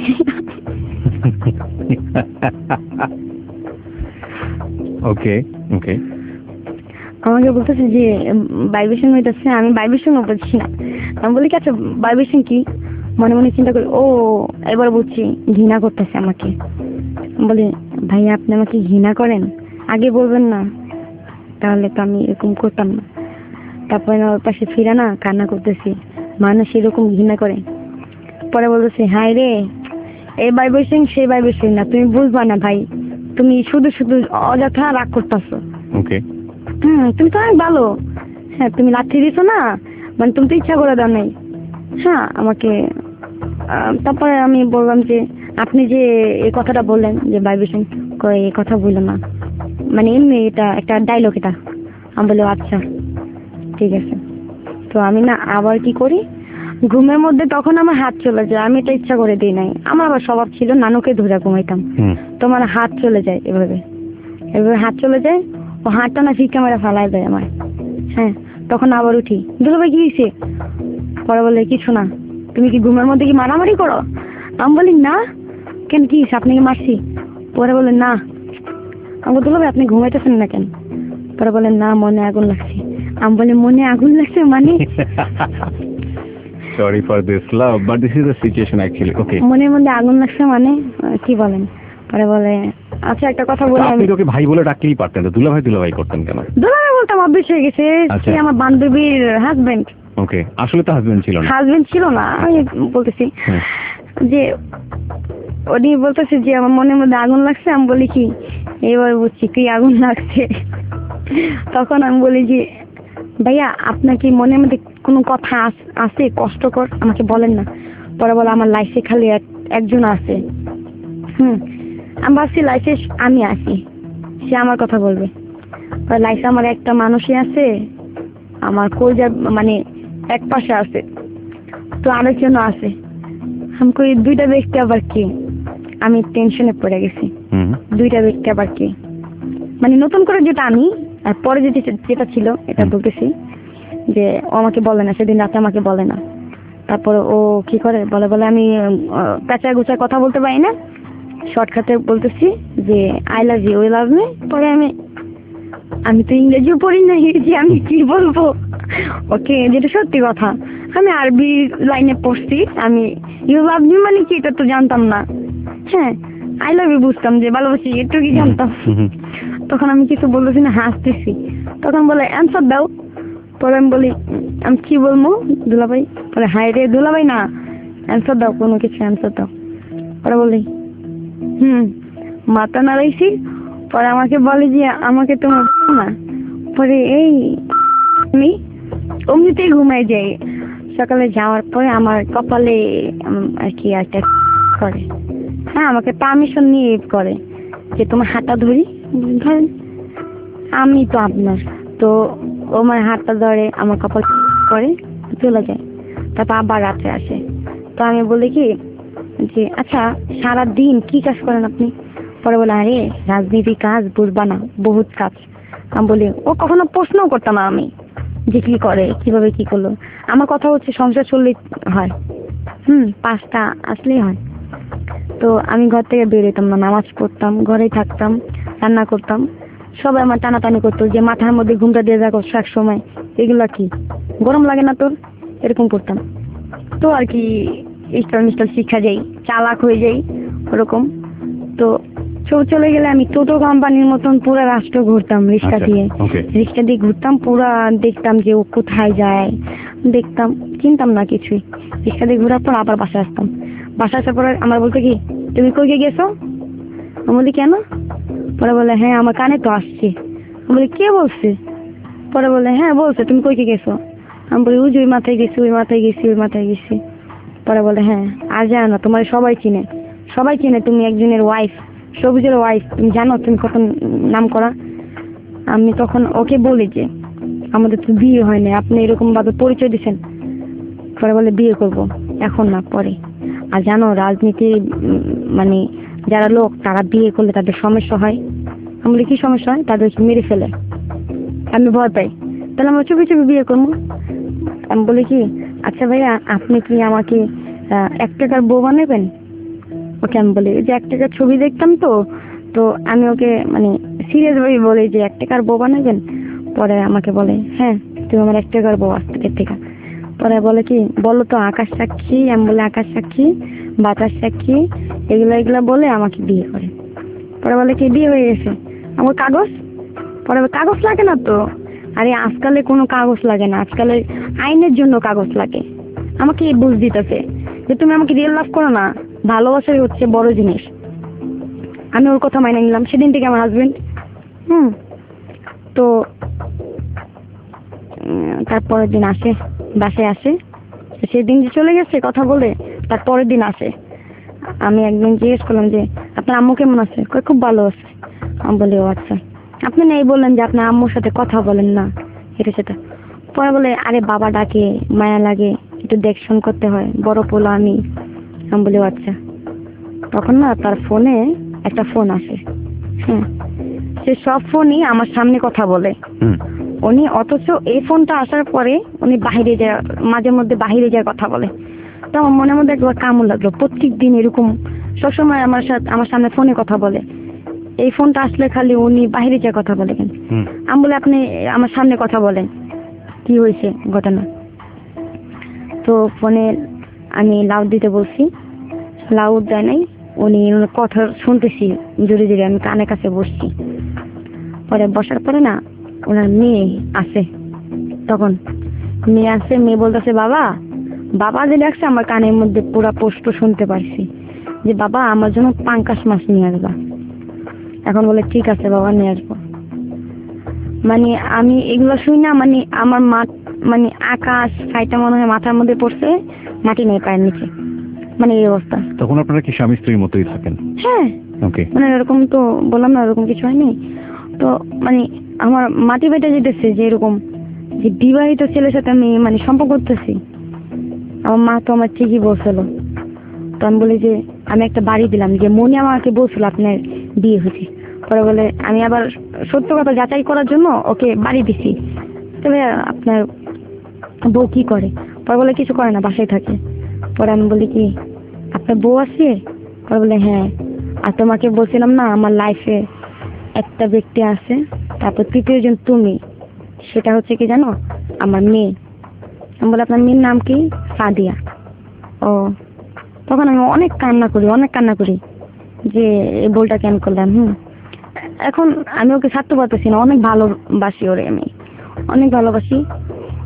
ওকে ওকে আমাকে বলতেছে যে ভাইব্রেশন হইতাছে, আমি ভাইব্রেশন বলছি না। আমি বলি কি আচ্ছা ভাইব্রেশন কি? মনে মনে চিন্তা করি ও এবার বুঝছি ঘৃণা করতেছে আমাকে। বলি ভাইয়া আপনি আমাকে ঘৃণা করেন? আগে বলবেন না, তাহলে তো আমি এরকম করতাম না। তারপরে না ওর পাশে ফিরে না কান্না করতেছি, মানুষ এরকম ঘৃণা করে। পরে বলতেছে হায় রে, এই ভাইব্রেশন সেই ভাইব্রেশন না, তুমি বুঝবা না ভাই, তুমি শুধু শুধু অযথা রাগ করতেছো। ওকে হম তুমি তো অনেক ভালো। হ্যাঁ তুমি লাথি দিছো না, মানে তুমি তো ইচ্ছা করে দাও নাই। হ্যাঁ আমাকে তারপরে আমি বললাম যে আপনি যে এই কথাটা বললেন যে ভাইব্রেশন, এই কথা বললেন না, মানে এমনি এটা একটা ডায়লগ এটা। আমি বললাম আচ্ছা ঠিক আছে। তো আমি না আবার কি করি, ঘুমের মধ্যে তখন আমার হাত চলে যায়, আমি এটা ইচ্ছা করে দিই নাই, আমার আবার স্বভাব ছিল নানুকে ধরে ঘুমাইতাম, তো আমার হাত চলে যায় এভাবে এভাবে হাত চলে যায়, ও হাতটা না ফিকা মেরে ফালাই দেয় আমার। হ্যাঁ তখন আবার উঠি, দুলো ভাই কি হয়েছে? পরে বলে কিছু না, তুমি কি ঘুমের মধ্যে কি মারামারি করো? আমি বলি না। কেন কি আপনাকে মারছি? পরে বলে না। আমি দুলো ভাই আপনি ঘুমাইতেছেন না কেন? পরে বলে না মনে আগুন লাগছে। আমি বলি মনে আগুন লাগছে মানে? Sorry for this love but this is the situation actually. Okay মনের মধ্যে আগুন লাগছে মানে কি বলেন? পরে বলে আচ্ছা একটা কথা বলি, আপনি তোকে ভাই বলে ডাকলেই পারতেন তো, দুলা ভাই দুলা ভাই করতেন কেন? দুলা ভাই বলতাম অভ্যেস হয়ে গেছে, সে আমার বান্ধবীর হাজবেন্ড। ওকে আসলে তো হাজবেন্ড ছিল না। হাজবেন্ড ছিল না, আমি বলতেছি যে উনি বলতেছে যে আমার মনের মধ্যে আগুন লাগছে। আমি বলি কি এবার বুঝছি কি আগুন লাগছে। তখন আমি বলি যে ভাইয়া আপনার কি মনের মধ্যে কোনো কথা আছে কষ্টকর, আমাকে বলেন না। পরে বলে আমার লাইফে খালি একজন আছে। হুম আমি ভাবছি লাইফে আমি আছি, সে আমার কথা বলবে। লাইফে আমার একটা মানুষই আছে, আমার কলজার মানে এক পাশে আছে, তো আরেকজনও আছে। আমি কই দুইটা ব্যক্তি আবার কি? আমি টেনশনে পড়ে গেছি, দুইটা ব্যক্তি আবার কি? মানে নতুন করে যেটা আমি আর পরে যেটা যেটা ছিল এটা বলতেছি যে ও আমাকে বলে না, সেদিন রাতে আমাকে বলে না। তারপর ও কি করে বলে বলে আমি পেঁচা গুছা কথা বলতে পারি না, শর্টকাটে বলতেছি যে I love you, I love me. পরে আমি আমি তো ইংরেজিও পড়ি না, যে আমি কি বলবো ওকে, যেটা সত্যি কথা। আমি আরবি লাইনে পড়ছি, আমি ইউ লাভ মি মানে কি এটা তো জানতাম না। হ্যাঁ আই লাভ ইউ বুঝতাম যে ভালোবাসি, একটু কি জানতাম। তখন আমি কিছু বলতেছি না, হাসতেছি। তখন বলে অ্যান্সার দাও। পরে আমি বলি আমি কি বলবো দুলাভাই? বলে হাই রে দুলাভাই না, অ্যান্সার দাও, কোনো কিছু অ্যান্সার দাও। পরে বলি হুম মাথা নাড়াইছি। পরে আমাকে বলে যে আমাকে তোমার না। পরে এই আমি অমনিতেই ঘুমাই যাই। সকালে যাওয়ার পরে আমার কপালে আর কি একটা করে, হ্যাঁ আমাকে পারমিশন নিয়ে করে যে তোমার হাতটা ধরি, ধরেন আমি তো আপনার, তো ও আমার হাতটা ধরে, আমার কপাল করে চলে যায়। তারপর আবার রাত্রে আসে। তো আমি বলি কি যে আচ্ছা সারা দিন কি কাজ করেন আপনি? পরে বলে আরে রাজনীতি কাজ বুঝবা না, বহুত কাজ। আমি বলি ও কখনো প্রশ্নও করতাম না আমি যে কি করে, কিভাবে কি করলো। আমার কথা হচ্ছে সংসার চললেই হয়, হুম পাঁচটা আসলেই হয়। তো আমি ঘর থেকে বেরোতাম না, নামাজ পড়তাম, ঘরেই থাকতাম, রান্না করতাম। সবাই আমার টানাটানি করতো যে মাথার মধ্যে ঘুমটা দিয়ে যাকো এক সময়, এগুলা কি গরম লাগে না তোর, এরকম করতাম। তো আর কি স্টাইল মিস্টাইল শিক্ষা যাই, চালাক হয়ে যাই ওরকম। তো চলে গেলে আমি টোটো কোম্পানির মতন পুরো রাষ্ট্র ঘুরতাম রিক্সা দিয়ে, রিক্সা দিয়ে ঘুরতাম পুরা, দেখতাম যে ও কোথায় যায়, দেখতাম, চিনতাম না কিছুই। রিক্সা দিয়ে ঘোরার পর আবার বাসায় আসতাম। বাসায় আসার পরে আমার বলতে কি তুমি কই গেছো? আমি বলি কেন? পরে বলে হ্যাঁ আমার কানে তো আসছে। আমি বলি কে বলছে? পরে বলে হ্যাঁ বলছে তুমি কই গেছো। আমি বলি ওই যে ওই মাথায় গেছি, ওই মাথায় গেছি, ওই মাথায় গেছি। পরে বলে হ্যাঁ আর জানো না, তোমার সবাই চিনে, সবাই চিনে তুমি একজনের ওয়াইফ, সবুজের ওয়াইফ, তুমি জানো তুমি কত নাম করা। আমি তখন ওকে বলি যে আমাদের তো বিয়ে হয়নি, আপনি এরকম ভাবে পরিচয় দিচ্ছেন। পরে বলে বিয়ে করব, এখন না পরে। আর জানো রাজনীতি মানে যারা লোক তারা বিয়ে করলে তাদের সমস্যা হয়। আমি বলি কি সমস্যা হয়? তাদেরকে মেরে ফেলে। আমি ভয় পাই, তাহলে আমরা চুপি চুপি বিয়ে করবো। আমি বলি কি আচ্ছা ভাইয়া আপনি কি আমাকে এক টাকার বউ বানাবেন? ওকে আমি বলি যে এক টাকার ছবি দেখতাম তো তো আমি ওকে মানে সিরিয়াস ভাবে বলি যে এক টাকার বউ বানাবেন। পরে আমাকে বলে হ্যাঁ তুমি আমার এক টাকার বউ আজকের থেকে। পরে বলে কি বলো তো আকাশ সাক্ষী। আমি বলে আকাশ সাক্ষী, বাতাস সাক্ষী, এগুলা এগুলা বলে আমাকে বিয়ে করে। পরে বলে কি বিয়ে হয়ে গেছে, আমার কাগজ? পরে কাগজ লাগে না তো। আরে আজকালে কোনো কাগজ লাগে না, আজকালে আইনের জন্য কাগজ লাগে। আমাকে বুঝ দিতেছে যে তুমি আমাকে রিয়েল লাভ করো না, ভালোবাসাই হচ্ছে বড় জিনিস। আমি ওর কথা মাইনে নিলাম, সেদিন থেকে আমার হাজবেন্ড। হুম তো তারপরের দিন আসে, বাসায় আসে। সেদিন যে চলে গেছে কথা বলে, তার পরের দিন আসে। আমি একদিন জিজ্ঞেস করলাম যে আপনার আম্মু কেমন আছে? কই খুব ভালো আছে। আমি বলি ও আচ্ছা, আপনি না এই বললেন যে আপনার আম্মুর সাথে কথা বলেন না, এটা সেটা। পরে বলে আরে বাবা ডাকে, মায়া লাগে, একটু দেখশন করতে হয়, বড় পোলা আমি। আমি বলি আচ্ছা। তখন না তার ফোনে একটা ফোন আসে, হ্যাঁ সে সব ফোনই আমার সামনে কথা বলে উনি, অথচ এই ফোনটা আসার পরে উনি বাহিরে যায়, মাঝে মধ্যে বাহিরে যায় কথা বলে। তো আমার মনের মধ্যে একবার কামড় লাগলো, প্রত্যেক দিন এরকম সবসময় আমার সাথে আমার সামনে ফোনে কথা বলে, এই ফোনটা আসলে খালি উনি বাহিরে যায় কথা বলে কেন? আমি বলে আপনি আমার সামনে কথা বলেন, কি হয়েছে ঘটনা? তো ফোনে আমি লাউড দিতে বলছি, লাউড দেয় নাই, উনি কথা শুনতেছি জোরে জোরে, আমি কানে কাছে বসছি। পরে বসার পরে না ওনার মেয়ে আসে, তখন মেয়ে আসে, মেয়ে বলতেছে বাবা, বাবা যে ডাকছে আমার কানের মধ্যে পুরা স্পষ্ট শুনতে পারছি যে বাবা আমার জন্য পাঙ্কাশ মাছ নিয়ে আসবা। এখন বলে ঠিক আছে বাবা নিয়ে আসবো। মানে আমি এগুলো শুই না, মানে আমার মা মানে আকাশ ফাইটা মনে হয় মাথার মধ্যে পড়ছে, মাটি নেই পায়ের নিচে, মানে এই অবস্থা। তখন আপনারা কি স্বামী স্ত্রীর মতোই থাকেন? হ্যাঁ ওকে, মানে এরকম তো বললাম না, এরকম কিছু হয়নি। তো মানে আমার মাটি বেটে যেতেছে যে এরকম যে বিবাহিত ছেলের সাথে আমি মানে সম্পর্ক করতেছি। আমার মা তো আমার ঠিকই বলছিল। তো আমি বলি যে আমি একটা বাড়ি দিলাম, যে মনি আমাকে বলছিল আপনার বিয়ে হয়েছে। পরে বলে আমি আবার সত্য কথা যাচাই করার জন্য ওকে বাড়ি দিছি। তবে আপনার বউ কি করে? পরে বলে কিছু করে না, বাসায় থাকে। পরে আমি বলি কি আপনার বউ আছে? পরে বলে হ্যাঁ। আর তোমাকে বলছিলাম না আমার লাইফে একটা ব্যক্তি আছে, তারপর তৃতীয় জন তুমি, সেটা হচ্ছে কি জানো? আমার মেয়ে। আমি বলি আপনার মেয়ের নাম কি? সাদিয়া। ও তখন আমি অনেক কান্না করি, অনেক কান্না করি যে এই বলটা কেন করলাম। হুম এখন আমি ওকে ছাড়তে পারতেছি না, অনেক ভালোবাসি ওরে, আমি অনেক ভালোবাসি।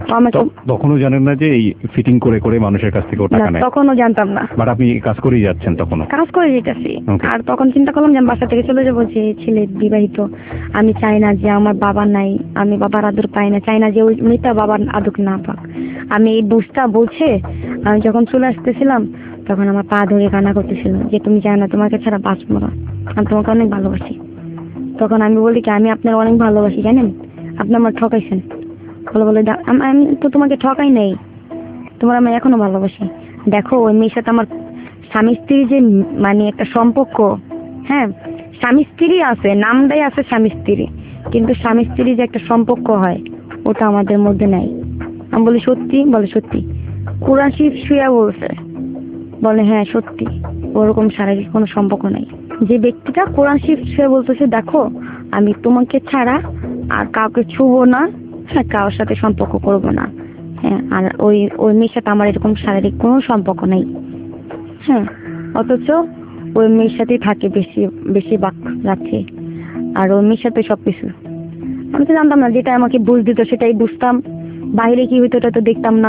আমাকে তো- তখনও জানেন না যে এই ফিটিং করে করে মানুষের কাছ থেকে ও টাকা না, নেয়? তখনও জানতাম না, বাট আপনি কাজ করেই যাচ্ছেন তখনও? কাজ করে যেতেছি। Okay. আর তখন চিন্তা করলাম যে আমি বাসা থেকে চলে যাবো, যে ছেলে বিবাহিত, আমি চাই না যে আমার বাবা নাই, আমি বাবার আদর পাই না, চাই না যে ওই মেয়েটা বাবার আদর না পাক। আমি এই বুঝটা বলছে আমি যখন চলে আসতেছিলাম তখন আমার পা ধরে কান্না করতেছিল যে তুমি চাই না তোমাকে ছাড়া বাঁচবো না, আমি তোমাকে অনেক ভালোবাসি। তখন আমি বলি কি আমি আপনার অনেক ভালোবাসি, জানেন আপনি আমার ঠকাইছেন। বলে বলে দা- আম- আমি তো তোমাকে ঠকাই নাই, তোমার আমি এখনো ভালোবাসি। দেখো ওই মেয়ের সাথে আমার স্বামী স্ত্রী যে ম- মানে একটা সম্পর্ক, হ্যাঁ স্বামী স্ত্রী আছে, নামটাই আছে স্বামী স্ত্রী, কিন্তু স্বামী স্ত্রী যে একটা সম্পর্ক হয় ওটা আমাদের মধ্যে নাই। আমি বলি সত্যি? বলে সত্যি। কোরআন শরীফ শুয়া বলছে, বলে হ্যাঁ সত্যি, ওরকম শারীরিক কোনো সম্পর্ক নাই। যে ব্যক্তিটা কোরআন শরীফ শুয়ে বলতেছে দেখো আমি তোমাকে ছাড়া আর কাউকে ছুবো না, হ্যাঁ কারোর সাথে সম্পর্ক করবো না, হ্যাঁ আর ওই ওই মেয়ের সাথে আমার এরকম শারীরিক কোনো সম্পর্ক নেই, হ্যাঁ অথচ ওই মেয়ের সাথেই থাকে বেশি বেশি বাক রাখছে, আর ওই মেয়ের সাথে সবকিছু। আমি তো জানতাম না, যেটা আমাকে বুঝ দিত সেটাই বুঝতাম, বাইরে কি হইতো ওটা তো দেখতাম না।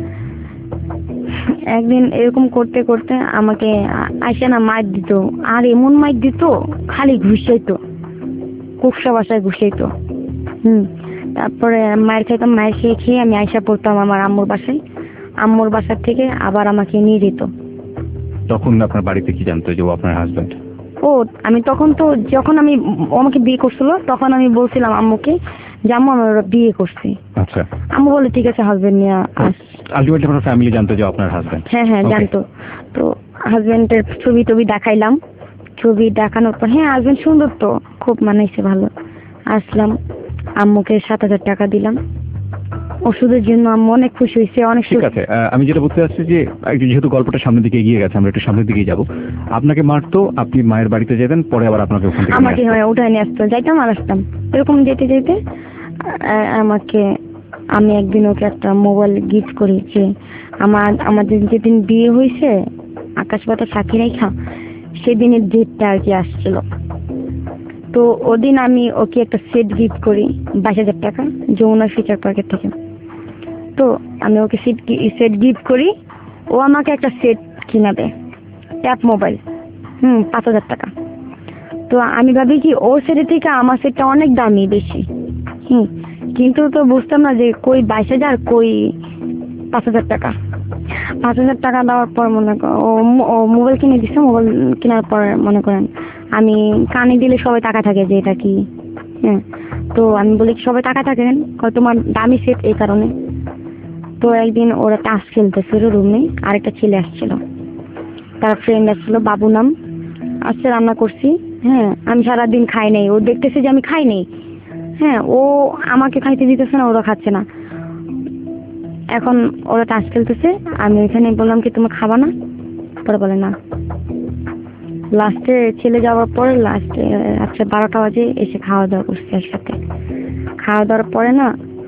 একদিন এরকম করতে করতে আমাকে আ- আইসা না মাইর দিত, আর এমন মাইর দিত খালি ঘুষাইতো, কুকসা বাসায় ঘুষাইতো। হুম তারপরে মায়ের খাইতাম, মায়ের খেয়ে খেয়ে আমি আইসা পড়তাম আমার আম্মুর বাসায়, আম্মুর বাসার থেকে আবার আমাকে নিয়ে যেত। তখন আপনার বাড়িতে কি জানতো যে ও আপনার হাজবেন্ড? ও আমি তখন তো যখন আমি ও আমাকে বিয়ে করছিল তখন আমি বলছিলাম আম্মুকে যে আম্মু আমার ওরা বিয়ে করছি। আচ্ছা, আম্মু বলে ঠিক আছে হাজবেন্ড নিয়ে আস। আলটিমেটলি আপনার ফ্যামিলি জানতো যে আপনার হাজবেন্ড? হ্যাঁ হ্যাঁ Okay. জানতো। তো হাজবেন্ডের ছবি টবি দেখাইলাম, ছবি দেখানোর পর হ্যাঁ হাজবেন্ড সুন্দর তো, খুব মানাইছে ভালো। আসলাম, আম্মুকে সাত হাজার টাকা দিলাম ওষুধের জন্য, আম্মু অনেক খুশি হয়েছে, অনেক ঠিক সুখী। আছে, আহ, আমি যেটা বলতে চাচ্ছি যে একটু যেহেতু গল্পটা সামনের দিকে এগিয়ে গেছে, আমরা একটু সামনের দিকে যাব। আপনাকে মারতো, আপনি মায়ের বাড়িতে যেতেন, পরে আবার আপনাকে ওখান থেকে নিয়ে আমাকে আসতো। হ্যাঁ উঠায় নিয়ে আসতো, যাইতাম আর আসতাম এরকম যেতে যেতে। আ- আমাকে আমি একদিন ওকে একটা মোবাইল গিফট করি, যে আমার আমাদের যেদিন বিয়ে হয়েছে আকাশ পাতা সাক্ষী রেখা সেদিনের ডেটটা আর কি আসছিল। তো ওদিন আমি ওকে একটা সেট গিফট করি বাইশ হাজার টাকা যমুনা ফিচার পার্কের থেকে। তো আমি ওকে সেট সেট গিফট করি, ও আমাকে একটা সেট কিনা দেয়, ট্যাপ মোবাইল, হুম পাঁচ হাজার টাকা। তো আমি ভাবি কি ওর সেটের থেকে আমার সেটটা অনেক দামি বেশি, হুম কিন্তু তো বুঝতাম না যে কই বাইশ হাজার কই পাঁচ হাজার টাকা। পাঁচ হাজার টাকা দেওয়ার পর মনে কর ও মো- ও মোবাইল কিনে দিচ্ছে, মোবাইল কেনার পর মনে করেন আমি কানে দিলে সবাই টাকা থাকে যে এটা কি, হ্যাঁ তো আমি বলি সবাই টাকা থাকেন কয় তোমার দামি সেট এই কারণে। তো একদিন ওরা টাস খেলতেছিল রুমে, আরেকটা ছেলে আসছিল, তার ফ্রেন্ড আসছিল বাবু নাম, আজকে রান্না করছি, হ্যাঁ আমি সারাদিন খাই নাই, ও দেখতেছে যে আমি খাই নাই, হ্যাঁ ও আমাকে খাইতে দিতেছে না, ওরা খাচ্ছে না। এখন ওরা তাস খেলতেছে, আমি ওইখানে বললাম কি তুমি খাবা না, পরে বলে না। লাস্টে ছেলে যাওয়ার পরে লাস্টে রাত্রে বারোটা বাজে এসে খাওয়া দাওয়া করছে একসাথে। খাওয়া দাওয়ার পরে না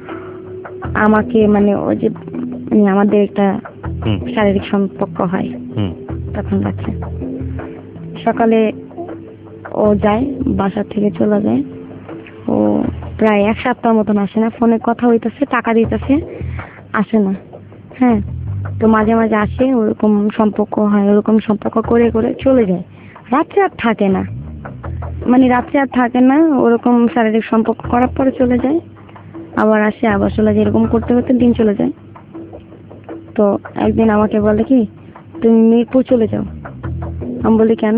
আমাকে মানে ওই যে মানে আমাদের একটা হুম, শারীরিক সম্পর্ক হয় হুম, তখন রাত্রে। সকালে ও যায়, বাসা থেকে চলে যায়, ও প্রায় এক সপ্তাহ মতন আসে না, ফোনে কথা হইতেছে, টাকা দিতেছে, আসে না, হ্যাঁ তো মাঝে মাঝে আসে, ওরকম সম্পর্ক হয়, ওরকম সম্পর্ক করে করে চলে যায়, রাত্রে আর থাকে না, মানে রাত্রে আর থাকে না, ওরকম শারীরিক সম্পর্ক করার পরে চলে যায়, আবার আসে আবার চলে যায়, এরকম করতে করতে দিন চলে যায়। তো একদিন আমাকে বলে কি তুমি মিরপুর চলে যাও। আমি বলি কেন?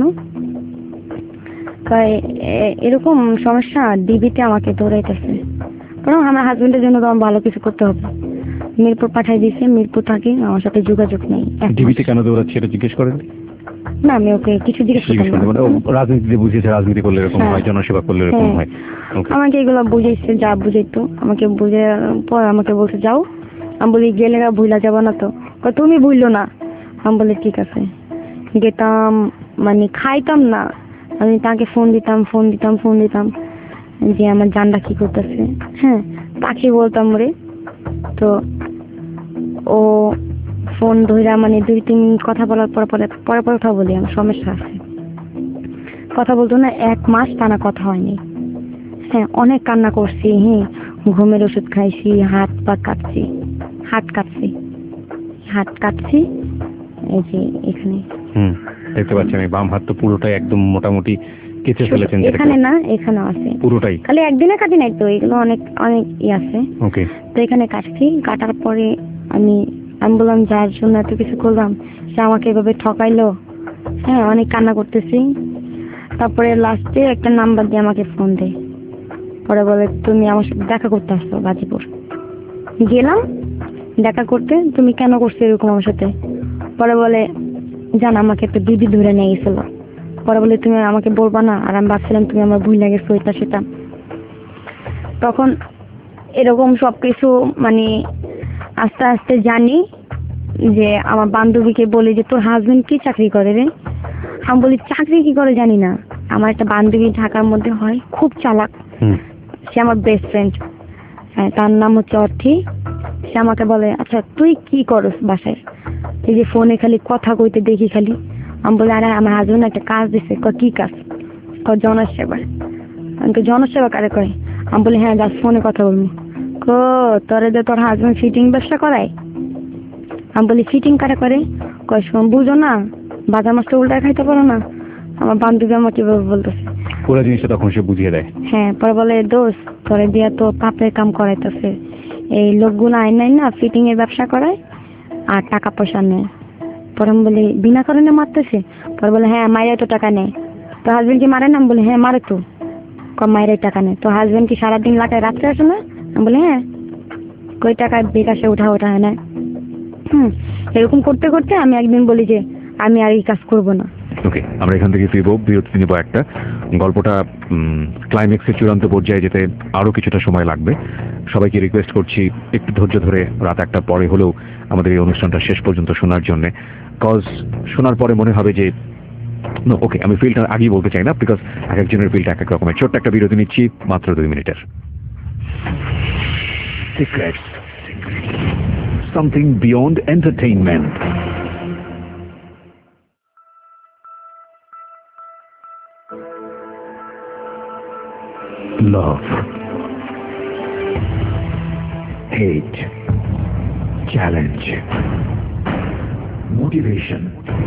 কয় এ- এরকম সমস্যা, ডিবিতে আমাকে দৌড়াইতেছে, কারণ আমার হাজবেন্ডের জন্য তো আমার ভালো কিছু করতে হবে। মিরপুর পাঠাই দিয়েছে, মিরপুর থাকি, আমার সাথে যোগাযোগ নেই এক মাস। ডিবিতে কেন দৌড়াচ্ছে এটা জিজ্ঞেস করেন? না আমি ওকে কিছু জিজ্ঞেস জিজ্ঞেস করতাম করেন মানে না। ও রাজনীতিতে বুঝিয়েছে, রাজনীতি করলে এরকম হ্যাঁ। হয়, জনসেবা করলে এরকম হ্যাঁ। হয়। Okay. আমাকে এগুলো বুঝাইছে, যা বুঝাইতো আমাকে বুঝে পর আমাকে বলছে যাও। আমি বলি গেলে ভুলা যাবো না তো? কয়, তুমি ভুললো না। আমি বলি ঠিক আছে। গেতাম, মানে খাইতাম না, আমি তাকে ফোন দিতাম ফোন দিতাম ফোন দিতাম যে আমার জানটা কি করতেছে, হ্যাঁ পাখি বলতাম রে। তো ও ফোন ধইরা মানে দুই তিন কথা বলার পর পরে পরে পরে কথা বলি, আমার সমস্যা আছে, কথা বলতো না, এক মাস টানা কথা হয়নি। হ্যাঁ অনেক কান্না করছি, হ্যাঁ ঘুমের ওষুধ খাইছি, হাত পা কাটছি, হাত কাটছি হাত কাটছি এই যে এখানে। হুম, দেখতে পাচ্ছেন এই বাম হাত তো পুরোটাই একদম মোটামুটি কেটে ফেলেছেন। এখানে না, এখানে আছে পুরোটাই? খালি একদিনে কাটি নাই তো, এগুলো অনেক অনেক ই আছে। ওকে। তো এখানে কাটছি, কাটার পরে আমি আমি বললাম যার জন্য এত কিছু করলাম সে আমাকে এভাবে ঠকাইলো। হ্যাঁ, অনেক কান্না করতেছি। তারপরে লাস্টে একটা নাম্বার দিয়ে আমাকে ফোন দেয়, পরে বলে তুমি আমার সাথে দেখা করতে আসছো গাজীপুর। গেলাম দেখা করতে, তুমি কেন করছো এরকম আমার সাথে? পরে বলে জান আমাকে একটা দিদি ধরে নিয়ে গেছিল। পরে বলে তুমি আমাকে বলবা না, আর আমি ভাবছিলাম তুমি আমার ভুল লেগেছো এটা সেটা। তখন এরকম সবকিছু মানে আস্তে আস্তে জানি যে আমার বান্ধবীকে বলি যে তোর হাজবেন্ড কি চাকরি করে রে? আমি বলি চাকরি কি করে জানি না, আমার একটা বান্ধবী ঢাকার মধ্যে হয়, খুব চালাক, সে আমার বেস্ট ফ্রেন্ড, হ্যাঁ তার নাম হচ্ছে অর্থী। সে আমাকে বলে আচ্ছা তুই কি করস বাসায়? এই যে ফোনে খালি কথা কইতে দেখি খালি। আমি বলি আরে আমার হাজবেন্ড একটা কাজ দিছে। কি কাজ? জনসেবা। আমি তো জনসেবা কারে করে? আমি বলি হ্যাঁ জাস্ট ফোনে কথা বলবো। কো তোরে যে তোর হাজবেন্ড ফিটিং ব্যবসা করায়? আমি বলি ফিটিং কারে করে? কয় শোন বুঝো না, বাজার মাছটা উল্টায় খাইতে পারো না? আমার বান্ধবী আমাকে কিভাবে বলতেছে পুরো জিনিসটা, তখন সে বুঝিয়ে দেয়। হ্যাঁ, পরে বলে দোস্ত তোরে দিয়া তো পাপের কাম করাইতেছে, এই লোকগুলো আইন নাই না ফিটিং এর ব্যবসা করায় আর টাকা পয়সা নেয়। পরে আমি বলি বিনা কারণে মারতেছে? পরে বলে হ্যাঁ মাইরে তো টাকা নেয়। তো হাজবেন্ড কি মারে না? আমি বলি হ্যাঁ মারে তো। কম মাইরে টাকা নেয়। তো হাজবেন্ড কি সারাদিন লাগায় রাত্রে আসে না? আমি বলি হ্যাঁ। কই টাকা বিকাশে উঠা ওঠা হয় না। হুম, এরকম করতে করতে আমি একদিন বলি যে আমি আর এই কাজ করবো না। ওকে, আমরা এখান থেকে ফিরবো, বিরতি নিব একটা। গল্পটা ক্লাইম্যাক্সের চূড়ান্ত পর্যায়ে যেতে আরো কিছুটা সময় লাগবে। সবাইকে রিকোয়েস্ট করছি একটু ধৈর্য ধরে রাত একটা পরে হলেও আমাদের এই অনুষ্ঠানটা শেষ পর্যন্ত শোনার জন্য, কজ শোনার পরে মনে হবে যে ওকে, আমি ফিলটা আগেই বলতে চাই না, বিকজ এক একজনের ফিলটা এক এক রকমের। ছোট্ট একটা বিরতি নিচ্ছি, মাত্র দুই মিনিটের। Secrets. Something beyond entertainment. Love. Hate. Challenge. Motivation.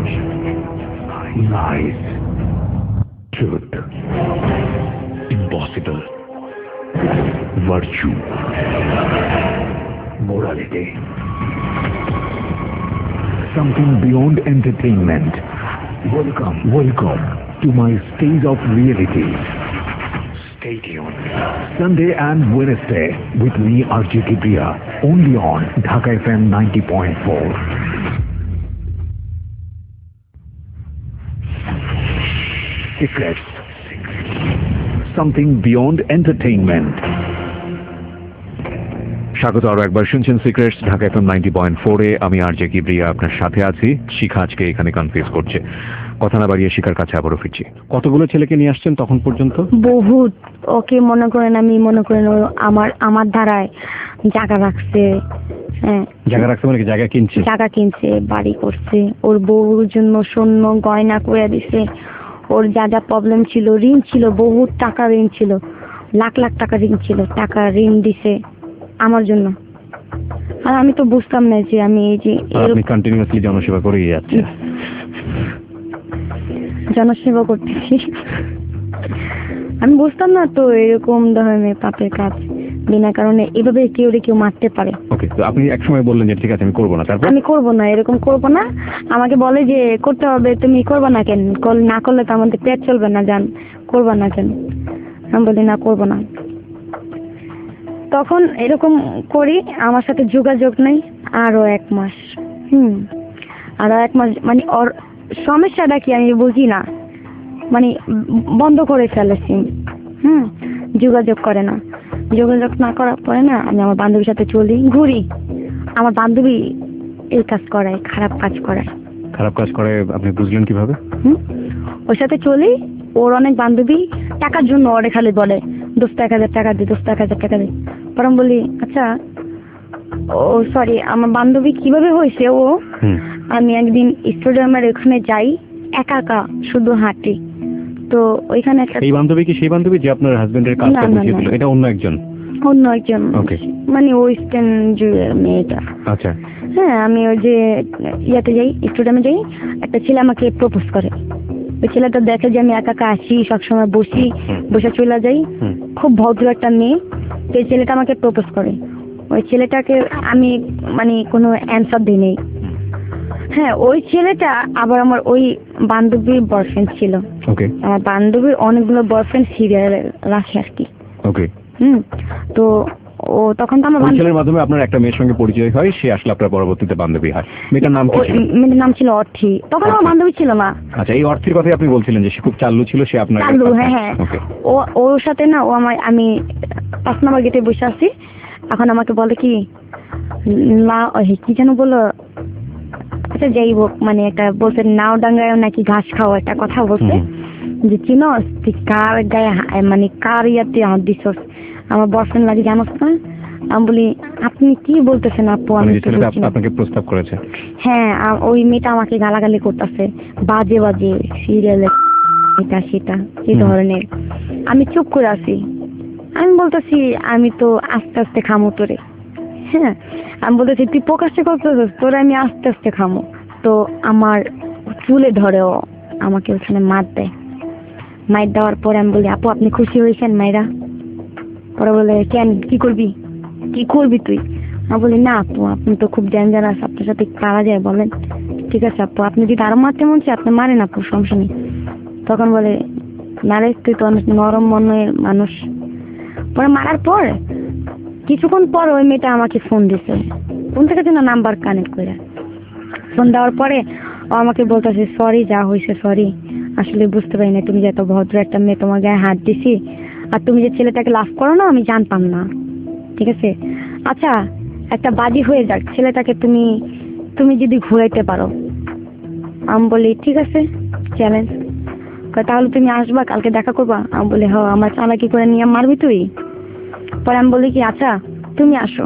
Lies. Truth. Impossible. Virtue. Morality. Something beyond entertainment. Welcome, welcome to my stage of reality. Stay tuned. Sunday and Wednesday with me, R J Kibriya, only on Dhaka F M ninety point four. Secrets. Something beyond entertainment. স্বাগত আরো একবার, শুনছেন secrets Dhaka FM ninety point four এ। আমি আর জে কিবরিয়া আপনার সাথে আছি। শিখা আজকে এখানে কনফিউজ করছে। কথা না বাড়িয়ে শিখার কাছে আবারও ফিরছি। কতগুলো ছেলেকে নিয়ে আসছেন তখন পর্যন্ত? বহুত। ওকে মনে করেন, আমি মনে করেন ও আমার আমার ধারায় জায়গা রাখছে। হ্যাঁ, জায়গা রাখছে মানে কি? জায়গা কিনছে? জায়গা কিনছে, বাড়ি করছে, ওর বউর জন্য স্বর্ণ গয়না করে দিছে। ওর যা যা প্রবলেম ছিল, ঋণ ছিল, বহুত টাকা ঋণ ছিল, লাখ লাখ টাকা ঋণ ছিল, টাকা ঋণ দিছে আমার জন্য। আর আমি তো বুঝতাম না যে আমি এই যে আপনি কন্টিনিউয়াসলি জনসেবা করেই যাচ্ছেন। জনসেবা করতেছি, আমি বুঝতাম না তো এরকম ধরনের পাপের কাজ বিনা কারণে এভাবে কেউ কেউ মারতে পারে। ওকে, তো আপনি একসময় বললেন যে ঠিক আছে আমি করবো না, তারপর? আমি করবো না, এরকম করবো না। আমাকে বলে যে করতে হবে, তুমি করবা না কেন? না করলে তো আমাদের পেট চলবে না, জান করবা না কেন? আমি বলি না করবো না। তখন এরকম করি, আমার সাথে যোগাযোগ নেই আরো এক মাস। হুম, আরো এক মাস মানে ওর সমস্যাটা কি আমি বুঝি না, মানে বন্ধ করে ফেলেছি। হুম, যোগাযোগ করে না। যোগাযোগ না করার পরে না আমি আমার বান্ধবীর সাথে চলি, ঘুরি। আমার বান্ধবী এই কাজ করায়, খারাপ কাজ করায়। খারাপ কাজ করে আপনি বুঝলেন কিভাবে? হুম, ওর সাথে চলি, ওর অনেক বান্ধবী টাকার জন্য ওরে খালি বলে দোস্ত এক হাজার টাকা দি, দোস্ত এক হাজার টাকা দি। পরে বলি আচ্ছা ও সরি আমার বান্ধবী কিভাবে হয়েছে ও, আমি একদিন স্টেডিয়ামের ওখানে যাই একা একা শুধু হাঁটি, তো ওইখানে একটা এই বান্ধবী কি সেই বান্ধবী যে আপনার হাজবেন্ডের কাজটা বুঝিয়ে দিল? এটা অন্য একজন? অন্য একজন, ওকে। মানে ওয়েস্টার্ন যুগের মেয়েটা। আচ্ছা হ্যাঁ, আমি ওই যে ইয়াতে যাই, স্টুডিয়ামে যাই, একটা ছেলে আমাকে প্রপোজ করে। ওই ছেলেটা দেখে যে আমি একা একা আসি, সবসময় বসি, বসে চলে যাই, হুম। খুব ভদ্র একটা মেয়ে। তো এই ছেলেটা আমাকে প্রপোজ করে। ওই ছেলেটাকে আমি মানে কোনো অ্যান্সার দিই নেই। হ্যাঁ, ওই ছেলেটা আবার আমার ওই বান্ধবীর বয়ফ্রেন্ড ছিল। ওকে আমার বান্ধবীর অনেকগুলো বয়ফ্রেন্ড সিরিয়াল রাখে আর কি। ওকে। হুম। তো ও তখন তো আমার ওই বান্ধবী- ছেলের মাধ্যমে আপনার একটা মেয়ের সঙ্গে পরিচয় হয়, সে আসলে আপনার পরবর্তীতে বান্ধবী হয়। মেয়েটার নাম কি ওই ছিল? মেয়েটার নাম ছিল অর্থি। তখন আমার অর্থি। বান্ধবী ছিল না। আচ্ছা, এই অর্থের কথাই আপনি বলছিলেন যে সে খুব চাল্লু ছিল, সে আপনার চালু, হ্যাঁ হ্যাঁ। ওকে ও ওর সাথে না, ও আমার, আমি পাঁচ নম্বর গেটে বসে আছি, এখন আমাকে বলে কি না, ওই কি যেন বলো, আচ্ছা যাই হোক, মানে একটা বলছে নাও ডাঙ্গায় নাকি ঘাস খাওয়া, একটা কথা বলছে যে চিনো তুই কার গায়ে হা- মানে কার ইয়াতে হাত দিছস, আমার বয়ফ্রেন্ড লাগে জানোস না? আমি বলি আপনি কি বলতেছেন আপু, আমি মানে যে তো ছেলেটা বুঝছি না। আপনাকে প্রস্তাব করেছে। হ্যাঁ, আ- ওই মেয়েটা আমাকে গালাগালি করতেছে, বাজে বাজে সিরিয়ালে এটা সেটা এই হুম। ধরনের। আমি চুপ করে আছি। আমি বলতেছি আমি তো আস্তে আস্তে খামো তোরে। হ্যাঁ, আমি বলতেছি তুই প্রকাশ্যে করতেছিস, তোরে আমি আস্তে আস্তে খামো। তো আমার চুলে ধরেও আমাকে ওখানে মার দেয়। মার দেওয়ার পরে আমি বলি আপু আপনি খুশি হয়েছেন মাইরা? পরে বলে কেন, কি করবি, কি করবি তুই? আমি বলি না আপু, আপনি তো খুব ডেঞ্জারাস, আপনার সাথে পারা যায় বলেন? ঠিক আছে আপু, আপনি যদি আরো মারতে মন চায় আপনি মারেন আপু, সমস্যা নেই। তখন বলে না রে, তুই তো অনেক নরম মনের মানুষ। পরে মারার পর কিছুক্ষণ পর ওই মেয়েটা আমাকে ফোন দিছে, কোন থেকে যেন নাম্বার কানেক্ট করে। ফোন দেওয়ার পরে ও আমাকে বলতেছে সরি, যা হয়েছে সরি, আসলে বুঝতে পারি না তুমি যে এত ভদ্র একটা মেয়ে, তোমার গায়ে হাত দিছি, আর তুমি যে ছেলেটাকে লাভ করো না আমি জানতাম না। ঠিক আছে, আচ্ছা একটা বাজি হয়ে যাক, ছেলেটাকে তুমি তুমি যদি ঘুরাইতে পারো। আমি বলি ঠিক আছে, চ্যালেঞ্জ। তাহলে তুমি আসবা, কালকে দেখা করবা? আমি বলি হ, আমার চালাকি করে নিয়ে মারবি তুই? পরে আমি বলি কি আচ্ছা তুমি আসো।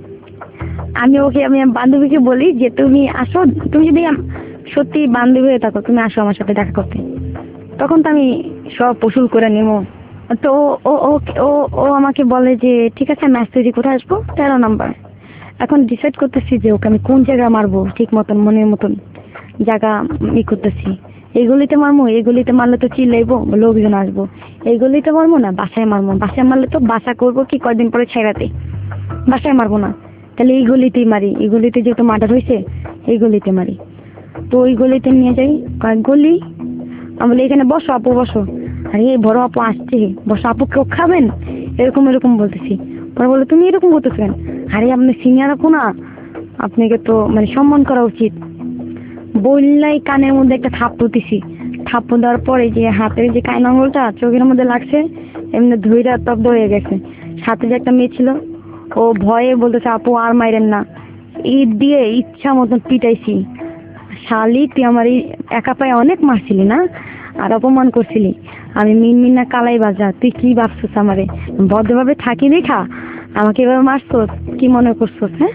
আমি ওকে, আমি আমার বান্ধবীকে বলি যে তুমি আসো, তুমি যদি আম- সত্যি বান্ধবী হয়ে থাকো তুমি আসো আমার সাথে দেখা করতে। তখন তো আমি সব পশুল করে নিব। তো ও ও ও ও আমাকে বলে যে ঠিক আছে ম্যাচ তৈরি কোথায় আসবো, তেরো নাম্বার। এখন ডিসাইড করতেছি যে ওকে আমি কোন জায়গায় মারবো, ঠিক মতন মনের মতন জায়গা ই করতেছি। এই গলিতে মারবো, এই গলিতে মারলে তো চিল্লাইবো, লোকজন আসবো। এই গলিতে মারবো না বাসায় মারবো, বাসায় মারলে তো বাসা করবো কি কয়দিন পরে ছেড়াতে, বাসায় মারবো না। তাহলে এই গলিতেই মারি, এই গলিতে যেহেতু মার্ডার হয়েছে এই গলিতে মারি। তো ওই গলিতে নিয়ে যাই, কয়েক গলি। আমি বলি এখানে বসো আপু বসো, আরে এই বড় আপু আসছে, বসো আপু কেউ খাবেন, এরকম এরকম বলতেছি। পরে বলে তুমি এরকম করতেছেন, আরে আপনি সিনিয়র আপু না, আপনাকে তো মানে সম্মান করা উচিত। বললাই কানের মধ্যে একটা থাপ্পড় দিছি। থাপ্পড় দেওয়ার পরে যে হাতের যে কান আঙুলটা চোখের মধ্যে লাগছে, এমনি ধুইরা তব্দ হয়ে গেছে। সাথে যে একটা মেয়ে ছিল, ও ভয়ে বলতেছে আপু আর মাইরেন না। ঈদ দিয়ে ইচ্ছা মতন পিটাইছি। শালি তুই আমার এই একা পায়ে অনেক মারছিলি না, আর অপমান করছিলি। আমি মিনমিন না কালাই বাজা, তুই কি ভাবছিস আমারে ভদ্রভাবে থাকি দেখা আমাকে এভাবে মারছস, কি মনে করছস? হ্যাঁ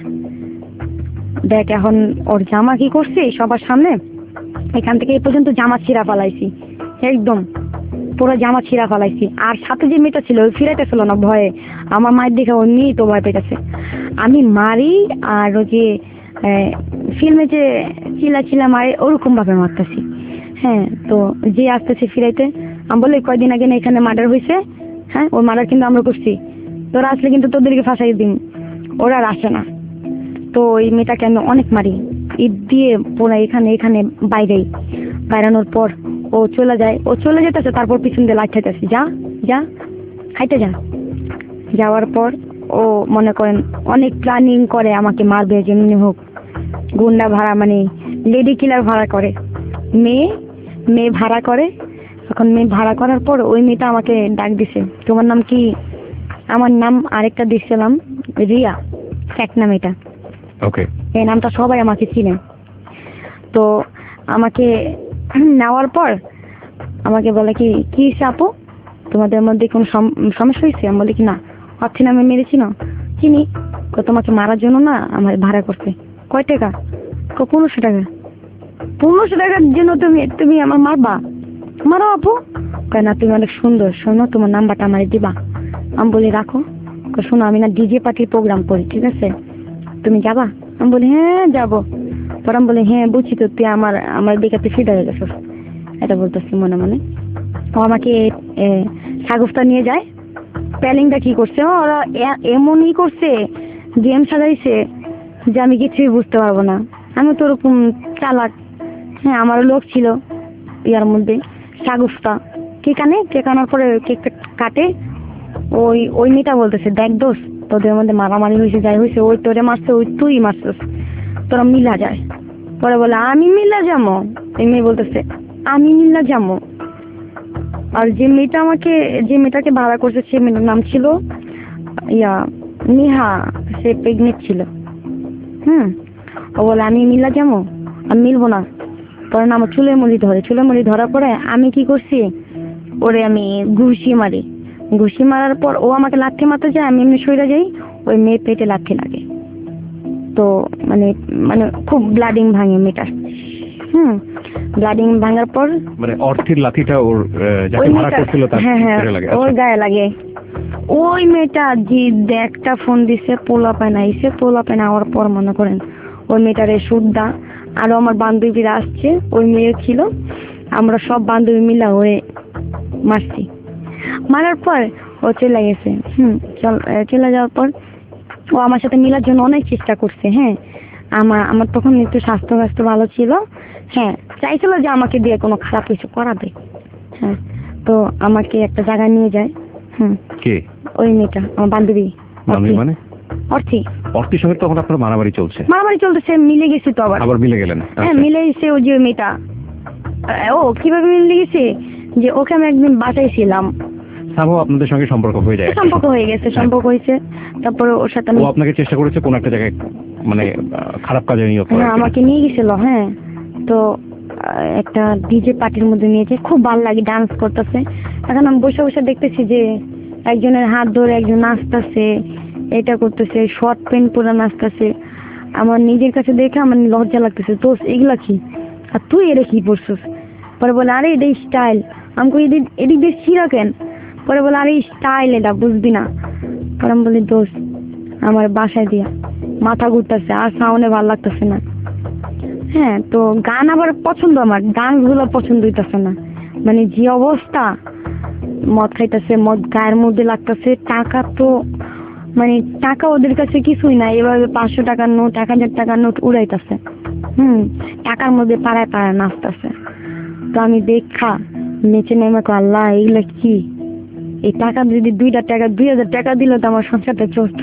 দেখ এখন ওর জামা কি করছি সবার সামনে, এখান থেকে এই পর্যন্ত জামা ছিঁড়া ফালাইছি, একদম পুরো জামা ছিঁড়া ফালাইছি। আর সাথে যে মেয়েটা ছিল ওই ফিরাইতেছিল না ভয়ে, আমার মায়ের দেখে ও নিয়েই তো ভয় পেতেছে। আমি মারি আর ওই যে ফিল্মে যে চিলা চিলা মারে ওরকম ভাবে মারতেছি। হ্যাঁ, তো যে আসতেছে ফিরাইতে, আমি বলি কয়দিন আগে না এখানে মার্ডার হয়েছে, হ্যাঁ ওই মার্ডার কিন্তু আমরা করছি, তোরা আসলে কিন্তু তোদেরকে ফাঁসাই দিন। ওরা আর আসে না। তো ওই মেয়েটাকে আমি অনেক মারি, ঈদ দিয়ে পুরো এখানে এখানে বাইরেই। বাইরানোর পর ও চলে যায়, ও চলে যেতেছে, তারপর পিছন দিয়ে লাইট খাইতেছি, যা যা খাইতে যা। যাওয়ার পর ও মনে করেন অনেক প্ল্যানিং করে আমাকে মারবে, যেমনি হোক গুন্ডা ভাড়া মানে লেডি কিলার ভাড়া করে, মেয়ে মেয়ে ভাড়া করে। এখন মেয়ে ভাড়া করার পর ওই মেয়েটা আমাকে ডাক দিছে, তোমার নাম কি? আমার নাম আরেকটা দিচ্ছিলাম রিয়া, এক নাম এটা। ওকে এই নামটা সবাই আমাকে চিনে। তো আমাকে নেওয়ার পর আমাকে বলে কি কি আপু তোমাদের মধ্যে কোনো সমস্যা হয়েছে? আমি বলি কি না, অর্থে নামে মেরেছি না, চিনি। তোমাকে মারার জন্য না আমার ভাড়া করছে। কয় টাকা? পনেরোশো টাকা। পনেরোশো টাকার জন্য তুমি তুমি আমার মারবা? মারো আপু। কয় না তুমি অনেক সুন্দর, শোনো তোমার নাম্বারটা আমার দিবা। আমি বলি রাখো। কয়, শোনো আমি না ডিজে পার্টির প্রোগ্রাম করি, ঠিক আছে, তুমি যাবা? আমি বলি হ্যাঁ যাবো। পরে আমি বলি হ্যাঁ বুঝছি তো, তুই আমার আমার দিকে তুই ফিট হয়ে গেছিস, এটা বলতেছি মনে মনে। ও আমাকে সাগুফতা নিয়ে যায়। প্যালিংটা কি করছে, ওরা এমনই করছে, গেম সাজাইছে যে আমি কিছুই বুঝতে পারবো না। আমি তো ওরকম চালাক। হ্যাঁ, আমার লোক ছিল ইয়ার মধ্যে সাগুফতা কেক আনে, কেক আনার পরে কেক কাটে। ওই ওই মেয়েটা বলতেছে, দেখ দোষ, তোদের মধ্যে মারামারি হয়েছে, যাই হয়েছে, ওই তোরে মারছে, ওই তুই মারছিস, তোরা মিলা যায়। পরে বলে আমি মিলা যাবো। এই মেয়ে বলতেছে আমি মিলা যাবো। আর যে মেয়েটা আমাকে যে মেয়েটাকে ভাড়া করছে সে মেয়েটার নাম ছিল ইয়া নেহা, সে প্রেগনেন্ট ছিল। হুম, ও বলে আমি মিলা যাবো, আমি মিলবো না। পরে না আমার চুলের মুড়ি ধরে, চুলের মুড়ি ধরার পরে আমি কি করছি, ওরে আমি ঘুষি মারি। ঘুষি মারার পর ও আমাকে লাথি মারতে যায়, আমি এমনি সইরা যাই, ওই মেয়ের পেটে লাথি লাগে। তো মানে মানে খুব ব্লাডিং ভাঙে মেয়েটার। হুম, ব্লাডিং ভাঙার পর মানে অর্থের লাঠিটা ওর যাকে ভাড়া করছিল তার পেটে লাগে। ওর গায়ে লাগে। ওই মেয়েটা যে একটা ফোন দিছে, পোলা পায় না, এসে পোলা পায় না হওয়ার পর মনে করেন ওই মেয়েটারে সুদ্দা আরো আমার বান্ধবীরা আসছে, ওই মেয়ে ছিল, আমরা সব বান্ধবী মিলা হয়ে মারছি। মারার পর ও চলে গেছে। হুম, চলে যাওয়ার পর ও আমার সাথে মিলার জন্য অনেক চেষ্টা করছে। হ্যাঁ, আমার আমার তখন একটু স্বাস্থ্য স্বাস্থ্য ভালো ছিল। হ্যাঁ, চাইছিল যে আমাকে দিয়ে কোনো খারাপ কিছু করাবে। হ্যাঁ, তো আমাকে একটা জায়গায় নিয়ে যায়। হুম, কে? ওই মেয়েটা আমার বান্ধবী। মানে অর্থি অর্থির সঙ্গে তখন আপনার মারামারি চলছে? মারামারি চলতেছে, মিলে গেছি তো আবার আবার মিলে গেলেন? হ্যাঁ, মিলে গেছে। ওই যে মেয়েটা, ও কিভাবে মিলে গেছে যে ওকে আমি একদিন বাঁচাইছিলাম, সামো আপনাদের সঙ্গে সম্পর্ক হয়ে যায়। সম্পর্ক হয়ে গেছে, সম্পর্ক হয়েছে। তারপরে ওর সাথে ও আপনাকে চেষ্টা করেছে কোন একটা জায়গায় মানে খারাপ কাজে নিয়োগ করার। হ্যাঁ, আমাকে নিয়ে গেছিল। হ্যাঁ, তো একটা ডিজে পার্টির মধ্যে নিয়েছে, খুব ভালো লাগে, ডান্স করতেছে। এখন আমি বসে বসে দেখতেছি যে একজনের হাত ধরে একজন নাচতেছে, এটা করতেছে, শর্ট প্যান্ট পরে নাচতেছে। আমার নিজের কাছে দেখে আমার লজ্জা লাগতেছে, তো এগুলা কি, আর তুই এটা কি পড়ছিস? পরে বলে আরে এটা স্টাইল। আমাকে এদিক এদিক দিয়ে ছিঁড়া কেন? পরে বলে আরে স্টাইল, এটা বুঝবি না। পরে আমি বলি দোস্ত আমার বাসায় দিয়া মাথা ঘুরতেছে, আর সাউন্ডে ভালো লাগতেছে না। হ্যাঁ, তো গান আবার পছন্দ, আমার ডান্স গুলো পছন্দ হইতেছে না। মানে যে অবস্থা, মদ খাইতেছে, মদ গায়ের মধ্যে লাগতেছে, টাকা তো মানে টাকা ওদের কাছে কিছুই না, এভাবে পাঁচশো টাকার নোট, এক হাজার টাকার নোট উড়াইতেছে। হুম, টাকার মধ্যে পাড়ায় পাড়ায় নাচতেছে। তো আমি দেখা নেচে নেমে আল্লাহ এইগুলা কি, এই টাকা যদি দুইটা টাকা দুই হাজার টাকা দিল তো আমার সংসারটা চলত।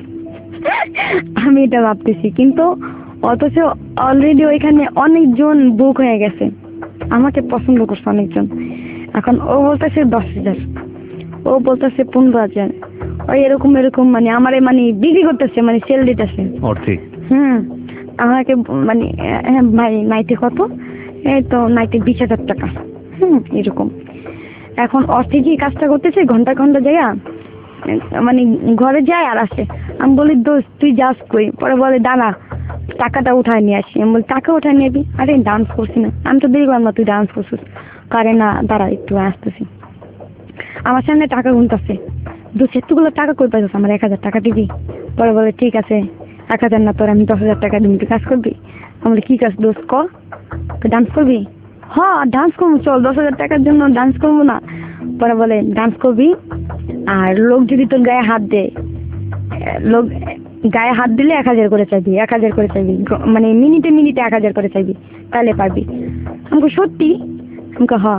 আমি এটা ভাবতেছি, কিন্তু অথচ অলরেডি ওইখানে অনেকজন বুক হয়ে গেছে, আমাকে পছন্দ করছে অনেকজন। এখন ও বলতেছে দশ হাজার, ও বলতেছে পনেরো হাজার, ওই এরকম এরকম মানে আমার মানে বিক্রি করতেছে, মানে সেল দিতেছে। হুম, আমাকে মানে হ্যাঁ ভাই নাইটে কত, এই তো নাইটে বিশ হাজার টাকা। হুম, এরকম। এখন অর্থে কি কাজটা করতেছে, ঘন্টা ঘন্টা জায়গা মানে ঘরে যায় আর আসে। আমি বলি দোস্ত তুই যাস কই? পরে বলে দাঁড়া টাকাটা উঠায় নিয়ে আসি। আমি বলি টাকা উঠায় নিয়ে আসবি? আরে ডান্স করছি না, আমি তো দেখলাম না তুই ডান্স করছিস। কারে না দাঁড়া একটু আসতেছি। আমার সামনে টাকা গুনতেছে, দোস্ত এতগুলো টাকা কই পাইছিস, আমার এক হাজার টাকা দিবি? পরে বলে ঠিক আছে এক হাজার না তোর আমি দশ হাজার টাকা দিবি, তুই কাজ করবি? আমি বলি কি কাজ দোস্ত ক, তুই ডান্স করবি? হ্যাঁ ডান্স করবো, চল দশ হাজার টাকার জন্য ডান্স করবো না? পরে বলে ডান্স করবি, আর লোক যদি তোর গায়ে হাত দেয়, লোক গায়ে হাত দিলে এক হাজার করে চাইবি, এক হাজার করে চাইবি, মানে মিনিটে মিনিটে এক হাজার করে চাইবি, তাহলে পারবি। আমাকে সত্যি? আমাকে হ,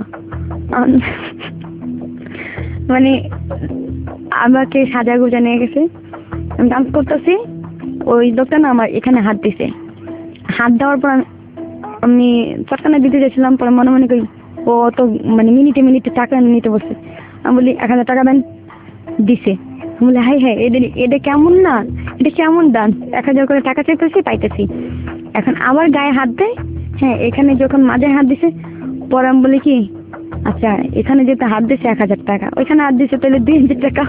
মানে আমাকে সাজা গুজা নিয়ে গেছে, আমি ডান্স করতেছি, ওই লোকটা না আমার এখানে হাত দিছে। হাত দেওয়ার পর আমি চটকানা দিতে যাচ্ছিলাম, পরে মনে মনে করি ও তো মানে মিনিটে মিনিটে টাকা নিতে বসছে। আমি বলি এক হাজার টাকা দেন, দিছে। আমি বলি হাই হাই এদের এটা কেমন না, এটা কেমন ডান্স, এক হাজার করে টাকা চাইতেছি পাইতেছি। এখন আবার গায়ে হাত দেয়, হ্যাঁ এখানে যখন মাঝে হাত দিছে, পরে আমি বলি কি আচ্ছা এখানে যেতে হাত দিছে এক হাজার টাকা, ওইখানে হাত দিছে তাহলে দুই হাজার টাকা।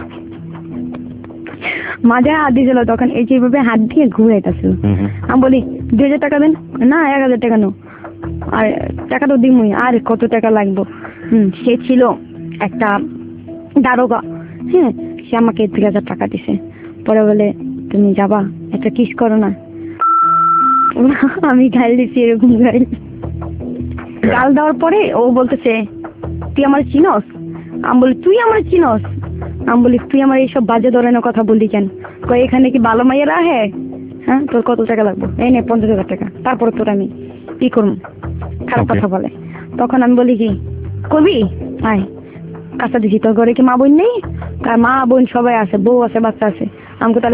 মাঝে হাত দিয়েছিল তখন এই যেভাবে হাত দিয়ে ঘুরাইতেছিল। আমি বলি দুই হাজার টাকা দেন, না এক হাজার টাকা নো, আর টাকা তো দিমই, আর কত টাকা লাগবে? হম, সে ছিল একটা দারোগা। হ্যাঁ, সে আমাকে দুই হাজার টাকা দিছে। পরে বলে তুমি যাবা একটা কিস করো না। আমি গাল দিছি, এরকম গাল গাল দেওয়ার পরে ও বলতেছে তুই আমার চিনস? আমি বলি তুই আমার চিনস? আমি বলি তুই আমার এইসব বাজে ধরনের কথা বললি কেন? কয় এখানে কি ভালো মাইয়েরা হ্যাঁ হ্যাঁ তোর কত টাকা লাগবে? এই নে পঞ্চাশ হাজার টাকা। তারপরে তোর আমি কি করবো? খারাপ কথা বলে। তখন আমি বলি কি করবি আয় কাজটা দিছি, তোর ঘরে কি মা বোন নেই? তার মা বোন সবাই আছে, বউ আছে, বাচ্চা আছে। আমাকে তাহলে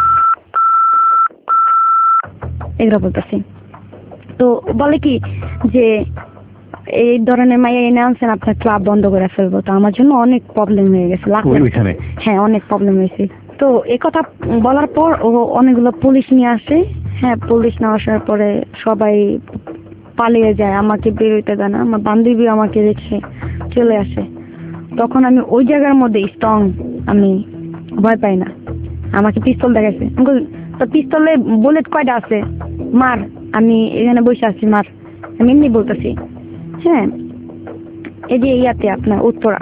এগুলো বলতেছি। তো বলে কি যে এই ধরনের মাইয়া এনে আনছেন আপনার ক্লাব বন্ধ করে ফেলবো। তো আমার জন্য অনেক প্রবলেম হয়ে গেছে। হ্যাঁ অনেক প্রবলেম হয়েছে। তো এই কথা বলার পর ও অনেকগুলো পুলিশ নিয়ে আসে। হ্যাঁ পুলিশ নিয়ে আসার পরে সবাই পালিয়ে যায়, আমাকে বেরোতে দেয় না। আমার বান্ধবী আমাকে রেখে চলে আসে। তখন আমি ওই জায়গার মধ্যে স্ট্রং, আমি ভয় পাই না। আমাকে পিস্তল দেখাইছে, তো পিস্তলে বুলেট কয়টা আছে মার, আমি এখানে বসে আছি মার। আমি এমনি বলতেছি। হ্যাঁ এই যে ইয়াতে আপনার উত্তরা,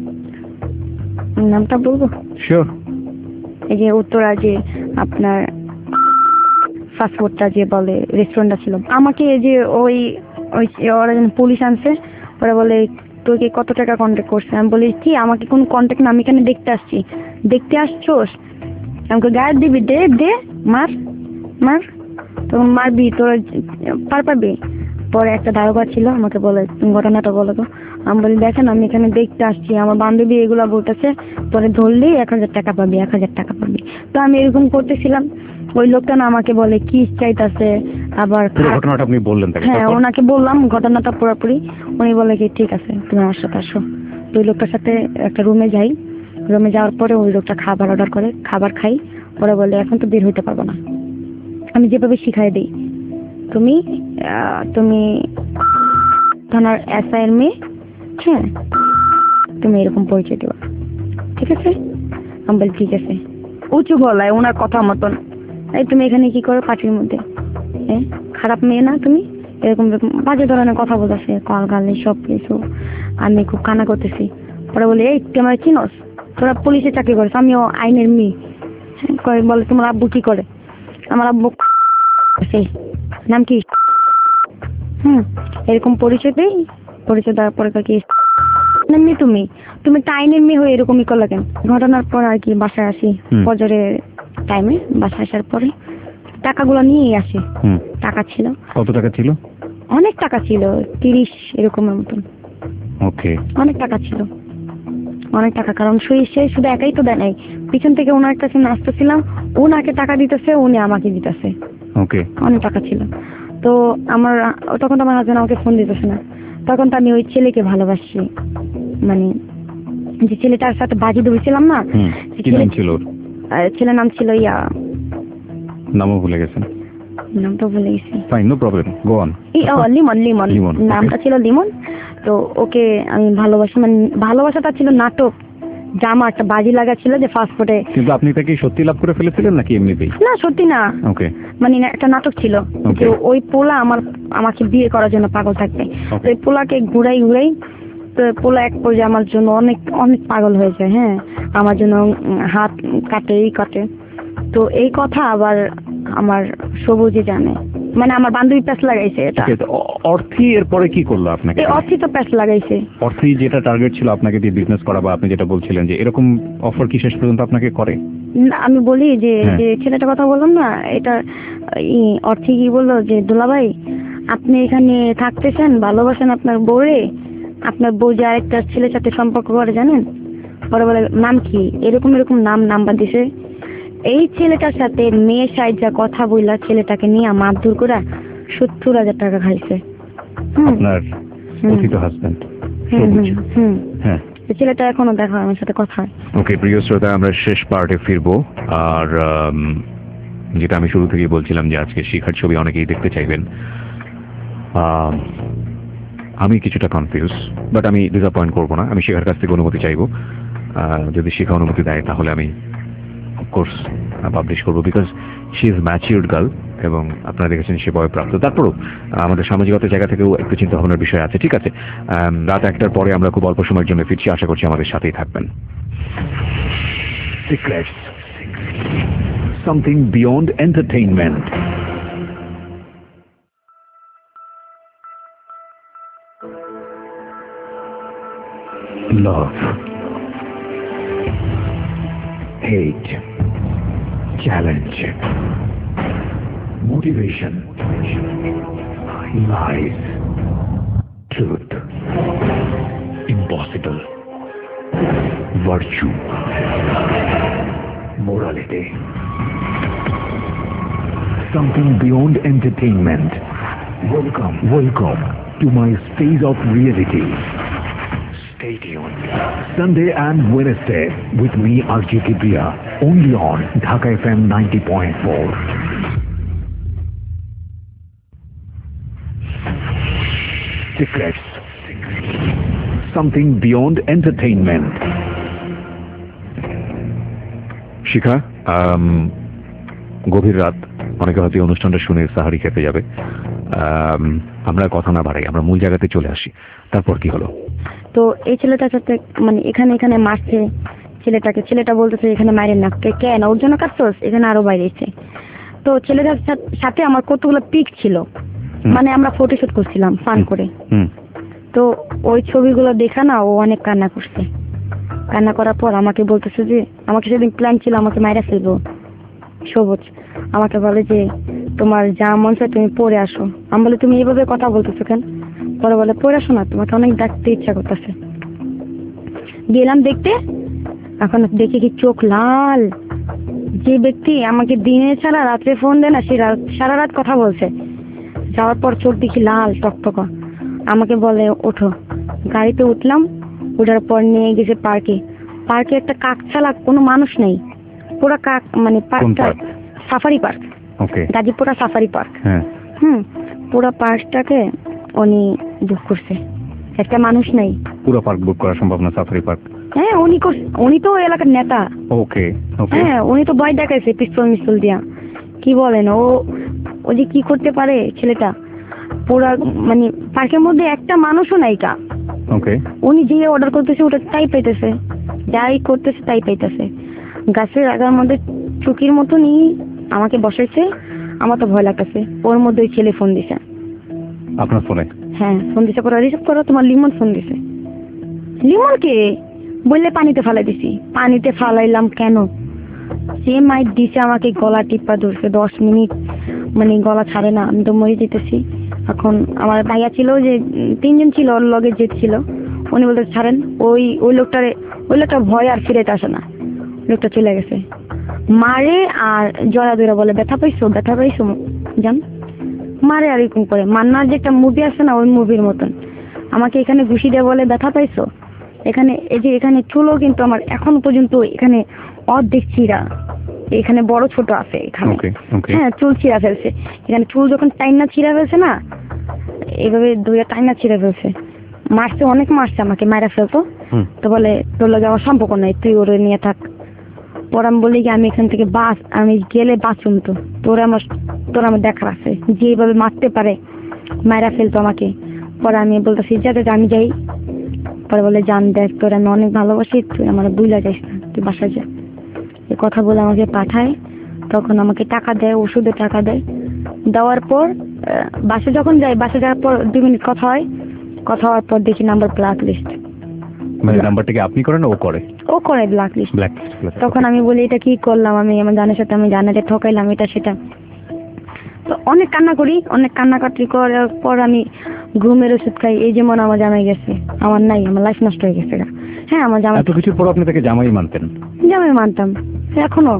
নামটা বলবো? শিওর। এই যে উত্তরা যে আপনার ফাস্টফুডটা যে বলে রেস্টুরেন্টটা ছিল, আমাকে এই যে ওই ওই ওরা যেন পুলিশ আনছে, ওরা বলে তোকে কত টাকা কন্ট্যাক্ট করছে? আমি বলি কি আমাকে কোনো কন্ট্যাক্ট না, আমি এখানে দেখতে আসছি। দেখতে আসছোস? আমাকে গায়ে দিবি, দে দে মার মার। তখন মারবি তোরা পার পাবি। পরে একটা দারোগা ছিল, আমাকে বলে ঘটনাটা বলো তো। আমি বলি দেখেন আমি এখানে দেখতে আসছি, আমার বান্ধবী এগুলা বলতেছে পরে ধরলেই এক হাজার টাকা পাবি, এক হাজার টাকা পাবি। তো আমি এরকম করতেছিলাম। ওই লোকটা না আমাকে বলে কি চাইতেছে আবার। ঘটনাটা আপনি বললেন? হ্যাঁ ওনাকে বললাম ঘটনাটা পুরোপুরি। উনি বলে কি ঠিক আছে তুমি আমার সাথে আসো। তো ওই লোকটার সাথে একটা রুমে যাই। রুমে যাওয়ার পরে ওই লোকটা খাবার অর্ডার করে, খাবার খাই। পরে বলে এখন তো বের হইতে পারবো না। আমি যেভাবে শিখাই দিই, তুমি তুমি থানার এসআই এর মেয়ে, হ্যাঁ তুমি এরকম পরিচয় দেবা, ঠিক আছে? আমি বলি ঠিক আছে। উঁচু গলায় ওনার কথা মতন, এই তুমি এখানে কি করো পার্টির মধ্যে? হ্যাঁ খারাপ মেয়ে না তুমি? এরকম বাজে ধরনের কথা বলতেছে, কল গালে সব কিছু। আমি খুব কানা করতেছি। পরে বলে এই তুই আমার চিনস? তোরা পুলিশে চাকরি করিস, আমিও আইনের মেয়ে। হ্যাঁ বলে তোমার আব্বু কি করে? আমার আব্বু নাম কি? হুম এরকম পরিচয় দেই। পরিচয় দেওয়ার পরে কি এমনি তুমি তুমি একটা আইনের মেয়ে হয়ে এরকমই করলে কেন? ঘটনার পর আর কি বাসায় আসি ফজরের টাইমে। বাসায় আসার পরে টাকাগুলো নিয়ে আসি। টাকা ছিল। কত টাকা ছিল? অনেক টাকা ছিল, তিরিশ এরকমের মতন। ওকে অনেক টাকা ছিল, অনেক টাকা। কারণ সে শুধু একাই তো দেয় নাই, পিছন থেকে ওনার কাছে নাচতেছিলাম, ওনাকে টাকা দিতেছে, উনি আমাকে দিতেছে। ওকে অনেক টাকা ছিল। তো আমার তখন তো আমার হাজবেন্ড আমাকে ফোন দিতেছে না। তখন তো আমি ওই ছেলেকে ভালোবাসি, মানে যে ছেলেটার সাথে বাজি ধরেছিলাম না, ছেলের নাম ছিল ইয়া, নামও ভুলে গেছেন? নামটা ভুলে গেছি। Fine no problem, go on. Limon, Limon নামটা ছিল লিমন। তো ওকে আমি ভালোবাসি, মানে ভালোবাসাটা ছিল নাটক ড্রামা, একটা বাজি লাগা ছিল যে ফাস্ট ফুডে। কিন্তু আপনি তাকে সত্যি লাভ করে ফেলেছিলেন নাকি এমনিতেই? না সত্যি না, ওকে মানে একটা নাটক ছিল যে ওই পোলা আমার আমাকে বিয়ে করার জন্য পাগল থাকবে। ওই পোলাকে ঘুরাই ঘুরাই তো পোলা এক পর্যায়ে আমার জন্য অনেক অনেক পাগল হয়ে যায়। হ্যাঁ আমার জন্য হাত কাটে, এই কাটে। তো এই কথা আবার আমার সবুজে জানে, মানে আমার বান্ধবী প্যাস লাগাইছে। এটা অর্থী এরপরে কি করলো আপনাকে? অর্থী তো প্যাস লাগাইছে। অর্থী যেটা টার্গেট ছিল আপনাকে দিয়ে বিজনেস করা, বা আপনি যেটা বলছিলেন যে এরকম অফার কি শেষ পর্যন্ত আপনাকে করে? আমি বলি যে যে ছেলেটা কথা বললাম না, এটা অর্থী কি বললো যে দুলাভাই আপনি এখানে থাকতেছেন, ভালোবাসেন আপনার বউরে, আপনার বউ যে আরেকটা ছেলের সাথে সম্পর্ক করে জানেন? পরে বলে নাম কি? এরকম এরকম নাম নাম্বার দিছে। এই ছেলেটার সাথে মেয়ে সাইজা কথা বললা ছেলেটাকে নিয়ে মারধর করে সত্তর হাজার টাকা খাইছে। আপনার কথিত হাজবেন্ড? হুম হ্যাঁ। ছেলেটা এখনো দেখা আমার সাথে কথা হয়। ওকে প্রিয় শ্রোতা, আমরা শেষ পার্টে ফিরবো। আর যেটা আমি শুরু থেকেই বলছিলাম যে আজকে শিখার ছবি অনেকেই দেখতে চাইবেন। আমি কিছুটা কনফিউজ, বাট আমি ডিসঅ্যাপয়েন্ট করবো না। আমি শিখার কাছ থেকে অনুমতি চাইবো। যদি শিখা অনুমতি দেয় তাহলে আমি অফকোর্স পাবলিশ করবো, because she is matured girl এবং আপনারা দেখেছেন সে বয়প্রাপ্ত। তারপরও আমাদের সামাজিকতার জায়গা থেকেও একটু চিন্তা ভাবনার বিষয় আছে। ঠিক আছে, রাত একটার পরে আমরা খুব অল্প সময়ের জন্য ফিরছি, আশা করছি আমাদের সাথেই থাকবেন। Secrets. Something beyond entertainment. Love. Hate. Challenge. Motivation. Lies. Truth. Impossible. Virtue. Morality. Something beyond entertainment. Welcome, welcome to my space of reality. Stay tuned. Sunday and Wednesday with me, R J Kibriya, only on Dhaka F M ninety point four. Secrets. Something beyond entertainment. শিখা, গভীর রাত, অনেকে হয়তো এই অনুষ্ঠানটা শুনে সাহারি খেতে যাবে। আমরা কথা না বাড়াই, আমরা মূল জায়গাতে চলে আসি। তারপর কি হলো? তো এই ছেলেটার সাথে মানে এখানে এখানে মারছে ছেলেটাকে, ছেলেটা বলতেছে এখানে মারেন না, কেন ওর জন্য কাটছস, এখানে আরো বাইরে এসে। তো ছেলেটার সাথে আমার কতগুলো পিক ছিল, মানে আমরা ফটোশুট করছিলাম ফান করে। তো ওই ছবিগুলো দেখা না ও অনেক কান্না করছে। কান্না করার পর আমাকে বলতেছে যে, আমাকে সেদিন প্ল্যান ছিল আমাকে মাইরা ফেলবো সবুজ, আমাকে বলে যে তোমার যা মন চায় তুমি পড়ে আসো। আমি বলে তুমি এইভাবে কথা বলতেছো কেন? পরে বলে পড়ে আসো না, তোমাকে অনেক দেখতে ইচ্ছা করতেছে। গেলাম দেখতে, এখন দেখি কি চোখ লাল। যে ব্যক্তি আমাকে দিনে ছাড়া রাত্রে ফোন দেয় না, সে সারা রাত কথা বলছে। যাওয়ার পর চোখ দেখি লাল টকটকা। আমাকে বলে ওঠো। গাড়িতে উঠলাম, ওঠার পর নিয়ে গেছে পার্কে। পার্কে একটা কাক ছাড়া কোনো মানুষ নেই, পুরো কাক, মানে পার্কটা সাফারি পার্ক, গাজীপুরা সাফারি পার্ক। হুম, পুরো পার্কটাকে উনি বুক করছে, একটা মানুষ নেই। পুরো পার্ক বুক করা সম্ভব না সাফারি পার্ক? হ্যাঁ, উনি উনি তো এলাকার নেতা। ওকে ওকে। হ্যাঁ, উনি তো ভয় দেখাইছে পিস্তল মিস্তল দিয়া। কি বলেন, ও ও যে কি করতে পারে ছেলেটা। পুরা মানে পার্কের মধ্যে একটা মানুষও নাই কা। ওকে। উনি যে অর্ডার করতেছে ওটা তাই পাইতেছে, যাই করতেছে তাই পাইতেছে। গাছের আগার মধ্যে চুকির মতনই আমাকে বসাইছে। আমার তো ভয় লাগতেছে। ওর মধ্যে ওই ছেলে ফোন দিছে। আপনার ফোনে? হ্যাঁ, ফোন দিছে। পরে রিসিভ করো, তোমার লিমন ফোন দিছে। লিমন কে বললে পানিতে ফালাই দিছি। পানিতে ফালাইলাম কেন? সে মাইট দিছে আমাকে, গলা টিপা ধরছে দশ মিনিট, মানে গলা ছাড়ে না। আমি তো মরে যেতেছি। এখন আমার ভাইয়া ছিল, যে তিনজন ছিল ওর লগে যেতেছিল, উনি বলতে ছাড়েন। ওই ওই লোকটারে ওই লোকটা ভয় আর ফিরেতে আসে না, লোকটা চলে গেছে। মারে আর জয়া দইরা বলে ব্যথা পাইছো, ব্যথা পাইছো জান, মারে আর এরকম করে। মান্নার যে একটা মুভি আছে না, ওই মুভির মতন আমাকে এখানে ঘুষি দিয়ে বলে ব্যথা পাইছো। এখানে এই যে এখানে চুলও কিন্তু আমার এখন পর্যন্ত এখানে অর্ধেক চিরা, এখানে বড় ছোট আছে এখানে। হ্যাঁ, চুল ছিঁড়া ফেলছে এখানে। চুল যখন টাইনা ছিঁড়া ফেলছে না, এইভাবে দুইটা টাইনা ছিঁড়া ফেলছে। মারছে, অনেক মারছে আমাকে, মারা ফেলতো। তো বলে তোর লগে আমার সম্পর্ক নাই, তুই ওরে নিয়ে থাক। পর আমি বলি কি আমি এখান থেকে বাস, আমি গেলে বাঁচুন তো, তোর আমার তোর আমার দেখার আছে। যে এইভাবে মারতে পারে, মারা ফেলতো আমাকে। পরে আমি বলতেছি যাতে আমি যাই। পরে বলে জান দেখ, তোর আমি অনেক ভালোবাসি, তুই আমার বুইলা যাইস না, তুই বাসায় যা। এই কথা বলে আমাকে পাঠায়। তখন আমাকে টাকা দেয়, ওষুধে টাকা দেয়। দেওয়ার পর বাসে যখন যাই, বাসে যাওয়ার পর দুই মিনিট কথা হয়। কথা হওয়ার পর দেখি নাম্বার ব্ল্যাক লিস্ট। মানে নাম্বারটা কি আপনি করেন না ও করে? ও করে ব্ল্যাক লিস্ট। তখন আমি বলি এটা কি করলাম আমি, আমার জানার সাথে আমি জানাতে ঠকাইলাম এটা সেটা। তো অনেক কান্না করি, অনেক কান্নাকাটি করার পর আমি ঘুমের ওষুধ খাই। এই যেমন আমার জামাই গেছে, আমার নাই, আমার লাইফ নষ্ট হয়ে গেছে। হ্যাঁ, আমার জামাই। এত কিছুর পর আপনি তাকে জামাই মানতেন? জামাই মানতাম, এখনো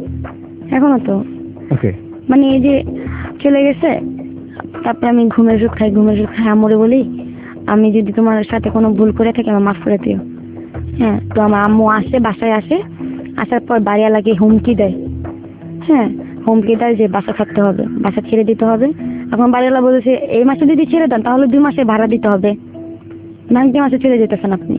এখনো তো। ওকে। মানে এই যে চলে গেছে, তারপরে আমি ঘুমের ওষুধ খাই, ঘুমের ওষুধ খাই। আমরে বলি আমি যদি তোমার সাথে কোনো ভুল করে থাকি আমার মাফ করে দিও। হ্যাঁ, তো আমার আম্মু আসে, বাসায় আসে। আসার পর বাড়িওয়ালাকে হুমকি দেয়। হ্যাঁ, হুমকি দেয় যে বাসা থাকতে হবে, বাসা ছেড়ে দিতে হবে। এখন বাড়িওয়ালা বলেছে এই মাসে যদি ছেড়ে দেন তাহলে দুই মাসে ভাড়া দিতে হবে, ভাঙতে মাসে চলে যেতেছেন আপনি।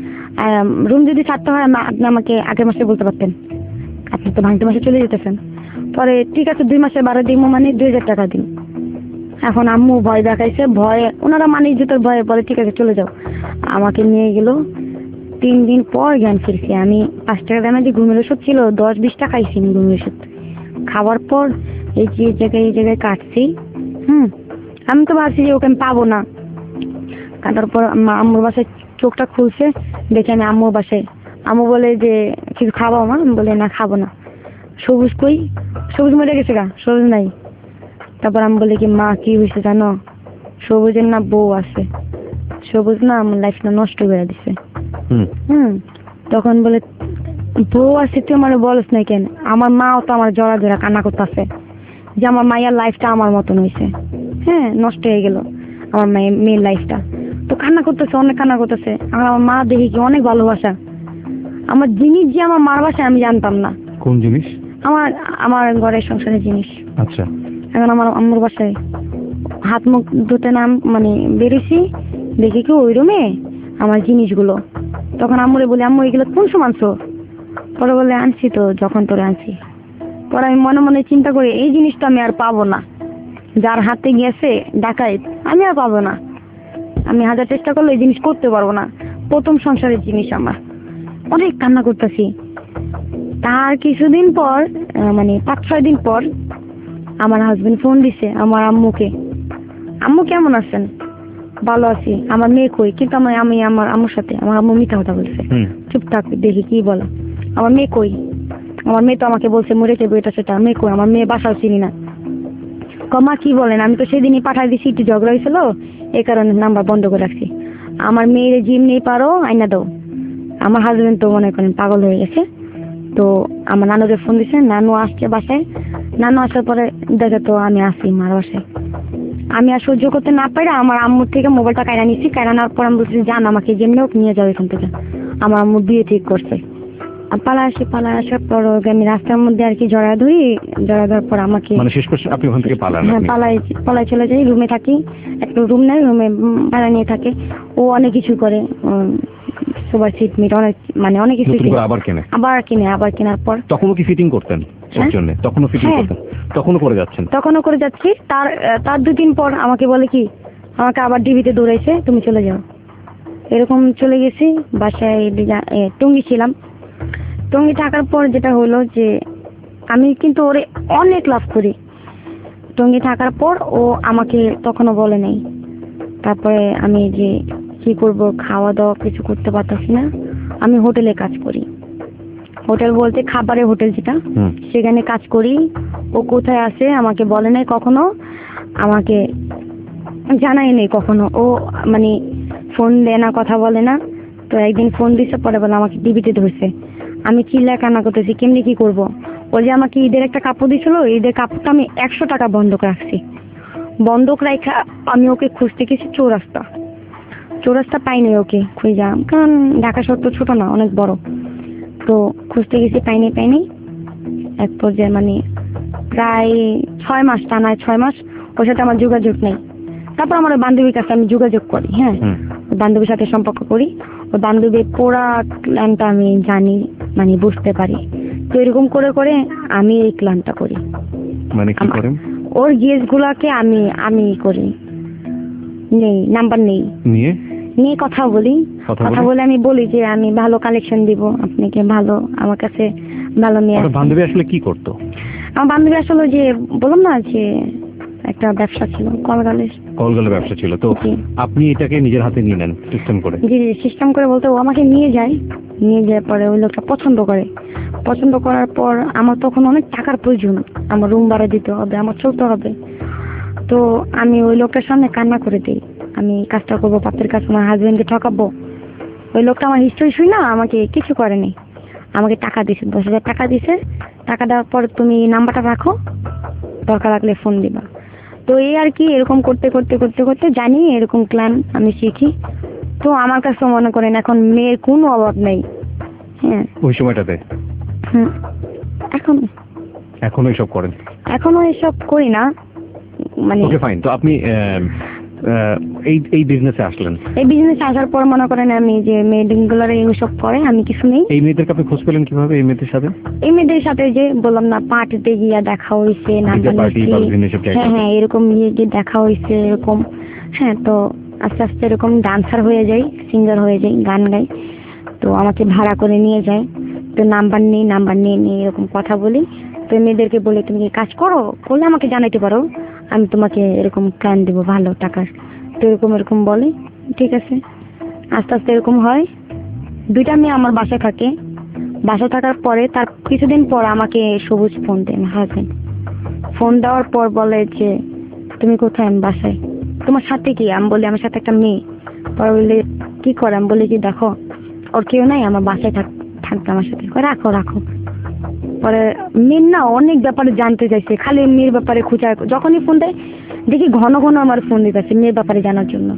রুম যদি ছাড়তে হয় আপনি আমাকে আগের মাসে বলতে পারতেন, আপনি তো ভাঙতে মাসে চলে যেতেছেন। পরে ঠিক আছে দুই মাসে ভাড়া দিব, মানে দুই হাজার টাকা দিন। এখন আম্মু ভয় দেখাইছে, ভয়ে ওনারা মানে ইজ্জতের ভয়ে বলে ঠিক আছে চলে যাও। আমাকে নিয়ে গেল তিন দিন পর জ্ঞান ফিরছি। আমি পাঁচ টাকা দামে যে ঘুমের ওষুধ ছিল দশ বিশ টাকা খাইছি আমি ঘুমের ওষুধ খাওয়ার পর এই যে এই জায়গায় এই জায়গায় কাটছি। হুম আমি তো ভাবছি যে ওকে আমি পাবো না। কাটার পর আম্মুর বাসায় চোখটা খুলছে, দেখে আমি আম্মুর বাসায়। আম্মু বলে যে কিছু খাবো মা? আমি বলে না খাবো না। সবুজ কই? সবুজ মরে গেছে গা, সবুজ নাই। তারপর আমি বলি কি মা কি হয়েছে জানো? সবুজের না বউ আছে, সবুজ না আমার লাইফটা নষ্ট করে দিছে। হুম তখন বলে বউ আছে তুই আমার বলস না কেন? আমার মাও তো আমার জড়া জড়া কান্না করতেছে যে আমার মায়ের লাইফটা আমার মতন হয়েছে, হ্যাঁ নষ্ট হয়ে গেল আমার মায়ের মেয়ের লাইফটা। তো কান্না করতেছে, অনেক কান্না করতেছে। আর আমার মা দেখি কি অনেক ভালোবাসা। আমার জিনিস যে আমার মার বাসায় আমি জানতাম না। কোন জিনিস? আমার আমার ঘরের সংসারের জিনিস। আচ্ছা। এখন আমার আম্মুর বাসায় হাত মুখ ধুতে নাম মানে বেরিয়েছি, দেখি কি ওই রুমে আমার জিনিসগুলো। তখন আম্মুরে বলি আম্মু এগুলো কোন সময় আনছো? পরে বলে আনছি তো যখন তোরে আনছি। পরে আমি মনে মনে চিন্তা করি এই জিনিসটা আমি আর পাবো না, যার হাতে গেছে ডাকাইত আমি আর পাবো না। আমি হাজার চেষ্টা করলে এই জিনিস করতে পারবো না। প্রথম সংসারের জিনিস আমার। অনেক কান্না করতেছি। তার কিছুদিন পর মানে পাঁচ ছয় দিন পর আমার হাজবেন্ড ফোন দিছে আমার আম্মুকে, আম্মু কেমন আছেন? ভালো আছি। আমার মেয়ে কই? কিন্তু আমি আমি আমার আম্মুর সাথে আমার আম্মু মিথ্যা কথা বলছে। চুপ থাক দেখি কি বলে। আমার মেয়ে কই? আমার মেয়ে তো আমাকে বলছে মরে যাবে এটা সেটা। মেয়ে কই? আমার মেয়ে বাসাও চিনি না। কমা কি বলেন? আমি তো সেদিনই পাঠাই দিছি, একটু ঝগড়া হয়েছিল এই কারণে নাম্বার বন্ধ করে রাখছি। আমার মেয়ের জিম নেই পারো আইনা দাও। আমার হাজবেন্ড তো মনে করেন পাগল হয়ে গেছে। তো আমার নানুকে ফোন দিছে, নানু আসছে বাসায়। নানু আসার পরে দেখে তো আমি আসি মার বাসায়। আমি আর সহ্য করতে না পারে আমার আম্মুর থেকে মোবাইলটা কায়রা নিচ্ছি। কায়রা নেওয়ার পর আমি বলছি জান আমাকে যেমনি হোক নিয়ে যাও এখান থেকে। আমার আম্মু বিয়ে ঠিক করছে। আর পালা আসি পালা আসার পর আমি রাস্তার মধ্যে আর কি জড়া ধরি। জড়া দেওয়ার পর আমাকে মানে শেষ করছেন আপনি ওখান থেকে পালান? হ্যাঁ পালাই পালাই চলে যাই। রুমে থাকি, একটা রুম নেই, রুমে ভাড়া নিয়ে থাকে। ও অনেক কিছু করে, সুপার সিট মিট অনেক মানে অনেক কিছু আবার কিনে আবার কিনে আবার কেনার পর তখনও কি ফিটিং করতেন ওর জন্য? তখনও ফিটিং করতেন? তখনও করে যাচ্ছেন? তখনও করে যাচ্ছি। তার তার দুদিন পর আমাকে বলে কি আমাকে আবার ডিবিতে দৌড়াইছে তুমি চলে যাও। এরকম চলে গেছি। বাসায় টঙ্গি ছিলাম। টঙ্গি থাকার পর যেটা হলো যে আমি কিন্তু ওরে অনেক লাভ করি। টঙ্গি থাকার পর ও আমাকে তখনও বলে নাই। তারপরে আমি যে কি করব, খাওয়া দাওয়া কিছু করতে পারতাছি না। আমি হোটেলে কাজ করি। হোটেল বলতে খাবারের হোটেল যেটা, সেখানে কাজ করি। ও কোথায় আছে আমাকে বলে নাই কখনো, আমাকে জানাই নেই কখনো। ও মানে ফোন দেয় না, কথা বলে না। তো একদিন ফোন দিছে, পরে বলে আমাকে ডিবিতে ধরছে। আমি চিল্লা কান্না করতেছি কেমনি কি করব। ও যে আমাকে ঈদের একটা কাপড় দিছিল, ঈদের কাপড়টা আমি একশো টাকা বন্ধক রাখছি। বন্ধক রাখা আমি ওকে খুঁজতে গেছি চৌরাস্তা। চৌরাস্তা পাইনি ওকে খুঁজে, কারণ ঢাকা শহর তো ছোট না, অনেক বড়। তো খুঁজতে গেছি পাইনি পাইনি এক পর্যায়ে মানে প্রায় ছয় মাস টানা ছয় মাস ওর সাথে আমার যোগাযোগ নেই। তারপর আমার বান্ধবীর কাছে আমি যোগাযোগ করি। হ্যাঁ বান্ধবীর সাথে সম্পর্ক করি। ওই বান্ধবীর পুরা প্ল্যানটা আমি জানি, মানে বুঝতে পারি। তো এরকম করে করে আমি এই প্ল্যানটা করি। মানে কি করেন? ওর গেস গুলাকে আমি আমি করি, নেই নাম্বার নেই নিয়ে নিয়ে কথা বলি। কথা বলে আমি বলি যে আমি ভালো কালেকশন দিব আপনাকে, ভালো আমার কাছে ভালো নিয়ে। বান্ধবী আসলে কি করতো? আমার বান্ধবী আসলে যে বললাম না যে একটা ব্যবসা ছিল, কলগালের কলগালের ব্যবসা ছিল। তো আপনি এটাকে নিজের হাতে নিয়ে নেন সিস্টেম করে? জি সিস্টেম করে বলতে ও আমাকে নিয়ে যায়। নিয়ে যাওয়ার পরে ওই লোকটা পছন্দ করে। পছন্দ করার পর আমার তখন অনেক টাকার প্রয়োজন, আমার রুম ভাড়া দিতে হবে, আমার চলতে হবে। তো আমি ওই লোকটার সামনে কান্না করে দিই আমি কাজটা করবো, পাপের কাজ, আমার হাজবেন্ডকে ঠকাবো। ওই লোকটা আমার হিস্ট্রি শুই না আমাকে কিছু করেনি, আমাকে টাকা দিছে, দশ হাজার টাকা দিছে। টাকা দেওয়ার পর তুমি নাম্বারটা রাখো, দরকার লাগলে ফোন দিবা। তো এই আর কি এরকম করতে করতে করতে করতে জানি এরকম প্ল্যান আমি শিখি। তো আমার কাছে মনে করেন এখন মেয়ের কোনো অভাব নেই। হ্যাঁ ওই সময়টাতে হুম এখন এখনো এসব করেন? এখনো এসব করি না মানে। Okay fine. তো আপনি এই এই বিজনেসে আসলেন? এই বিজনেসে আসার পর মনে করেন আমি যে মেয়েগুলোর এইসব করে আমি কিছু নেই। এই মেয়েদেরকে আপনি খোঁজ পেলেন কিভাবে? এই মেয়েদের সাথে এই মেয়েদের সাথে যে বললাম না পার্টিতে গিয়া দেখা হয়েছে, হ্যাঁ হ্যাঁ এরকম গিয়ে যে দেখা হয়েছে এরকম। হ্যাঁ তো আস্তে আস্তে এরকম ডান্সার হয়ে যাই, সিঙ্গার হয়ে যাই, গান গাই। তো আমাকে ভাড়া করে নিয়ে যায়। তো নাম্বার নেই, নাম্বার নিয়ে নিয়ে এরকম কথা বলি। তো মেয়েদেরকে বলে তুমি কি কাজ করো, করলে আমাকে জানাইতে পারো, আমি তোমাকে এরকম প্ল্যান দেবো ভালো টাকার। তো এরকম এরকম বলে, ঠিক আছে। আস্তে আস্তে এরকম হয়। দুইটা মেয়ে আমার বাসায় থাকে। বাসায় থাকার পরে তার কিছুদিন পর আমাকে সবুজ ফোন দেন হাজবেন্ড। ফোন দেওয়ার পর বলে যে তুমি কোথায়? আমি বাসায়। তোমার সাথে কি? আমি বলি আমার সাথে একটা মেয়ে। পরে বললে কি করে? আমি বলি যে দেখো ওর কেউ নাই, আমার বাসায় থাক থাকবে আমার সাথে। রাখো রাখো। পরে মেয়ের না অনেক ব্যাপারে জানতে চাইছে, খালি মেয়ের ব্যাপারে খুঁজা। যখনই ফোন দেয় দেখি ঘন ঘন আমার ফোন দিতেছে মেয়ের ব্যাপারে জানার জন্য।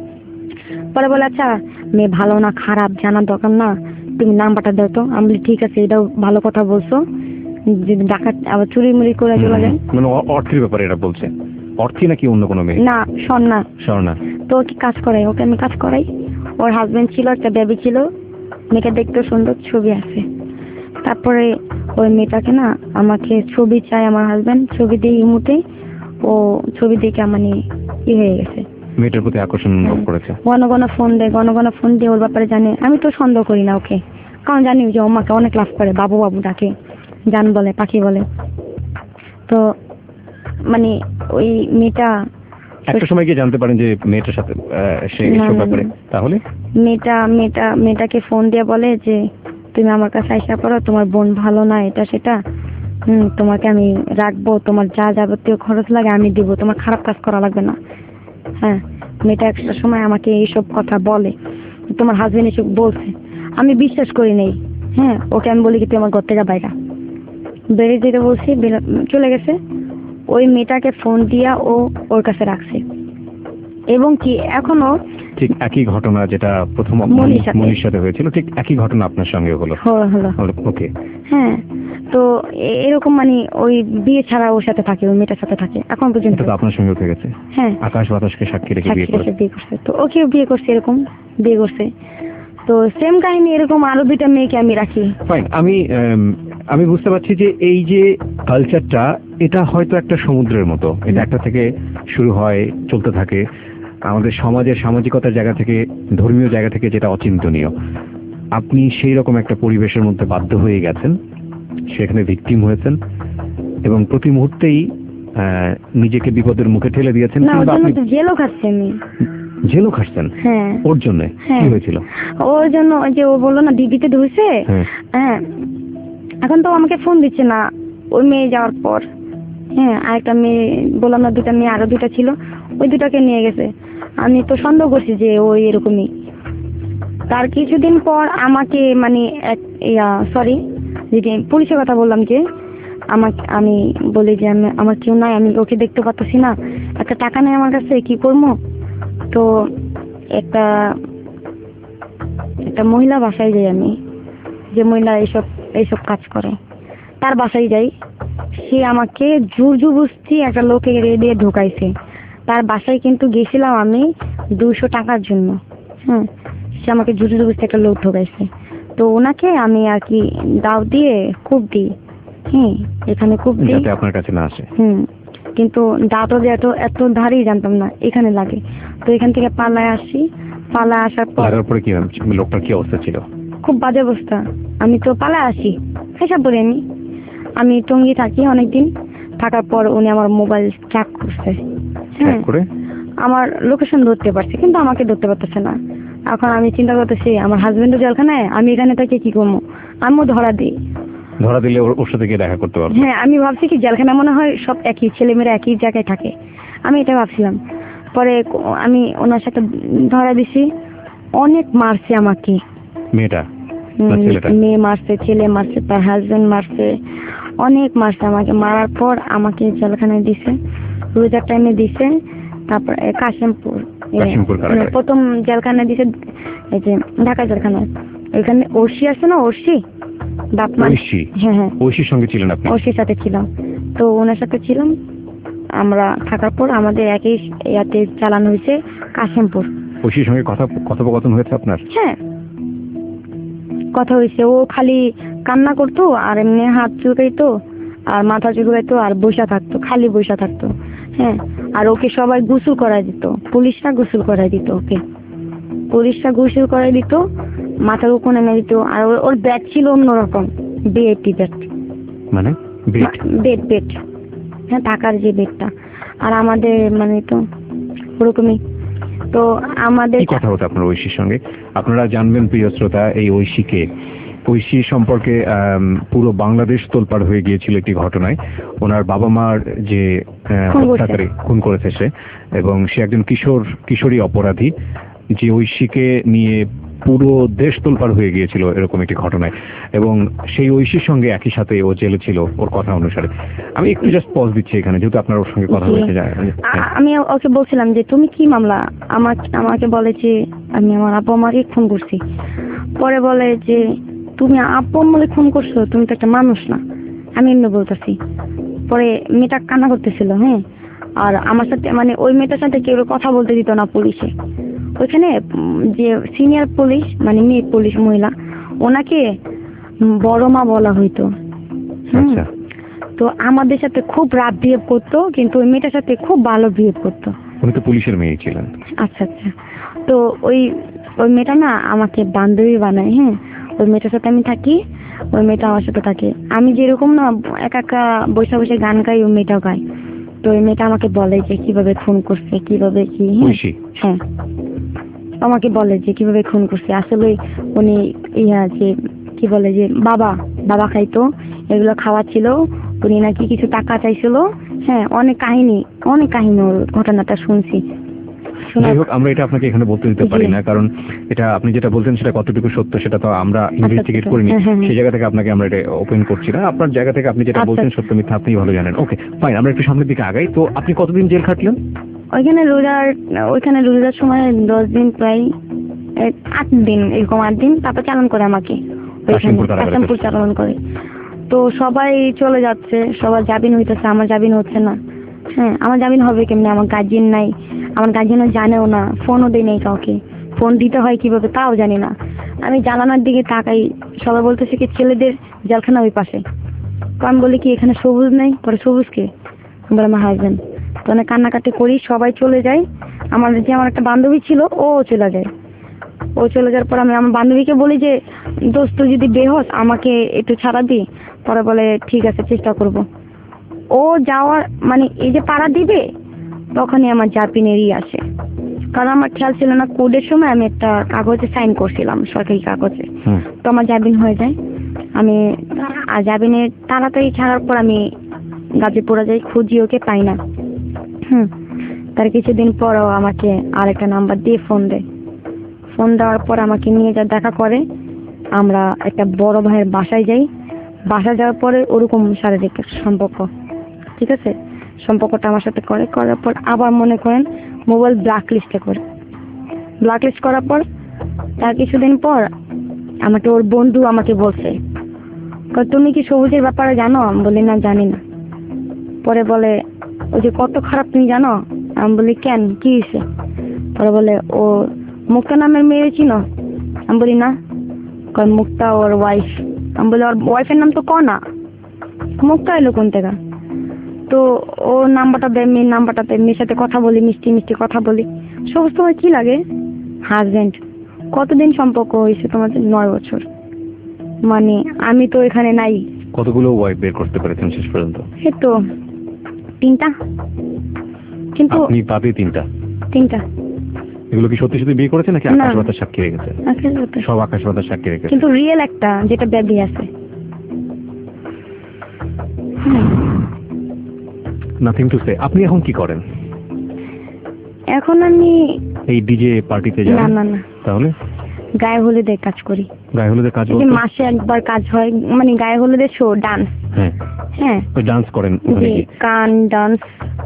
পরে বলে আচ্ছা মেয়ে ভালো না খারাপ জানার দরকার না, তুমি নাম্বারটা দাও তো। আমি বলি ঠিক আছে, এটাও ভালো কথা বলছো, যদি ডাকাত আবার চুরি মুড়ি করে চলে যায়। মানে অ- অর্থের ব্যাপারে এটা বলছে? অর্থী নাকি অন্য কোনো মেয়ে? না স্বর্ণা। স্বর্ণা। তো ও কি কাজ করে? ওকে আমি কাজ করাই। ওর হাজবেন্ড ছিল, একটা বেবি ছিল, মেয়েটা দেখতে সুন্দর, ছবি আছে। তারপরে ওই মেয়েটাকে না আমাকে ছবি চাই আমার হাজবেন্ড, ছবি দিয়ে ইমুতে ও ছবি দেখে আমার নিয়ে ই হয়ে গেছে, মেয়েটার প্রতি আকর্ষণ অনুভব করেছে। ঘন ঘন ফোন দেয়, ঘন ঘন ফোন দিয়ে ওর ব্যাপারে জানে। আমি তো সন্দেহ করি না ওকে, কারণ জানি যে ও আমাকে অনেক লাভ করে, বাবু বাবু ডাকে, জান বলে, পাখি বলে। তো মানে ওই মেয়েটা একটা সময় গিয়ে জানতে পারেন যে মেয়েটার সাথে আহ, সে না, এসব না, ব্যাপারে, না। তাহলে মেয়েটা মেয়েটা মেয়েটাকে ফোন দিয়ে বলে যে তুমি আমার কাছে আইসা করো, তোমার বোন ভালো না, এটা সেটা, হুম তোমাকে আমি রাখবো, তোমার যা যাবতীয় খরচ লাগে আমি দিব, তোমার খারাপ কাজ করা লাগবে না। হ্যাঁ, মেয়েটা একটা সময় আমাকে এইসব কথা বলে, তোমার হাজবেন্ড এসব বলছে। আমি বিশ্বাস করি নাই। হ্যাঁ, ওকে আমি বলি কি তুই আমার ঘর থেকে বাইরা বেরিয়ে যেতে বলছি, বেরো- চলে গেছে। ওই মেয়েটাকে ফোন দিয়া ও ওর কাছে রাখছে, এবং কি এখনো ঠিক একই ঘটনা যেটা প্রথম মনির সাথে। মনির সাথে হয়েছিল, ঠিক একই ঘটনা আপনার সঙ্গে হলো। হলো হলো ওকে। হ্যাঁ, তো এ- এরকম মানে ওই বিয়ে ছাড়া ওর সাথে থাকে, ওই মেয়েটার সাথে থাকে এখন পর্যন্ত। এটা তো আপনার সঙ্গে উঠে গেছে। হ্যাঁ, আকাশ বাতাসকে সাক্ষী রেখে বিয়ে সাক্ষী রেখে করেছে। বিয়ে করছে। তো ওকেও বিয়ে করছে, এরকম বিয়ে করছে। তো সেম কাহিনী এরকম আরো দুইটা মেয়েকে আমি রাখি। ফাইন। আমি উম, আমি বুঝতে পারছি যে এই যে কালচারটা, এটা হয়তো একটা সমুদ্রের মতো, এটা একটা থেকে শুরু হয়, চলতে থাকে। আমাদের সমাজের সামাজিকতার জায়গা থেকে, ধর্মীয় জায়গা থেকে যেটা অচিন্তনীয়, আপনি সেই রকম একটা পরিবেশের মধ্যে বাধ্য হয়ে গেছেন, সেখানে ভিকটিম হয়েছেন, এবং প্রতি মুহূর্তেই আহ, নিজেকে বিপদের মুখে ঠেলে দিয়েছেন। না, ওর কিংবা জন্য আপনি তো জেলও খাচ্ছি আমি। জেলও খাটছেন হ্যাঁ ওর জন্য? হ্যাঁ। কি হয়েছিল? ওর জন্য ওই যে ও বললো না ডিবিতে ধরছে। হ্যাঁ। হ্যাঁ, এখন তো আমাকে ফোন দিচ্ছে না ওই মেয়ে যাওয়ার পর। হ্যাঁ, আরেকটা মেয়ে বললাম না, দুটা মেয়ে আরো দুটা ছিল, ওই দুটাকে নিয়ে গেছে। আমি তো সন্দেহ করছি যে ওই এরকমই। তার কিছুদিন পর আমাকে মানে সরি যদি পুলিশের কথা বললাম, যে আমাকে আমি বলি যে আমি আমার কেউ নাই, আমি ওকে দেখতে পাচ্ছি না, একটা টাকা নেই আমার কাছে, কি করবো? তো একটা একটা মহিলা বাসায় যাই আমি, যে মহিলা এইসব এইসব কাজ করে, তার বাসায় যাই। সে আমাকে জোর জবরদস্তি একটা লোকে দিয়ে ঢুকাইছে। তার বাসায় কিন্তু গেছিলাম আমি দুশো টাকার জন্য। হ্যাঁ, সে আমাকে জোর জবরদস্তি একটা লোক ঢুকাইছে। তো ওনাকে আমি আর কি দাও দিয়ে কূপ দিই। হ্যাঁ, এখানে কূপ দিই, যাতে আপনার কাছে না আসে। হুম কিন্তু দাঁতও যে এত এত ধারেই জানতাম না, এখানে লাগে। তো এখান থেকে পালায় আসি, পালায় আসার পর লাগার পরে কি হয়েছে? লোকটার কি অবস্থা ছিল? খুব বাজে অবস্থা। আমি তো পালায় আসি, হিসাব করি আমি আমি টঙ্গী থাকি অনেকদিন, থাকার পর উনি আমার মোবাইল ট্র্যাক করছে। হ্যাঁ, করে আমার লোকেশন ধরতে পারছে, কিন্তু আমাকে ধরতে পারতেছে না। এখন আমি চিন্তা করতেছি আমার হাজবেন্ডও জেলখানায়, আমি এখানে তাকে কি করবো, আমিও ধরা দিই। ধরা দিলে ওর ওর সাথে গিয়ে দেখা করতে পারবো। হ্যাঁ, আমি ভাবছি কি জেলখানা মনে হয় সব একই, ছেলেমেয়েরা একই জায়গায় থাকে, আমি এটা ভাবছিলাম। পরে ক- আমি ওনার সাথে ধরা দিছি, অনেক মারছে আমাকে। মেয়েটা হুম, না ছেলেটা? মেয়ে মারছে, ছেলে মারছে, তার হাজবেন্ড মারছে, অনেক মারছে আমাকে। মারার পর আমাকে জেলখানায় দিছে, রোজার টাইমে দিছে। তারপর এ, কাশিমপুর এ, কাশিমপুর কারাগারে। মানে প্রথম জেলখানায় দিছে এই যে ঢাকা জেলখানায়। এখানে ওরসি আছে না, ওরসি বাপমান। ঐশী? হ্যাঁ হ্যাঁ, ঐশীর সঙ্গে ছিলেন আপনি? ওরসির সাথে ছিলাম। তো ওনার সাথে ছিলাম আমরা, থাকার পর আমাদের একই ইয়াতে চালানো হয়েছে কাশিমপুর। ঐশীর সঙ্গে কথা কথোপকথন হয়েছে আপনার? হ্যাঁ, কথা হয়েছে। ও খালি কান্না করতো, আর এমনি হাত চুলকাইতো, আর মাথা চুলকাইতো, আর বসা থাকতো, খালি বসা থাকতো। হ্যাঁ, আর ওকে সবাই গোসল করাই দিত, পুলিশরা গোসল করাই দিত ওকে, পুলিশরা গোসল করাই দিত। মাথার উপর নেমে দিত। আর ওর- ওর ব্যাট ছিল অন্যরকম, বিএটি ব্যাট, মানে বেট? বেড বেড হ্যাঁ, টাকার যে বেডটা। আর আমাদের মানে তো ওরকমই। তো আমাদের কি কথা হতো আপনার ঐশীর সঙ্গে? আপনারা জানবেন প্রিয় শ্রোতা, এই ঐশীকে, ঐশী সম্পর্কে আম, পুরো বাংলাদেশ তোলপাড় হয়ে গিয়েছিল একটি ঘটনায়। ওনার বাবা মার যে আহ, খুন করছে। হত্যাকারী, খুন করেছে সে, এবং সে একজন কিশোর কিশোরী অপরাধী, যে ঐশীকে নিয়ে পুরো দেশ তোলপাড় হয়ে গিয়েছিল এরকম একটি ঘটনায়। এবং সেই ঐশীর সঙ্গে একই সাথে ও জেলে ছিল ওর কথা অনুসারে। আমি একটু জাস্ট পজ দিচ্ছি এখানে, যেহেতু আপনার ওর সঙ্গে কথা জি। হয়েছে। যায় আ- আমি ওকে বলছিলাম যে তুমি কি মামলা, আমাকে আমাকে বলে যে আমি আমার আব্বু আমাকে খুন করছি। পরে বলে যে তুমি আব্বু আমাকে খুন করছো, তুমি তো একটা মানুষ না। আমি এমনি বলতেছি। পরে মেয়েটা কান্না করতেছিল, হ্যাঁ। আর আমার সাথে মানে ওই মেয়েটার সাথে কেউ কথা বলতে দিত না পুলিশে। ওইখানে উম, যে সিনিয়র পুলিশ মানে মেয়ে পুলিশ মহিলা, ওনাকে উম, বড় মা বলা হইতো। হুম। আচ্ছা। তো আমাদের সাথে খুব রাত বিহেভ করতো, কিন্তু ওই মেয়েটার সাথে খুব ভালো বিহেভ করতো। উনি তো পুলিশের মেয়ে ছিলেন। আচ্ছা আচ্ছা। তো ওই ওই মেয়েটা না আমাকে বান্ধবী বানায়, হ্যাঁ। ওই মেয়েটার সাথে আমি থাকি, ওই মেয়েটা আমার সাথে থাকে। আমি যেরকম না একা একা বসে বসে গান গাই, ওই মেয়েটাও গায়। তো ওই মেয়েটা আমাকে বলে যে কিভাবে খুন করছে, কিভাবে কি, হ্যাঁ। ঐশী? হ্যাঁ, আমাকে বলে যে কিভাবে খুন করছে। আসলে উনি ইয়া যে কি বলে যে বাবা বাবা খাইতো, এগুলো খাওয়া ছিল। উনি নাকি কিছু টাকা চাইছিল, হ্যাঁ। অনেক কাহিনী, অনেক কাহিনী ওর ঘটনাটা শুনছি। শোনার যাই হোক, আমরা এটা আপনাকে এখানে বলতে দিতে পারি না, কারণ এটা আপনি যেটা বলছেন সেটা কতটুকু সত্য সেটা তো আমরা ইনভেস্টিগেট আচ্ছা, করিনি। হ্যাঁ, হ্যাঁ, হ্যাঁ। সেই জায়গা থেকে আপনাকে আমরা এটা ওপেন করছি না। আপনার জায়গা থেকে আপনি যেটা আচ্ছা, বলছেন আচ্ছা। সত্য মিথ্যা আপনিই ভালো জানেন। ওকে ফাইন, আমরা একটু সামনের দিকে আগাই। তো আপনি কতদিন জেল খাটলেন? ওইখানে রোজার ওইখানে রোজার সময় দশ দিন, প্রায় এই আট দিন, এরকম আট দিন। তারপর চালান করে আমাকে ওইখানে কাশিমপুর কারাগারে। কাশিমপুর চালান করে। তো সবাই চলে যাচ্ছে, সবার জামিন হইতেছে, আমার জামিন হচ্ছে না। হ্যাঁ, আমার জামিন হবে কেমনে? আমার গার্জিয়ান নাই, আমার গার্জিয়ানও জানেও না, ফোনও দেয় নাই কাউকে। ফোন দিতে হয় কিভাবে তাও জানি না। আমি জানালার দিকে তাকাই, সবাই বলতেছে কি ছেলেদের জেলখানা ওই পাশে। তো আমি বলি কি এখানে সবুজ নেই? পরে সবুজ কে? আমি বলে আমার হাজবেন্ড। তো অনেক কান্নাকাটি করি, সবাই চলে যায়। আমার যে আমার একটা বান্ধবী ছিল, ও চলে যায়। ও চলে যাওয়ার পর আমি আমার বান্ধবীকে বলি যে দোস্ত যদি বেহস আমাকে একটু ছাড়া দি। পরে বলে ঠিক আছে, চেষ্টা করব। ও যাওয়ার মানে এই যে পাড়া দিবে, তখনই আমার জাপিনেরই আসে। কারণ আমার খেয়াল ছিল না, কোডের সময় আমি একটা কাগজে সাইন করছিলাম, সরকারি কাগজে। হুম। তো আমার জামিন হয়ে যায়। আমি আর জামিনের তাড়াতাড়ি ছাড়ার পর আমি গাজীপুরে যাই, খুঁজি, ওকে পাই না। হুম। তার কিছুদিন পরও আমাকে আরেকটা নাম্বার দিয়ে ফোন দেয়। ফোন দেওয়ার পর আমাকে নিয়ে যা দেখা করে, আমরা একটা বড় ভাইয়ের বাসায় যাই। বাসায় যাওয়ার পরে ওরকম শারীরিক সম্পর্ক, ঠিক আছে, সম্পর্কটা আমার সাথে করে। করার পর আবার মনে করেন মোবাইল ব্ল্যাক লিস্টে করে। ব্ল্যাক লিস্ট করার পর তার কিছুদিন পর আমাকে ওর বন্ধু আমাকে বলছে, কয়, তুমি কি সবুজের ব্যাপারে জানো? আমি বলি না, জানি না। পরে বলে ওই যে কত খারাপ তুমি জানো? আমি বলি কেন, কি হয়েছে? পরে বলে ও মুক্তা নামের মেয়ে চিনো? আমি বলি না। কয় মুক্তা ওর ওয়াইফ। আমি বলি ওর ওয়াইফের নাম তো কনা, মুক্তা এলো কোন থেকে? তো ও নাম্বারটা দেয়, মেয়ের নাম্বারটাতে, মেয়ের সাথে কথা বলি, মিষ্টি মিষ্টি কথা বলি। সবুজ তোমার কি লাগে? হাজবেন্ড। কতদিন সম্পর্ক হয়েছে তোমাদের? নয় বছর। মানে আমি তো এখানে নাই। কতগুলো ওয়াইফ বের করতে পেরেছেন শেষ পর্যন্ত? এই তো তিনটা। কিন্তু আপনি পাবে তিনটা? তিনটা। এগুলো কি সত্যি সত্যি বিয়ে করেছে নাকি না। আকাশ বাতাস সাক্ষী রেখেছে? আসলে তো। সব আকাশ বাতাস সাক্ষী রেখেছে। কিন্তু রিয়েল একটা যেটা বেবি আছে। Nothing to say. আপনি এখন কি করেন? এখন আমি এই ডিজে পার্টিতে না যান? না না তাহলে গায়ে হলুদের কাজ করি। গায়ে হলুদের কাজ এই যে বলতে? মাসে একবার কাজ হয়, মানে গায়ে হলুদের শো, ডান্স। হ্যাঁ, হ্যাঁ, ওই ডান্স করেন ওখানে যে গিয়ে? গান, ডান্স।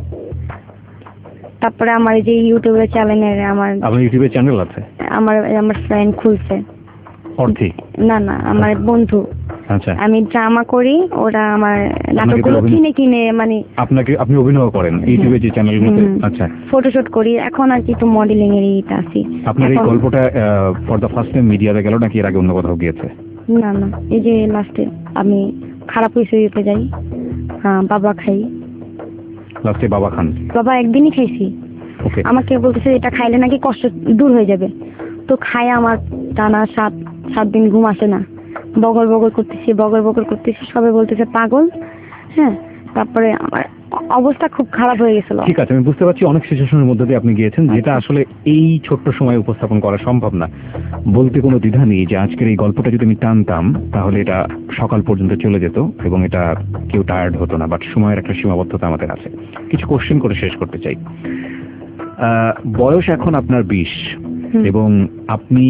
তারপরে আমার এই যে ইউটিউবে চ্যানেলের আমার আপনার ইউটিউবে চ্যানেল আছে? আমার আমার ফ্রেন্ড খুলছে। অর্থে? না না, আমার বন্ধু। আচ্ছা। আমি ড্রামা করি, ওরা আমার আপনাকে তো নাটকগুলো অভিনয়- কিনে কিনে মানে আপনাকে আপনি অভিনয় করেন ইউটিউবে যে চ্যানেলগুলোতে? হুম। আচ্ছা। ফটোশুট করি। এখন আর কি একটু মডেলিং এর ইটা আছি। আপনার এই এখন- গল্পটা ফর দ্য ফার্স্ট টাইম মিডিয়াতে গেল নাকি এর আগে অন্য কোথাও গিয়েছে? না না, এই যে লাস্টে আমি খারাপ হিসেবে যাই, হ্যাঁ, বাবা খাই। লাস্টে বাবা খান? বাবা একদিনই খাইছি। ওকে। আমাকে বলতেছে এটা খাইলে নাকি কষ্ট দূর হয়ে যাবে। তো খাই, আমার টানা সাত সাত দিন ঘুম আসে না, বগল বগল করতেছি বগল বগল করতেছি, সবাই বলতেছে পাগল। হ্যাঁ, তারপরে আমার অবস্থা খুব খারাপ হয়ে গেছিল। ঠিক আছে, আমি বুঝতে পারছি অনেক সিচুয়েশনের মধ্যে দিয়ে আপনি গিয়েছেন, যেটা আসলে এই ছোট্ট সময় উপস্থাপন করা সম্ভব না। বলতে কোনো দ্বিধা নেই যে আজকের এই গল্পটা যদি আমি টানতাম তাহলে এটা সকাল পর্যন্ত চলে যেত এবং এটা কেউ টায়ার্ড হতো না, বাট সময়ের একটা সীমাবদ্ধতা আমাদের আছে। কিছু কোশ্চেন করে শেষ করতে চাই। আহ, বয়স এখন আপনার বিশ এবং আপনি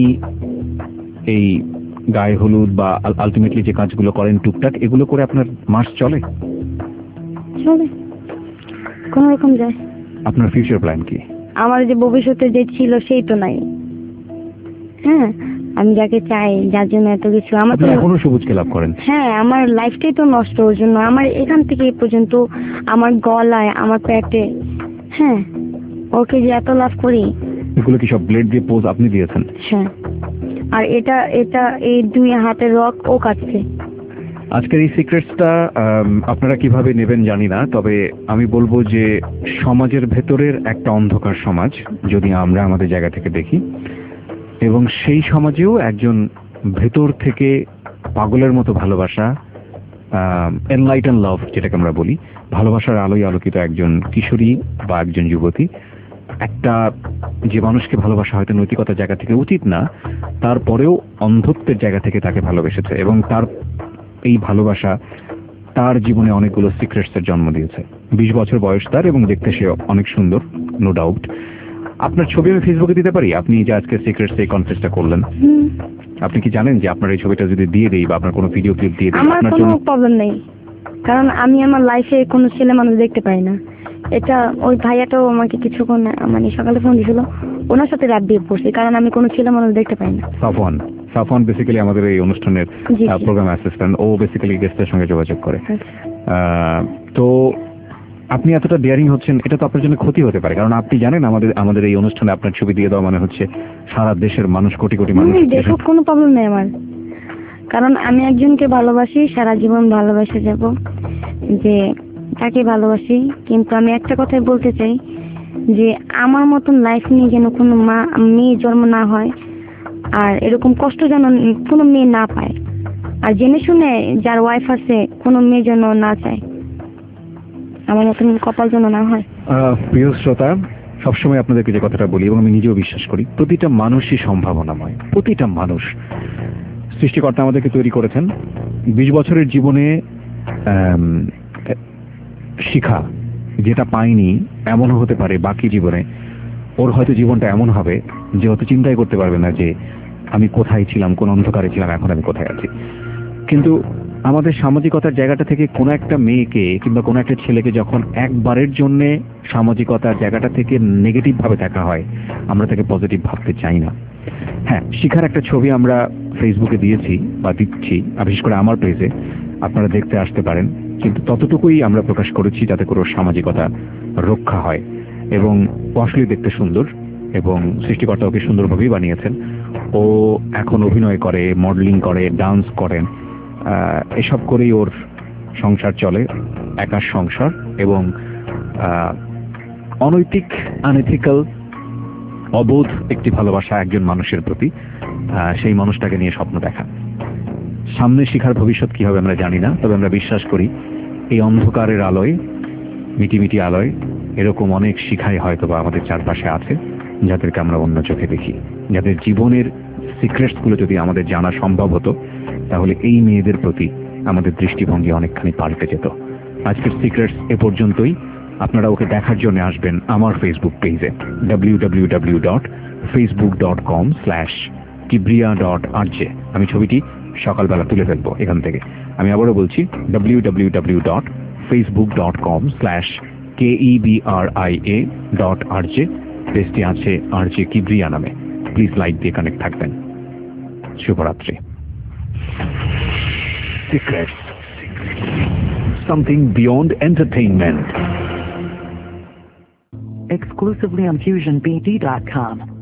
এই গায়ে হলুদ বা আলটিমেটলি যে কাজগুলো করেন টুকটাক, এগুলো করে আপনার মাস চলে? চলে, কোন রকম যায়। আপনার ফিউচার প্ল্যান কি? আমার যে ভবিষ্যতে যে ছিল সেই তো নাই। হ্যাঁ, আমি যাকে চাই, যার জন্য এত কিছু, আমার তো এখনো সবুজকে লাভ করেন। হ্যাঁ, আমার লাইফটাই তো নষ্ট ওর জন্য। আমার এখান থেকে এই পর্যন্ত, আমার গলায়, আমার পেটে, হ্যাঁ, ওকে যে এত লাভ করি। এগুলো কি সব ব্লেড দিয়ে পোজ আপনি দিয়েছেন? হ্যাঁ, আর এটা এটা এই দুই হাতের রক ও কাটছে। আজকের এই সিক্রেটসটা আপনারা কিভাবে নেবেন জানি না, তবে আমি বলবো যে সমাজের ভেতরের একটা অন্ধকার সমাজ যদি আমরা আমাদের জায়গা থেকে দেখি, এবং সেই সমাজেও একজন ভেতর থেকে পাগলের মতো ভালোবাসা, এনলাইটেন লাভ যেটাকে আমরা বলি, ভালোবাসার আলোয় আলোকিত একজন কিশোরী বা একজন যুবতী, একটা যে মানুষকে ভালোবাসা হয়তো নৈতিকতার জায়গা থেকে উচিত না, তারপরেও অন্ধত্বের জায়গা থেকে তাকে ভালোবেসেছে এবং তার এই ভালোবাসা তার জীবনে অনেকগুলো সিক্রেটসের জন্ম দিয়েছে। বিশ বছর বয়স তার এবং দেখতে সে অনেক সুন্দর, নো ডাউট। আপনার ছবি আমি ফেসবুকে দিতে পারি? আপনি যে আজকে সিক্রেটস এই কনফারেন্সটা করলেন, আপনি কি জানেন যে আপনার এই ছবিটা যদি দিয়ে দেই বা আপনার কোনো ভিডিও ক্লিপ দিয়ে দিই, আমার কোনো প্রবলেম নেই, কারণ আমি আমার লাইফে কোনো ছেলে মানুষ দেখতে পাই না। এটা ওই ভাইয়াটাও আমাকে কিছুক্ষণ মানে সকালে ফোন দিয়েছিল, ওনার সাথে রাত দিয়ে পড়ছি, কারণ আমি কোনো ছেলে মানুষ দেখতে পাই না। সাফওয়ান সাফওয়ান বেসিক্যালি আমাদের এই অনুষ্ঠানের প্রোগ্রাম অ্যাসিস্ট্যান্ট, ও বেসিক্যালি গেস্টের সঙ্গে যোগাযোগ করে। তো আপনি এতটা ডেয়ারিং হচ্ছেন, এটা তো আপনার জন্য ক্ষতি হতে পারে, কারণ আপনি জানেন আমাদের আমাদের এই অনুষ্ঠানে আপনার ছবি দিয়ে দেওয়া মানে হচ্ছে সারা দেশের মানুষ, কোটি কোটি মানুষ দেখো, কোনো প্রবলেম নেই আমার, কারণ আমি একজনকে ভালোবাসি, সারা জীবন ভালোবাসে যাব, যে তাকে ভালোবাসি। কিন্তু আমি একটা কথাই বলতে চাই যে আমার মতন লাইফ নিয়ে যেন কোনো মা মেয়ে জন্ম না হয়, আর এরকম কষ্ট যেন কোনো মেয়ে না পায়, আর জেনে শুনে যার ওয়াইফ আছে কোনো মেয়ে যেন না চায়, আমার মতন কপাল যেন না হয়। প্রিয় শ্রোতা, সবসময় আপনাদেরকে যে কথাটা বলি এবং আমি নিজেও বিশ্বাস করি, প্রতিটা মানুষই সম্ভাবনাময়। প্রতিটা মানুষ সৃষ্টিকর্তা আমাদেরকে তৈরি করেছেন। বিশ বছরের জীবনে শিখা যেটা পাইনি এমনও হতে পারে বাকি জীবনে ওর হয়তো জীবনটা এমন হবে যে অত চিন্তাই করতে পারবে না যে আমি কোথায় ছিলাম, কোন অন্ধকারে ছিলাম, এখন আমি কোথায় আছি। কিন্তু আমাদের সামাজিকতার জায়গাটা থেকে কোনো একটা মেয়েকে কিংবা কোনো একটা ছেলেকে যখন একবারের জন্য সামাজিকতার জায়গাটা থেকে নেগেটিভ ভাবে দেখা হয়, আমরা তাকে পজিটিভ ভাবতে চাই না। হ্যাঁ, শিখার একটা ছবি আমরা ফেসবুকে দিয়েছি বা দিচ্ছি, বিশেষ করে আমার পেজে, আপনারা দেখতে আসতে পারেন, কিন্তু ততটুকুই আমরা প্রকাশ করেছি যাতে করে সামাজিকতা রক্ষা হয়। এবং আসলে দেখতে সুন্দর এবং সৃষ্টিকর্তা ওকে সুন্দরভাবেই বানিয়েছেন। ও এখন অভিনয় করে, মডেলিং করে, ডান্স করেন, এসব করেই ওর সংসার চলে, একার সংসার, এবং অনৈতিক, আনএথিক্যাল, অবোধ একটি ভালোবাসা একজন মানুষের প্রতি, সেই মানুষটাকে নিয়ে স্বপ্ন দেখা। সামনে শিখার ভবিষ্যৎ কি হবে আমরা জানি না, তবে আমরা বিশ্বাস করি এই অন্ধকারের আলোয়, মিটিমিটি আলোয়, এরকম অনেক শিখাই হয়তো বা আমাদের চারপাশে আছে যাদেরকে আমরা অন্য চোখে দেখি, যাদের জীবনের সিক্রেটসগুলো যদি আমাদের জানা সম্ভব হতো তাহলে এই মেয়েদের প্রতি আমাদের দৃষ্টিভঙ্গি অনেকখানি পাল্টে যেত। আজকের সিক্রেটস এ পর্যন্তই। আপনারা ওকে দেখার জন্য আসবেন আমার ফেসবুক পেজে W W W dot Facebook dot com slash Kibria dot R J. আমি ছবিটি সকালবেলা তুলে ফেলবো এখান থেকে। আমি আবারও বলছি W W W dot Facebook dot com slash K E B R I A dot R J. পেজটি আছে আর জে কিব্রিয়া নামে। প্লিজ লাইক দিয়ে কানেক্ট থাকবেন। শুভরাত্রি। Secrets. Something beyond entertainment. Exclusively on fusion b d dot com.